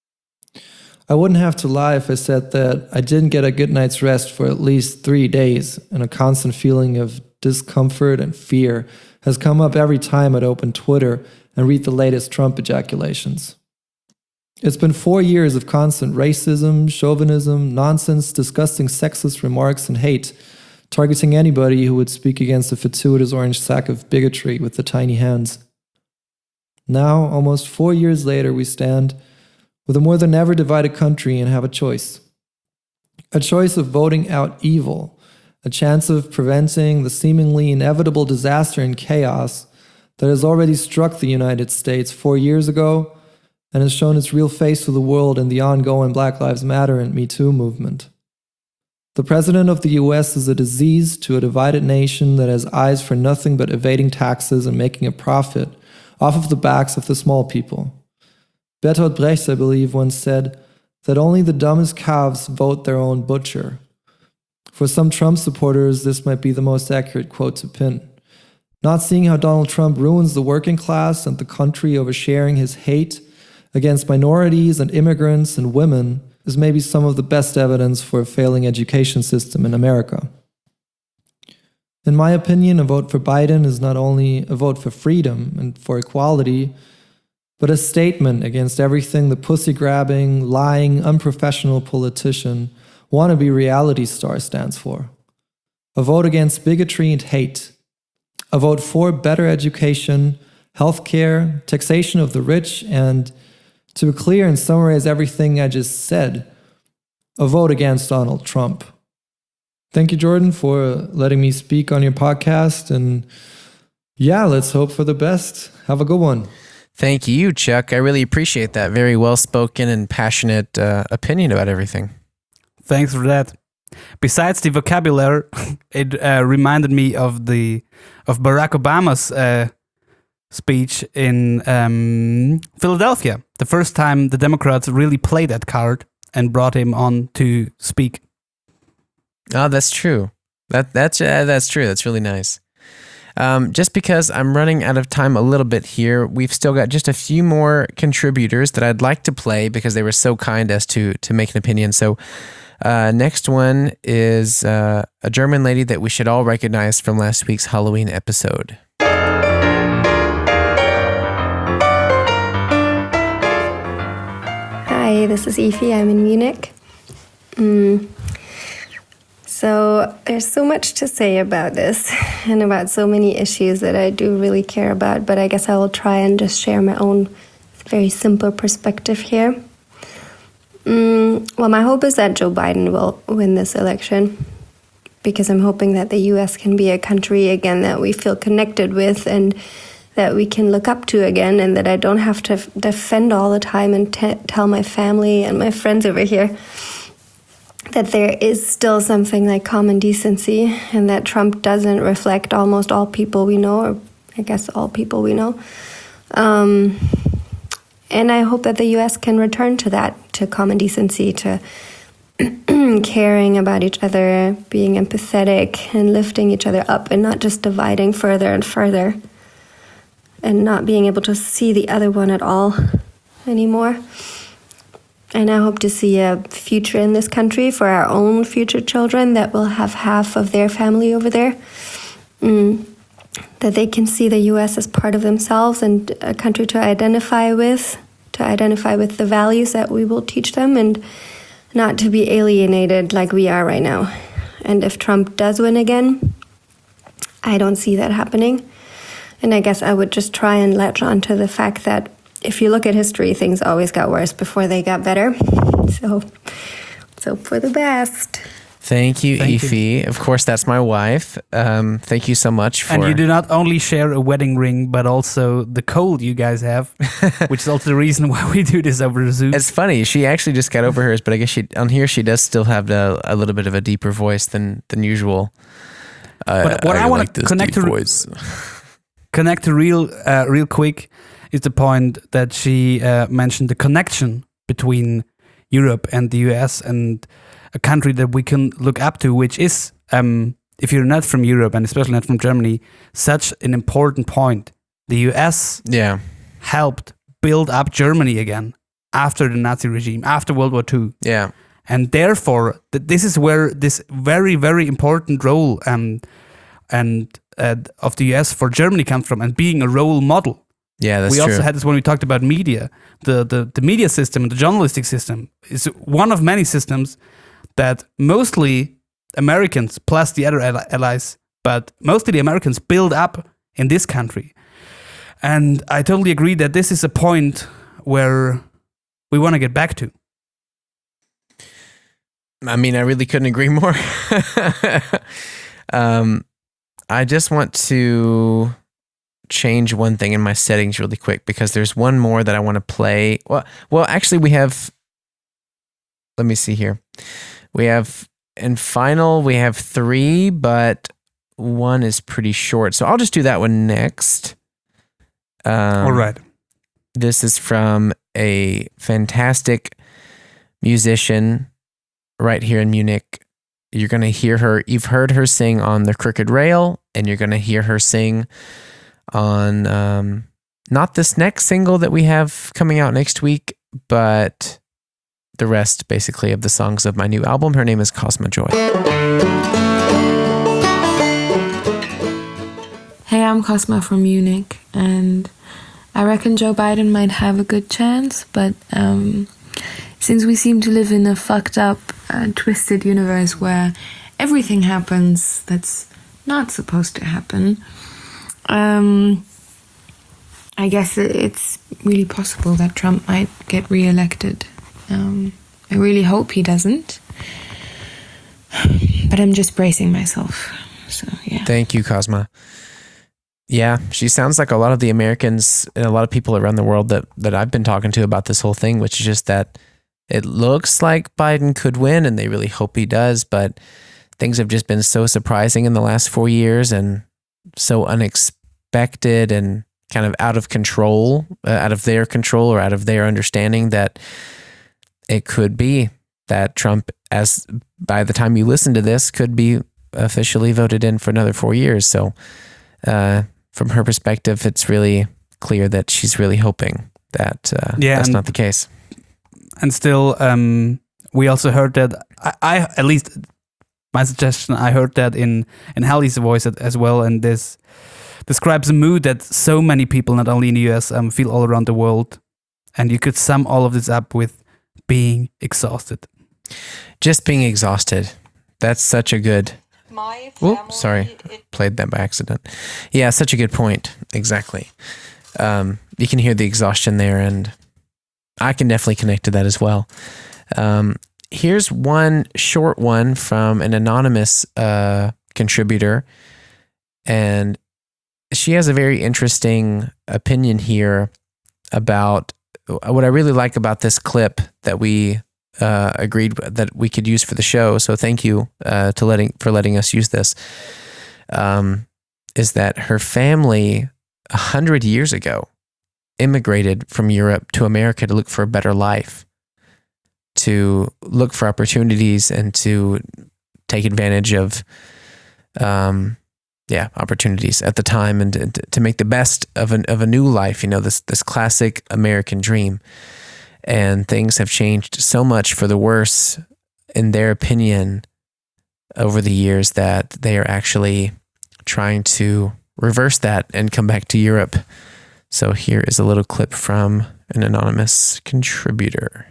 Speaker 10: I wouldn't have to lie if I said that I didn't get a good night's rest for at least 3 days, and a constant feeling of discomfort and fear has come up every time I'd open Twitter and read the latest Trump ejaculations. It's been 4 years of constant racism, chauvinism, nonsense, disgusting sexist remarks, and hate, targeting anybody who would speak against the fatuous orange sack of bigotry with the tiny hands. Now, almost 4 years later, we stand with a more than ever divided country and have a choice. A choice of voting out evil, a chance of preventing the seemingly inevitable disaster and chaos that has already struck the United States 4 years ago and has shown its real face to the world in the ongoing Black Lives Matter and Me Too movement. The president of the US is a disease to a divided nation that has eyes for nothing but evading taxes and making a profit off of the backs of the small people. Bertolt Brecht, I believe, once said that only the dumbest calves vote their own butcher. For some Trump supporters, this might be the most accurate quote to pin. Not seeing how Donald Trump ruins the working class and the country over sharing his hate against minorities and immigrants and women is maybe some of the best evidence for a failing education system in America. In my opinion, a vote for Biden is not only a vote for freedom and for equality, but a statement against everything the pussy-grabbing, lying, unprofessional politician wannabe reality star stands for. A vote against bigotry and hate. A vote for better education, healthcare, taxation of the rich, and To be clear and summarize everything I just said, a vote against Donald Trump. Thank you, Jordan, for letting me speak on your podcast. And yeah, let's hope for the best. Have a good one.
Speaker 1: Thank you, Chuck. I really appreciate that. Very well-spoken and passionate opinion about everything.
Speaker 5: Thanks for that. Besides the vocabulary, it reminded me of Barack Obama's speech in Philadelphia. The first time the Democrats really played that card and brought him on to speak.
Speaker 1: Oh, that's true. That's true. That's really nice. Just because I'm running out of time a little bit here, we've still got just a few more contributors that I'd like to play because they were so kind as to make an opinion. So next one is a German lady that we should all recognize from last week's Halloween episode.
Speaker 11: Hi, this is Ify. I'm in Munich. So there's so much to say about this and about so many issues that I do really care about, but I guess I will try and just share my own very simple perspective here. Well, my hope is that Joe Biden will win this election because I'm hoping that the U.S. can be a country again that we feel connected with and that we can look up to again, and that I don't have to defend all the time and tell my family and my friends over here that there is still something like common decency and that Trump doesn't reflect almost all people we know, or I guess all people we know. And I hope that the U.S. can return to that, to common decency, to caring about each other, being empathetic and lifting each other up and not just dividing further and further and not being able to see the other one at all anymore. And I hope to see a future in this country for our own future children that will have half of their family over there. That they can see the U.S. as part of themselves and a country to identify with the values that we will teach them and not to be alienated like we are right now. And if Trump does win again, I don't see that happening. And I guess I would just try and latch on to the fact that if you look at history, things always got worse before they got better. So for the best.
Speaker 1: Thank you, Ify. Of course, that's my wife. Thank you so much for...
Speaker 5: And you do not only share a wedding ring, but also the cold you guys have, which is also the reason why we do this over Zoom.
Speaker 1: It's funny. She actually just got over hers, but I guess on here she does still have a little bit of a deeper voice than usual.
Speaker 5: But what I want to connect to real quick is the point that she mentioned, the connection between Europe and the US and a country that we can look up to, which is, if you're not from Europe and especially not from Germany, such an important point. The US helped build up Germany again after the Nazi regime, after World War II.
Speaker 1: Yeah.
Speaker 5: And therefore, this is where this very, very important role of the US for Germany comes from, and being a role model.
Speaker 1: Yeah, that's true.
Speaker 5: We also had this when we talked about media. The media system and the journalistic system is one of many systems that mostly Americans, plus the other allies, but mostly the Americans build up in this country. And I totally agree that this is a point where we want to get back to.
Speaker 1: I mean, I really couldn't agree more. I just want to change one thing in my settings really quick because there's one more that I want to play. Well, actually we have, let me see here. We have, in final, we have 3, but one is pretty short. So I'll just do that one next.
Speaker 5: All right.
Speaker 1: This is from a fantastic musician right here in Munich. You're going to hear her, you've heard her sing on The Crooked Rail, and you're going to hear her sing on not this next single that we have coming out next week, but the rest basically of the songs of my new album. Her name is Cosma Joy.
Speaker 12: Hey, I'm Cosma from Munich, and I reckon Joe Biden might have a good chance, but since we seem to live in a fucked up, twisted universe where everything happens that's not supposed to happen, I guess it's really possible that Trump might get re-elected. I really hope he doesn't. But I'm just bracing myself. So, yeah.
Speaker 1: Thank you, Cosma. Yeah, she sounds like a lot of the Americans and a lot of people around the world that I've been talking to about this whole thing, which is just that it looks like Biden could win and they really hope he does, but things have just been so surprising in the last 4 years and so unexpected and kind of out of control, out of their control or out of their understanding that it could be that Trump, as by the time you listen to this, could be officially voted in for another 4 years. So from her perspective, it's really clear that she's really hoping that that's not the case.
Speaker 5: And still, we also heard that, I at least my suggestion, I heard that in Hallie's voice as well, and this describes a mood that so many people, not only in the US, feel all around the world. And you could sum all of this up with being exhausted.
Speaker 1: Just being exhausted. That's such a good... sorry. Played that by accident. Yeah, such a good point. Exactly. You can hear the exhaustion there, and I can definitely connect to that as well. Here's one short one from an anonymous contributor, and she has a very interesting opinion here about what I really like about this clip that we agreed that we could use for the show. So thank you for letting us use this. Is that her family 100 years ago immigrated from Europe to America to look for a better life, to look for opportunities and to take advantage of opportunities at the time and to make the best of a new life, this classic American dream. And things have changed so much for the worse, in their opinion, over the years that they are actually trying to reverse that and come back to Europe. So here is a little clip from an anonymous contributor.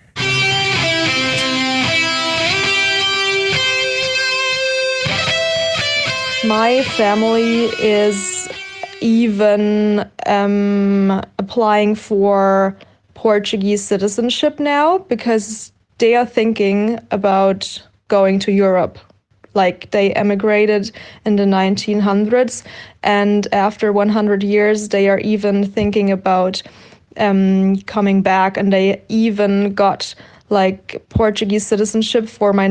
Speaker 13: My family is even applying for Portuguese citizenship now because they are thinking about going to Europe. Like, they emigrated in the 1900s, and after 100 years, they are even thinking about coming back, and they even got like Portuguese citizenship for my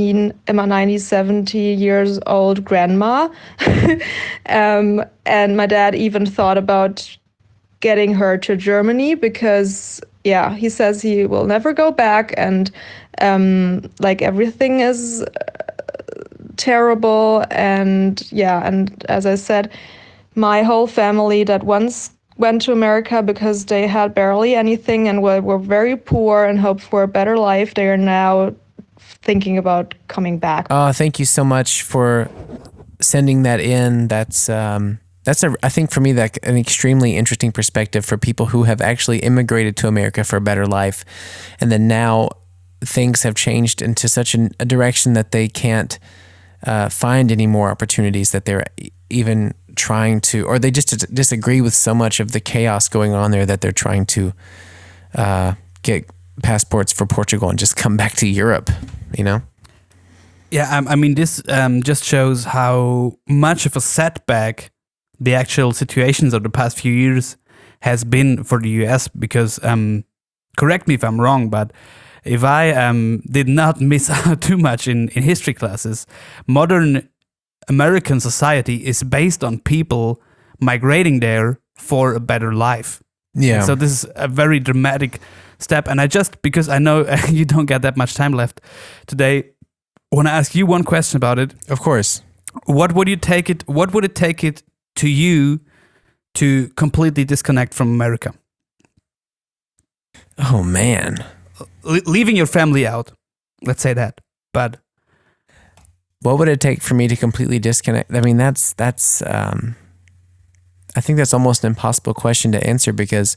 Speaker 13: 70 years old grandma. And my dad even thought about getting her to Germany because, he says he will never go back, and everything is terrible. And as I said, my whole family that once went to America because they had barely anything and were very poor and hoped for a better life, they are now thinking about coming back.
Speaker 1: Oh, thank you so much for sending that in. That's I think for me, that an extremely interesting perspective for people who have actually immigrated to America for a better life, and then now things have changed into such a direction that they can't find any more opportunities, that they're even trying to, or they just disagree with so much of the chaos going on there that they're trying to get passports for Portugal and just come back to Europe,
Speaker 5: Yeah, I mean, this just shows how much of a setback the actual situations of the past few years has been for the US, because, correct me if I'm wrong, but if I did not miss out too much in history classes, modern American society is based on people migrating there for a better life.
Speaker 1: Yeah.
Speaker 5: And so this is a very dramatic step. And because I know you don't get that much time left today, I want to ask you one question about it.
Speaker 1: Of course.
Speaker 5: What would it take it to you to completely disconnect from America?
Speaker 1: Oh, man.
Speaker 5: Leaving your family out, let's say that. But
Speaker 1: what would it take for me to completely disconnect? I mean, that's I think that's almost an impossible question to answer, because,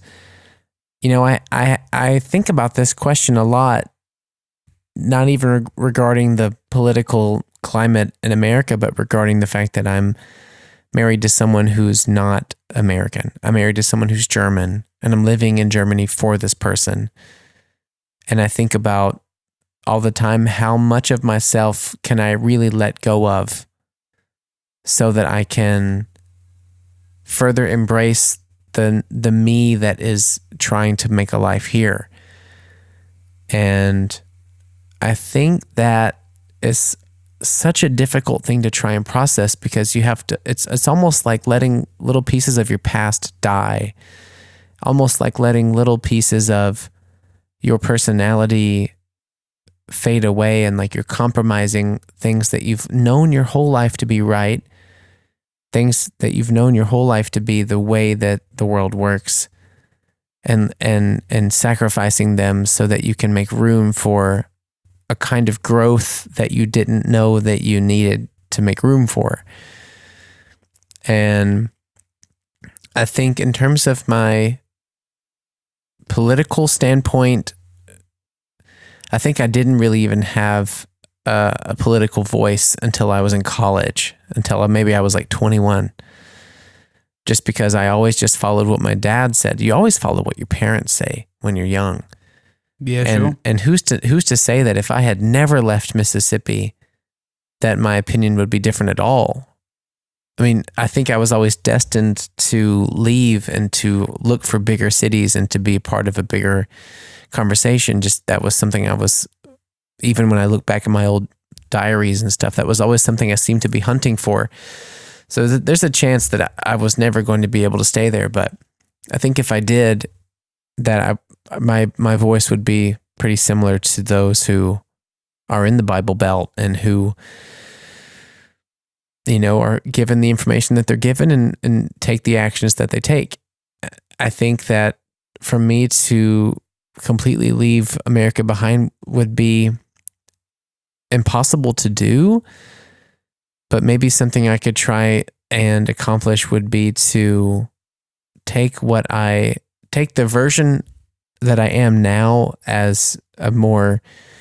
Speaker 1: I think about this question a lot, not even regarding the political climate in America, but regarding the fact that I'm married to someone who's not American. I'm married to someone who's German, and I'm living in Germany for this person. And I think about all the time, how much of myself can I really let go of so that I can further embrace the me that is trying to make a life here. And I think that is such a difficult thing to try and process, because you have to, it's almost like letting little pieces of your past die, almost like letting little pieces of your personality fade away, and like you're compromising things that you've known your whole life to be right, things that you've known your whole life to be the way that the world works, and sacrificing them so that you can make room for a kind of growth that you didn't know that you needed to make room for. And I think in terms of my political standpoint, I think I didn't really even have a political voice until I was in college, until maybe I was like 21. Just because I always just followed what my dad said. You always follow what your parents say when you're young.
Speaker 5: Yeah,
Speaker 1: and,
Speaker 5: sure.
Speaker 1: And who's to say that if I had never left Mississippi, that my opinion would be different at all? I mean, I think I was always destined to leave and to look for bigger cities and to be a part of a bigger conversation. Just that was something I was, even when I look back at my old diaries and stuff, that was always something I seemed to be hunting for. So there's a chance that I was never going to be able to stay there. But I think if I did, that my voice would be pretty similar to those who are in the Bible Belt and who, you know, are given the information that they're given and take the actions that they take. I think that for me to completely leave America behind would be impossible to do, but maybe something I could try and accomplish would be to take the version that I am now as a more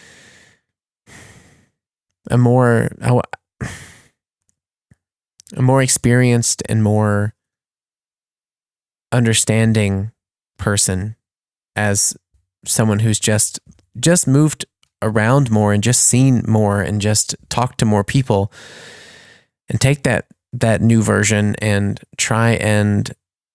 Speaker 1: experienced and more understanding person, as someone who's just moved around more and just seen more and just talked to more people, and take that new version and try and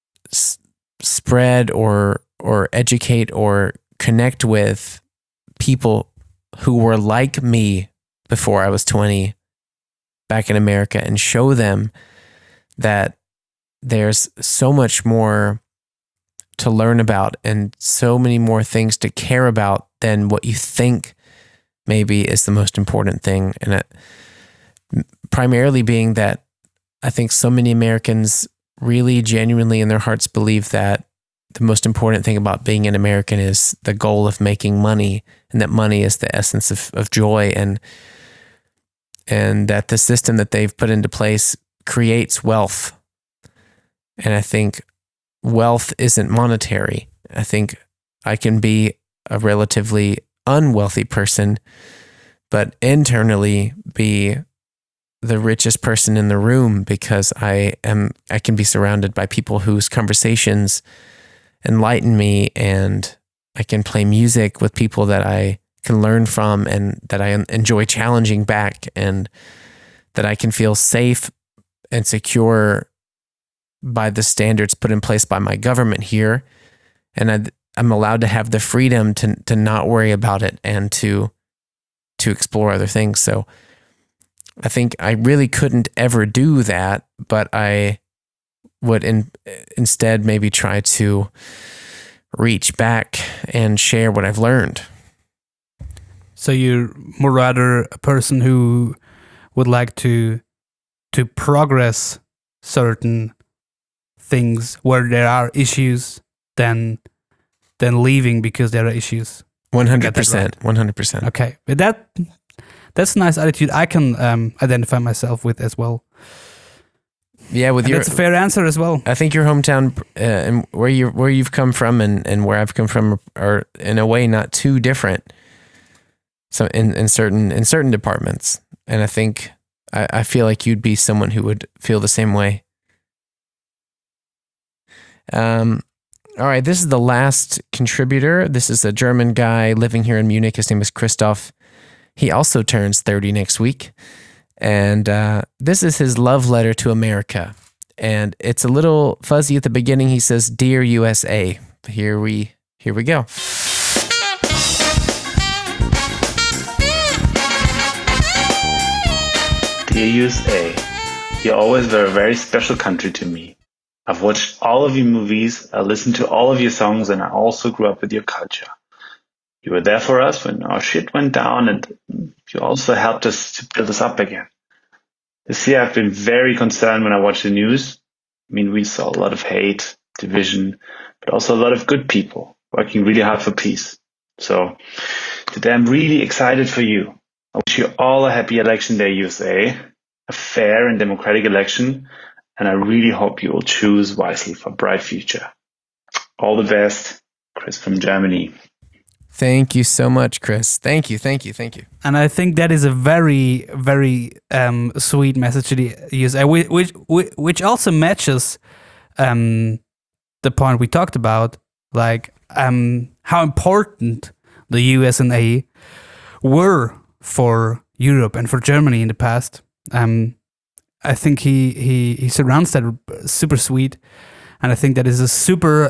Speaker 1: spread or educate or connect with people who were like me before I was 20 back in America, and show them that there's so much more to learn about and so many more things to care about than what you think maybe is the most important thing. And primarily being that I think so many Americans really genuinely in their hearts believe that the most important thing about being an American is the goal of making money, and that money is the essence of joy, and that the system that they've put into place creates wealth. And I think wealth isn't monetary. I think I can be a relatively unwealthy person, but internally be the richest person in the room, because I can be surrounded by people whose conversations enlighten me, and I can play music with people that I can learn from and that I enjoy challenging back, and that I can feel safe and secure by the standards put in place by my government here. And I'm allowed to have the freedom to not worry about it and to explore other things. So I think I really couldn't ever do that, but I would instead maybe try to reach back and share what I've learned.
Speaker 5: So you're more rather a person who would like to progress certain things where there are issues than leaving because there are issues.
Speaker 1: 100%. 100%.
Speaker 5: Okay, but that's a nice attitude. I can identify myself with as well.
Speaker 1: Yeah,
Speaker 5: and that's a fair answer as well.
Speaker 1: I think your hometown and where you've come from and where I've come from are in a way not too different. So in certain departments, and I think I feel like you'd be someone who would feel the same way. All right, this is the last contributor. This is a German guy living here in Munich. His name is Christoph. He also turns 30 next week. And this is his love letter to America. And it's a little fuzzy at the beginning. He says, "Dear USA." Here we go.
Speaker 14: Dear USA, you always were a very special country to me. I've watched all of your movies, I listened to all of your songs, and I also grew up with your culture. You were there for us when our shit went down, and you also helped us to build us up again. This year I've been very concerned when I watched the news. I mean, we saw a lot of hate, division, but also a lot of good people working really hard for peace. So today I'm really excited for you. I wish you all a happy election day, USA, a fair and democratic election, and I really hope you will choose wisely for a bright future. All the best, Chris from Germany.
Speaker 1: Thank you so much, Chris. Thank you.
Speaker 5: And I think that is a very, very sweet message to the USA, which also matches the point we talked about, like how important the US and A were for Europe and for Germany in the past. I think he surrounds that super sweet, and I think that is a super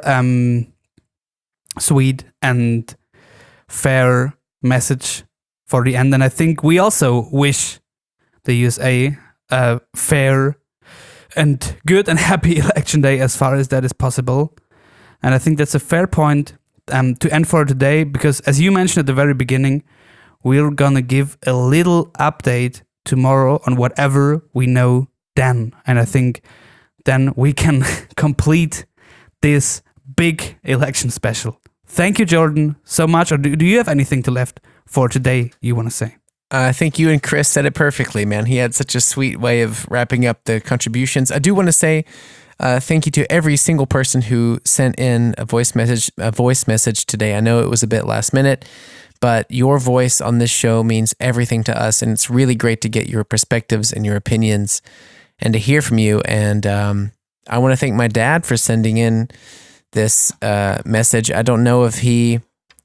Speaker 5: sweet and fair message for the end. And I think we also wish the USA a fair and good and happy election day as far as that is possible. And I think that's a fair point to end for today, because as you mentioned at the very beginning, we're gonna give a little update tomorrow on whatever we know then. And I think then we can complete this big election special. Thank you, Jordan, so much. Or do you have anything to left for today you want to say?
Speaker 1: I think you and Chris said it perfectly, man. He had such a sweet way of wrapping up the contributions. I do want to say thank you to every single person who sent in a voice message today. I know it was a bit last minute, but your voice on this show means everything to us, and it's really great to get your perspectives and your opinions and to hear from you. And I want to thank my dad for sending in this message. I don't know if he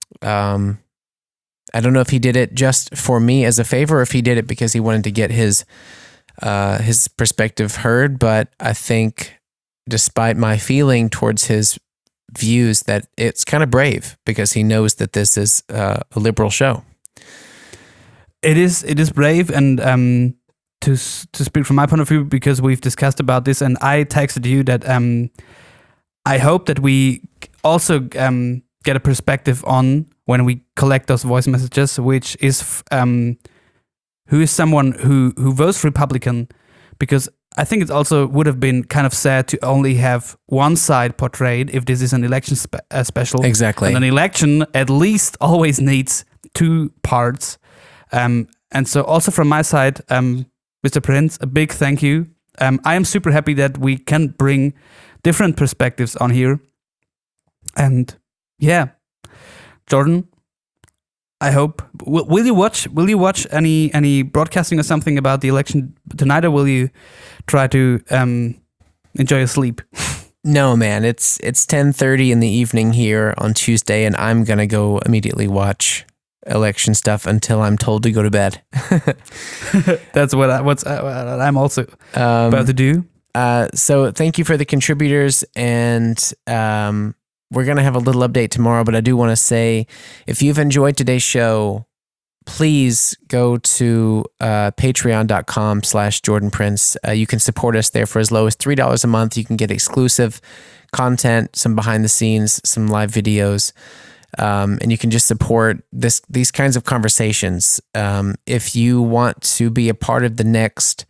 Speaker 1: did it just for me as a favor, or if he did it because he wanted to get his perspective heard. But I think, despite my feeling towards his views, that it's kind of brave, because he knows that this is a liberal show.
Speaker 5: It is brave, and to speak from my point of view, because we've discussed about this, and I texted you that I hope that we also get a perspective on, when we collect those voice messages, which is who is someone who votes Republican, because I think it also would have been kind of sad to only have one side portrayed if this is an election special.
Speaker 1: Exactly.
Speaker 5: And an election at least always needs two parts. And so also from my side, Mr. Prince, a big thank you. I am super happy that we can bring different perspectives on here. And yeah, Jordan, I hope will you watch any broadcasting or something about the election tonight, or will you try to enjoy your sleep?
Speaker 1: No, man, it's 10:30 in the evening here on Tuesday, and I'm gonna go immediately watch election stuff until I'm told to go to bed.
Speaker 5: That's what I'm also about to do.
Speaker 1: So thank you for the contributors, and we're going to have a little update tomorrow, but I do want to say, if you've enjoyed today's show, please go to patreon.com/Jordan Prince. You can support us there for as low as $3 a month. You can get exclusive content, some behind the scenes, some live videos, and you can just support these kinds of conversations. If you want to be a part of the next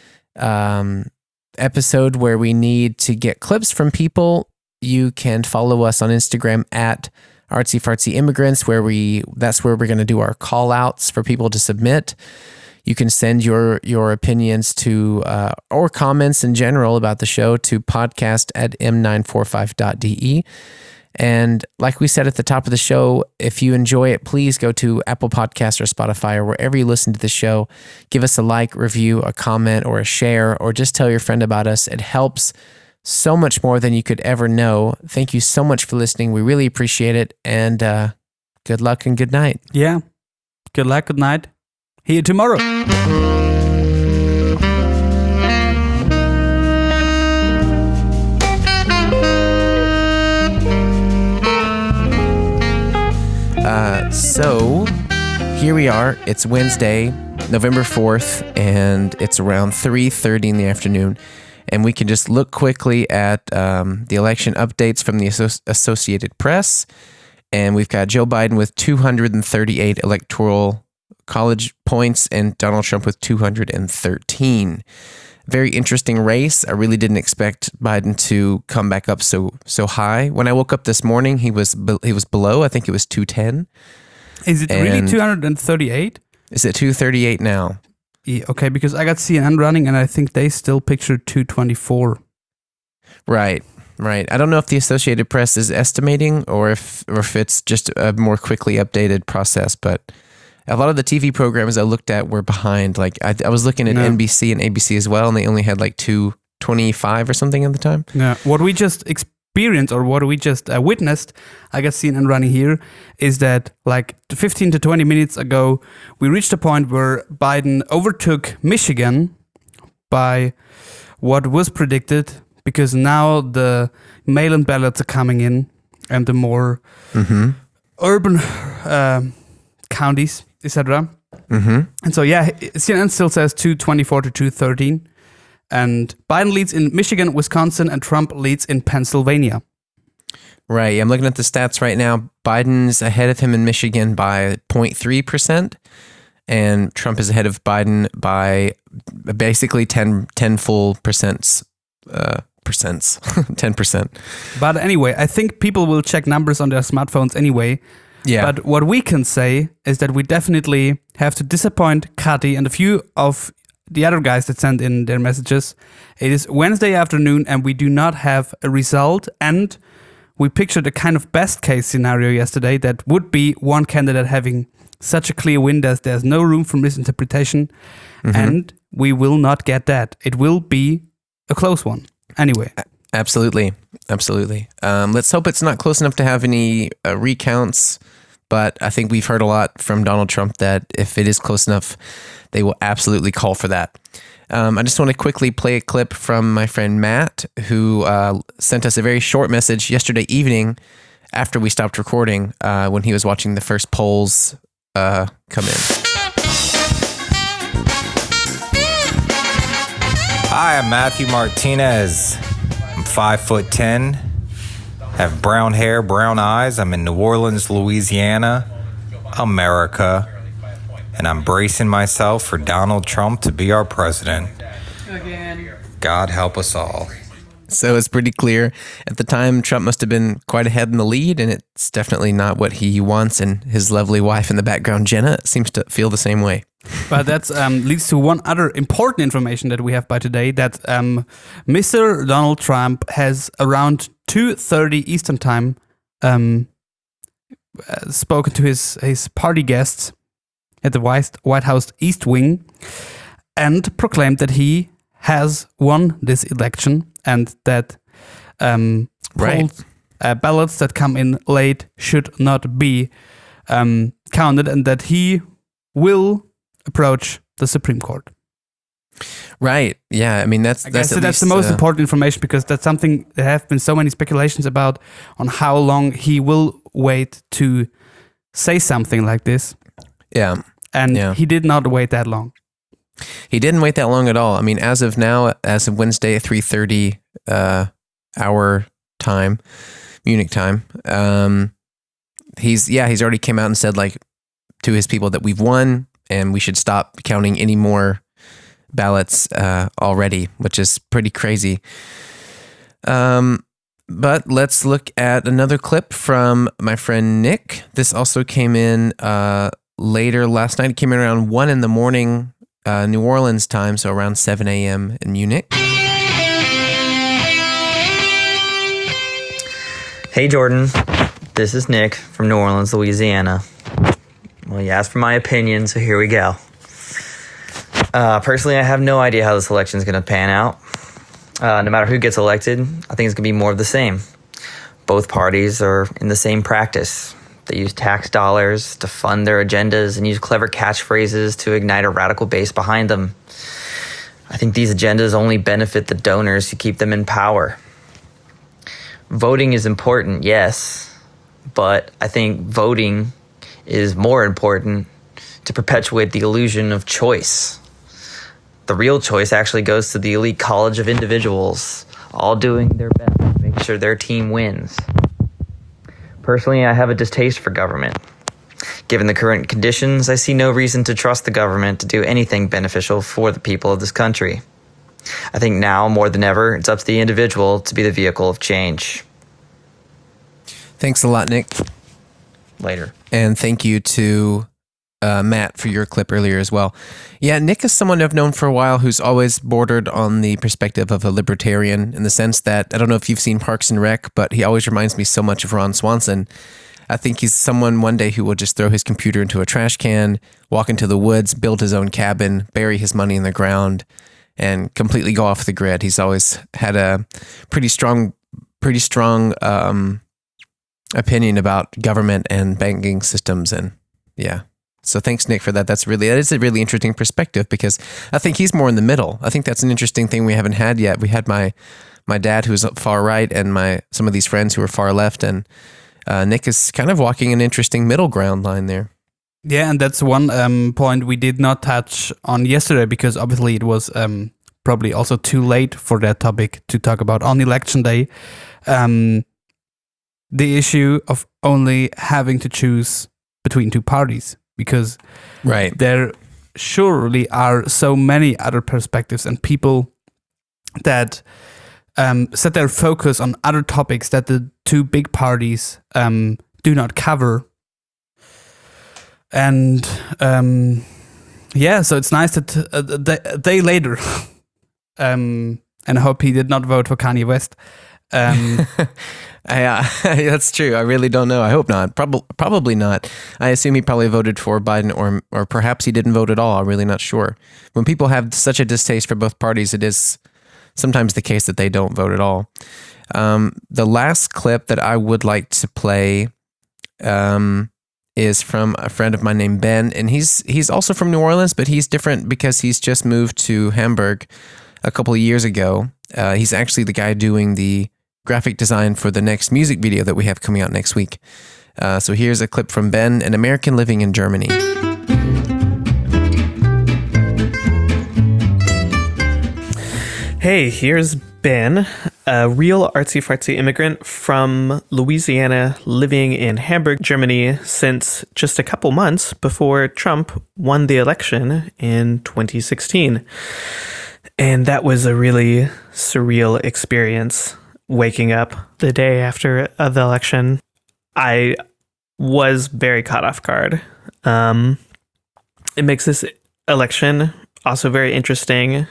Speaker 1: episode where we need to get clips from people, you can follow us on Instagram at Artsy Fartsy Immigrants, that's where we're going to do our call outs for people to submit. You can send your opinions to or comments in general about the show to podcast@m945.de. And like we said at the top of the show, if you enjoy it, please go to Apple Podcasts or Spotify or wherever you listen to the show. Give us a like, review, a comment, or a share, or just tell your friend about us. It helps so much more than you could ever know. Thank you so much for listening. We really appreciate it. And good luck and good night.
Speaker 5: Yeah. Good luck, good night. See you tomorrow.
Speaker 1: So here we are. It's Wednesday, November 4th, and it's around 3:30 in the afternoon. And we can just look quickly at the election updates from the Associated Press. And we've got Joe Biden with 238 electoral college points and Donald Trump with 213. Very interesting race. I really didn't expect Biden to come back up so high. When I woke up this morning, he was below. I think it was 210.
Speaker 5: Is it really 238?
Speaker 1: Is it 238 now?
Speaker 5: Yeah, okay, because I got CNN running and I think they still pictured 224.
Speaker 1: Right. I don't know if the Associated Press is estimating or if it's just a more quickly updated process, but a lot of the TV programs I looked at were behind. Like I was looking at NBC and ABC as well, and they only had like 225 or something at the time.
Speaker 5: Yeah. What we just experienced or what we just witnessed, I got CNN running here, is that like 15 to 20 minutes ago, we reached a point where Biden overtook Michigan by what was predicted, because now the mail-in ballots are coming in and the more urban counties, etc. And so, yeah, CNN still says 224 to 213. And Biden leads in Michigan, Wisconsin, and Trump leads in Pennsylvania.
Speaker 1: Right. I'm looking at the stats right now. Biden's ahead of him in Michigan by 0.3%, and Trump is ahead of Biden by basically 10 full percents. 10%.
Speaker 5: But anyway, I think people will check numbers on their smartphones anyway.
Speaker 1: Yeah.
Speaker 5: But what we can say is that we definitely have to disappoint Kati and a few of the other guys that sent in their messages. It is Wednesday afternoon and we do not have a result. And we pictured a kind of best case scenario yesterday that would be one candidate having such a clear win that there's no room for misinterpretation. And we will not get that. It will be a close one. Anyway.
Speaker 1: Absolutely. Let's hope it's not close enough to have any recounts. But I think we've heard a lot from Donald Trump that if it is close enough, they will absolutely call for that. I just want to quickly play a clip from my friend Matt, who sent us a very short message yesterday evening after we stopped recording when he was watching the first polls come in.
Speaker 15: Hi, I'm Matthew Martinez. I'm 5'10", have brown hair, brown eyes. I'm in New Orleans, Louisiana, America, and I'm bracing myself for Donald Trump to be our president. God help us all.
Speaker 1: So it's pretty clear. At the time, Trump must have been quite ahead in the lead, and it's definitely not what he wants. And his lovely wife in the background, Jenna, seems to feel the same way.
Speaker 5: But that leads to one other important information that we have by today, that Mr. Donald Trump has around 2:30 Eastern Time spoken to his party guests at the White House East Wing and proclaimed that he has won this election and that ballots that come in late should not be counted, and that he will approach the Supreme Court.
Speaker 1: Right. Yeah. I mean, that's
Speaker 5: the most important information, because that's something there have been so many speculations about on how long he will wait to say something like this.
Speaker 1: Yeah.
Speaker 5: And he did not wait that long.
Speaker 1: He didn't wait that long at all. I mean, as of now, as of Wednesday at 3:30 our time, Munich time, he's already came out and said, like, to his people that we've won and we should stop counting any more ballots already, which is pretty crazy. But let's look at another clip from my friend Nick. This also came in later last night. It came in around 1 in the morning, New Orleans time, so around 7 a.m. in Munich.
Speaker 16: Hey, Jordan. This is Nick from New Orleans, Louisiana. Well, you asked for my opinion, so here we go. Personally, I have no idea how this election is going to pan out. No matter who gets elected, I think it's going to be more of the same. Both parties are in the same practice. They use tax dollars to fund their agendas and use clever catchphrases to ignite a radical base behind them. I think these agendas only benefit the donors who keep them in power. Voting is important, yes, but I think voting is more important to perpetuate the illusion of choice. The real choice actually goes to the elite college of individuals, all doing their best to make sure their team wins. Personally, I have a distaste for government. Given the current conditions, I see no reason to trust the government to do anything beneficial for the people of this country. I think now, more than ever, it's up to the individual to be the vehicle of change.
Speaker 1: Thanks a lot, Nick.
Speaker 16: Later.
Speaker 1: And thank you to Matt for your clip earlier as well. Yeah, Nick is someone I've known for a while who's always bordered on the perspective of a libertarian, in the sense that, I don't know if you've seen Parks and Rec, but he always reminds me so much of Ron Swanson. I think he's someone one day who will just throw his computer into a trash can, walk into the woods, build his own cabin, bury his money in the ground, and completely go off the grid. He's always had a pretty strong opinion about government and banking systems, and yeah. So thanks, Nick, for that. That is a really interesting perspective, because I think he's more in the middle. I think that's an interesting thing we haven't had yet. We had my dad, who's far right, and some of these friends who are far left, and Nick is kind of walking an interesting middle ground line there.
Speaker 5: Yeah, and that's one point we did not touch on yesterday, because obviously it was probably also too late for that topic to talk about on election day. The issue of only having to choose between two parties, because there surely are so many other perspectives and people that set their focus on other topics that the two big parties do not cover. And so it's nice that a day later, and I hope he did not vote for Kanye West.
Speaker 1: That's true. I really don't know. I hope not. Probably not. I assume he probably voted for Biden, or perhaps he didn't vote at all. I'm really not sure. When people have such a distaste for both parties, it is sometimes the case that they don't vote at all. The last clip that I would like to play is from a friend of mine named Ben, and he's also from New Orleans, but he's different because he's just moved to Hamburg a couple of years ago. He's actually the guy doing the graphic design for the next music video that we have coming out next week. So here's a clip from Ben, an American living in Germany.
Speaker 17: Hey, here's Ben, a real artsy-fartsy immigrant from Louisiana living in Hamburg, Germany since just a couple months before Trump won the election in 2016. And that was a really surreal experience. Waking up the day after the election, I was very caught off guard. It makes this election also very interesting.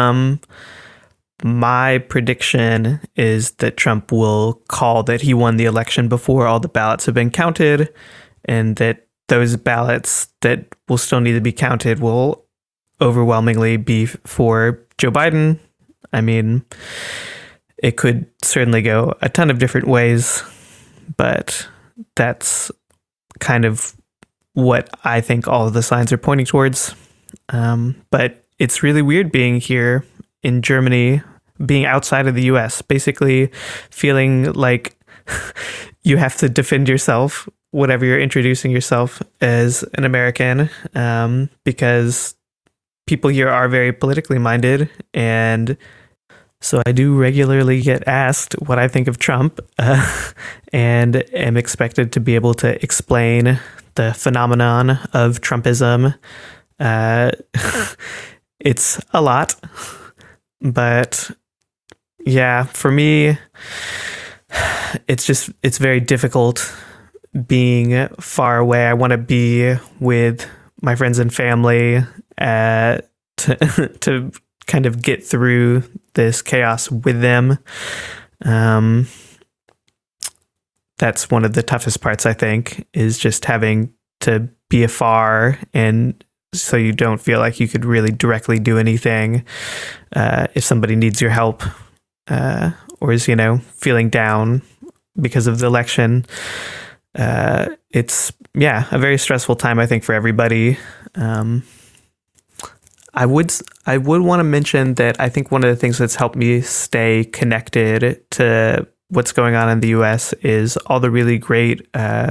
Speaker 17: My prediction is that Trump will call that he won the election before all the ballots have been counted, and that those ballots that will still need to be counted will overwhelmingly be for Joe Biden. I mean, it could certainly go a ton of different ways, but that's kind of what I think all of the signs are pointing towards. But it's really weird being here in Germany, being outside of the US, basically feeling like you have to defend yourself whenever you're introducing yourself as an American, because people here are very politically minded, and so I do regularly get asked what I think of Trump, and am expected to be able to explain the phenomenon of Trumpism. It's a lot, but yeah, for me, it's very difficult being far away. I want to be with my friends and family to kind of get through this chaos with them. That's one of the toughest parts, I think, is just having to be afar, and so you don't feel like you could really directly do anything. If somebody needs your help, or is, feeling down because of the election. It's a very stressful time, I think, for everybody. I would want to mention that I think one of the things that's helped me stay connected to what's going on in the US is all the really great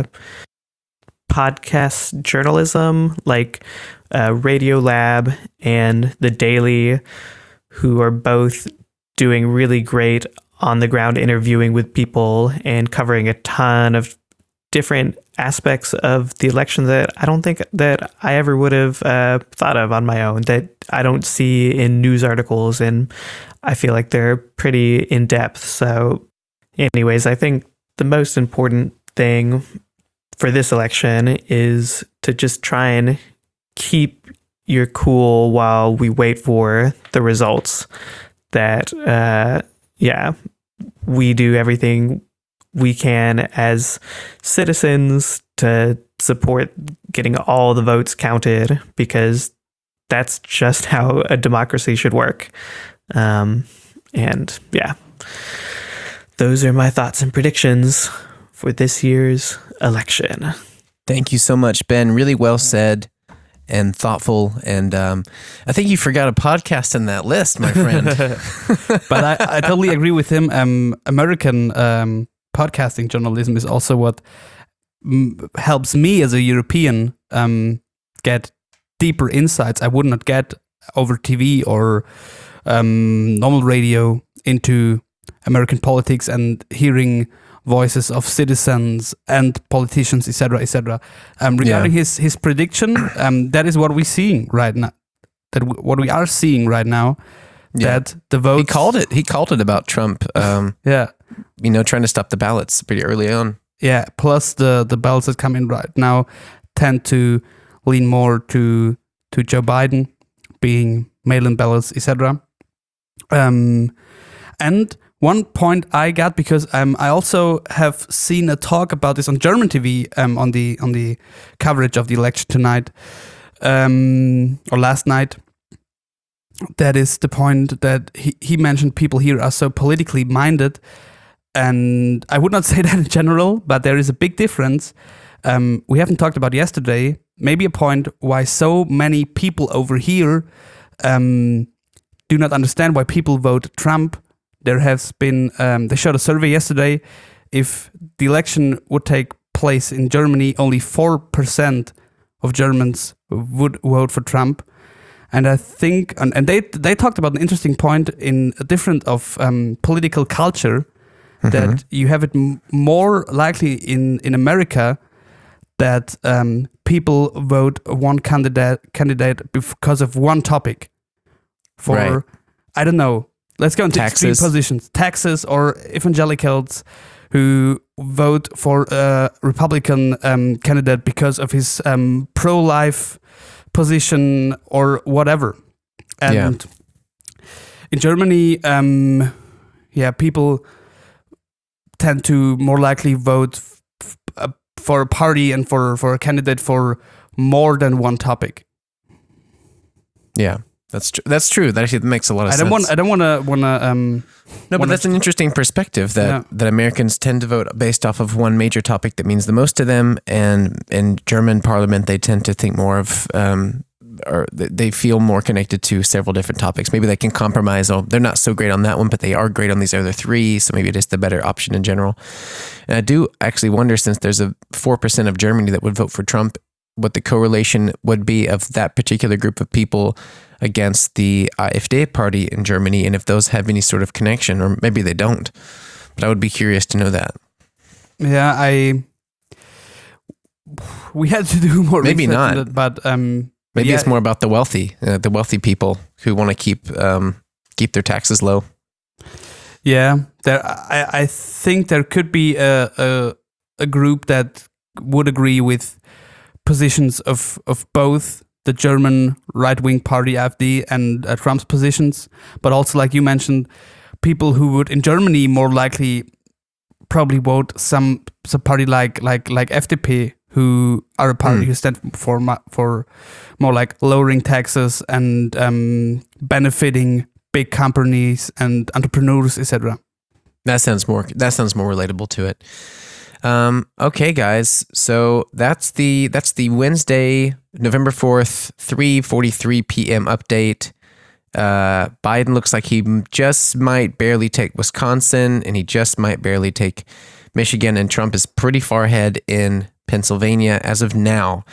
Speaker 17: podcast journalism like Radiolab and The Daily, who are both doing really great on the ground interviewing with people and covering a ton of different aspects of the election that I don't think that I ever would have thought of on my own, that I don't see in news articles, and I feel like they're pretty in depth. So anyways, I think the most important thing for this election is to just try and keep your cool while we wait for the results. That, we do everything we can as citizens to support getting all the votes counted, because that's just how a democracy should work. Those are my thoughts and predictions for this year's election.
Speaker 1: Thank you so much, Ben. Really well said and thoughtful. And I think you forgot a podcast in that list, my friend.
Speaker 5: But I totally agree with him. American podcasting journalism is also what helps me as a European get deeper insights I would not get over TV or normal radio into American politics and hearing voices of citizens and politicians, etc., etc. Regarding his prediction, that is what we're seeing right now. What we are seeing right now.
Speaker 1: Yeah.
Speaker 5: That the votes.
Speaker 1: He called it about Trump. Trying to stop the ballots pretty early on.
Speaker 5: Yeah. Plus the ballots that come in right now tend to lean more to Joe Biden, being mail-in ballots, etc. And one point I got, because I also have seen a talk about this on German TV on the coverage of the election tonight or last night. That is the point that he mentioned. People here are so politically minded, and I would not say that in general, but there is a big difference. We haven't talked about yesterday. Maybe a point why so many people over here do not understand why people vote Trump. There has been, they showed a survey yesterday. If the election would take place in Germany, only 4% of Germans would vote for Trump. And I think, and they talked about an interesting point in a different of political culture, that you have it more likely in America that people vote one candidate because of one topic. For, I don't know, let's go into extreme positions. Taxes, or evangelicals who vote for a Republican candidate because of his pro-life position or whatever. And in Germany, people tend to more likely vote for a party and for a candidate for more than one topic.
Speaker 1: Yeah. That's true. That actually makes a lot of sense.
Speaker 5: I don't want to.
Speaker 1: No, but that's an interesting perspective that Americans tend to vote based off of one major topic that means the most to them, and in German parliament they tend to think more of, or they feel more connected to several different topics. Maybe they can compromise. Oh, they're not so great on that one, but they are great on these other three. So maybe it is the better option in general. And I do actually wonder, since there's a 4% of Germany that would vote for Trump, what the correlation would be of that particular group of people against the AfD party in Germany, and if those have any sort of connection, or maybe they don't. But I would be curious to know that.
Speaker 5: Yeah, we had to do more.
Speaker 1: Maybe not,
Speaker 5: that, but
Speaker 1: maybe it's more about the wealthy people who want to keep their taxes low.
Speaker 5: Yeah, I think there could be a group that would agree with positions of both the German right-wing party AfD and Trump's positions, but also, like you mentioned, people who would in Germany more likely probably vote some party like FDP, who are a party who stand for more like lowering taxes and benefiting big companies and entrepreneurs, etc.
Speaker 1: That sounds more relatable to it. Okay, guys. So that's the Wednesday, November 4th, 3:43 p.m. update. Biden looks like he just might barely take Wisconsin, and he just might barely take Michigan, and Trump is pretty far ahead in Pennsylvania as of now.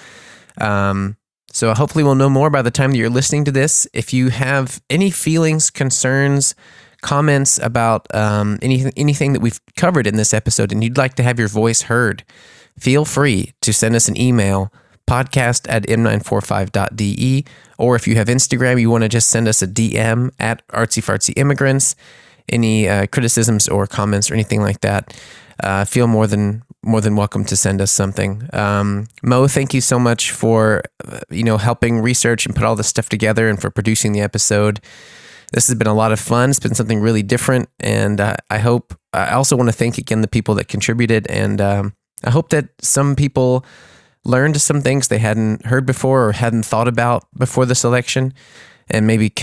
Speaker 1: So hopefully we'll know more by the time that you're listening to this. If you have any feelings, concerns, comments about anything that we've covered in this episode and you'd like to have your voice heard, feel free to send us an email, podcast@m945.de, or if you have Instagram, you want to just send us a DM at artsyfartsyimmigrants. Any criticisms or comments or anything like that, feel more than welcome to send us something. Mo, thank you so much for helping research and put all this stuff together and for producing the episode. This has been a lot of fun. It's been something really different, and I also want to thank again the people that contributed, and I hope that some people learned some things they hadn't heard before or hadn't thought about before this election, and maybe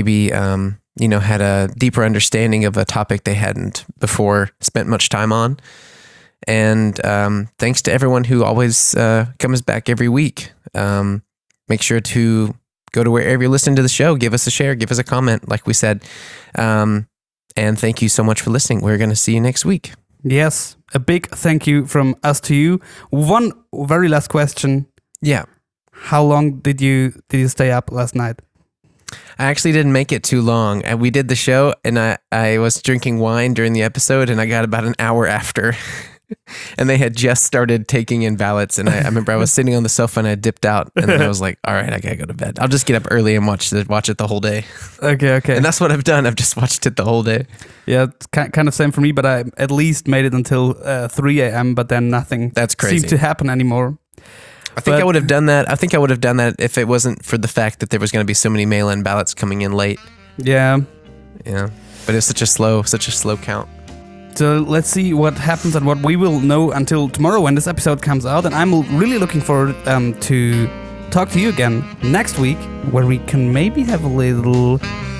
Speaker 1: had a deeper understanding of a topic they hadn't before spent much time on. And thanks to everyone who always comes back every week. Make sure to go to wherever you're listening to the show. Give us a share. Give us a comment, like we said. And thank you so much for listening. We're going to see you next week.
Speaker 5: Yes. A big thank you from us to you. One very last question.
Speaker 1: Yeah.
Speaker 5: How long did you stay up last night?
Speaker 1: I actually didn't make it too long. And we did the show, and I was drinking wine during the episode, and I got about an hour after. And they had just started taking in ballots, and I remember I was sitting on the sofa and I dipped out, and then I was like, all right, I gotta go to bed. I'll just get up early and watch it the whole day.
Speaker 5: Okay.
Speaker 1: And that's what I've done. I've just watched it the whole day.
Speaker 5: Yeah, it's kind of same for me, but I at least made it until 3 a.m., but then nothing seemed to happen anymore.
Speaker 1: I think I would have done that. I think I would have done that if it wasn't for the fact that there was going to be so many mail-in ballots coming in late.
Speaker 5: Yeah.
Speaker 1: But it's such a slow count.
Speaker 5: So let's see what happens and what we will know until tomorrow when this episode comes out. And I'm really looking forward to talk to you again next week, where we can maybe have a little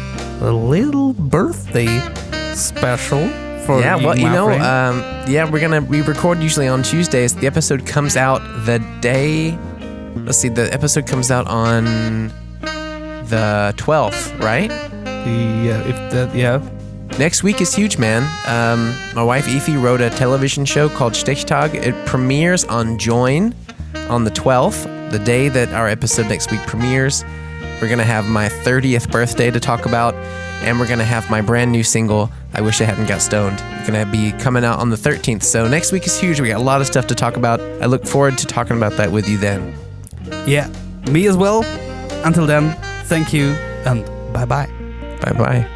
Speaker 5: birthday special. We record usually on Tuesdays. The episode comes out the day. Let's see, the episode comes out on the 12th, right? Yeah.
Speaker 1: Next week is huge, man. My wife Efi wrote a television show called Stichtag. It premieres on Join on the 12th, the day that our episode next week premieres. We're going to have my 30th birthday to talk about, and we're going to have my brand new single, I Wish I Hadn't Got Stoned. It's going to be coming out on the 13th. So next week is huge. We got a lot of stuff to talk about. I look forward to talking about that with you then.
Speaker 5: Yeah, me as well. Until then, thank you, and bye-bye.
Speaker 1: Bye-bye.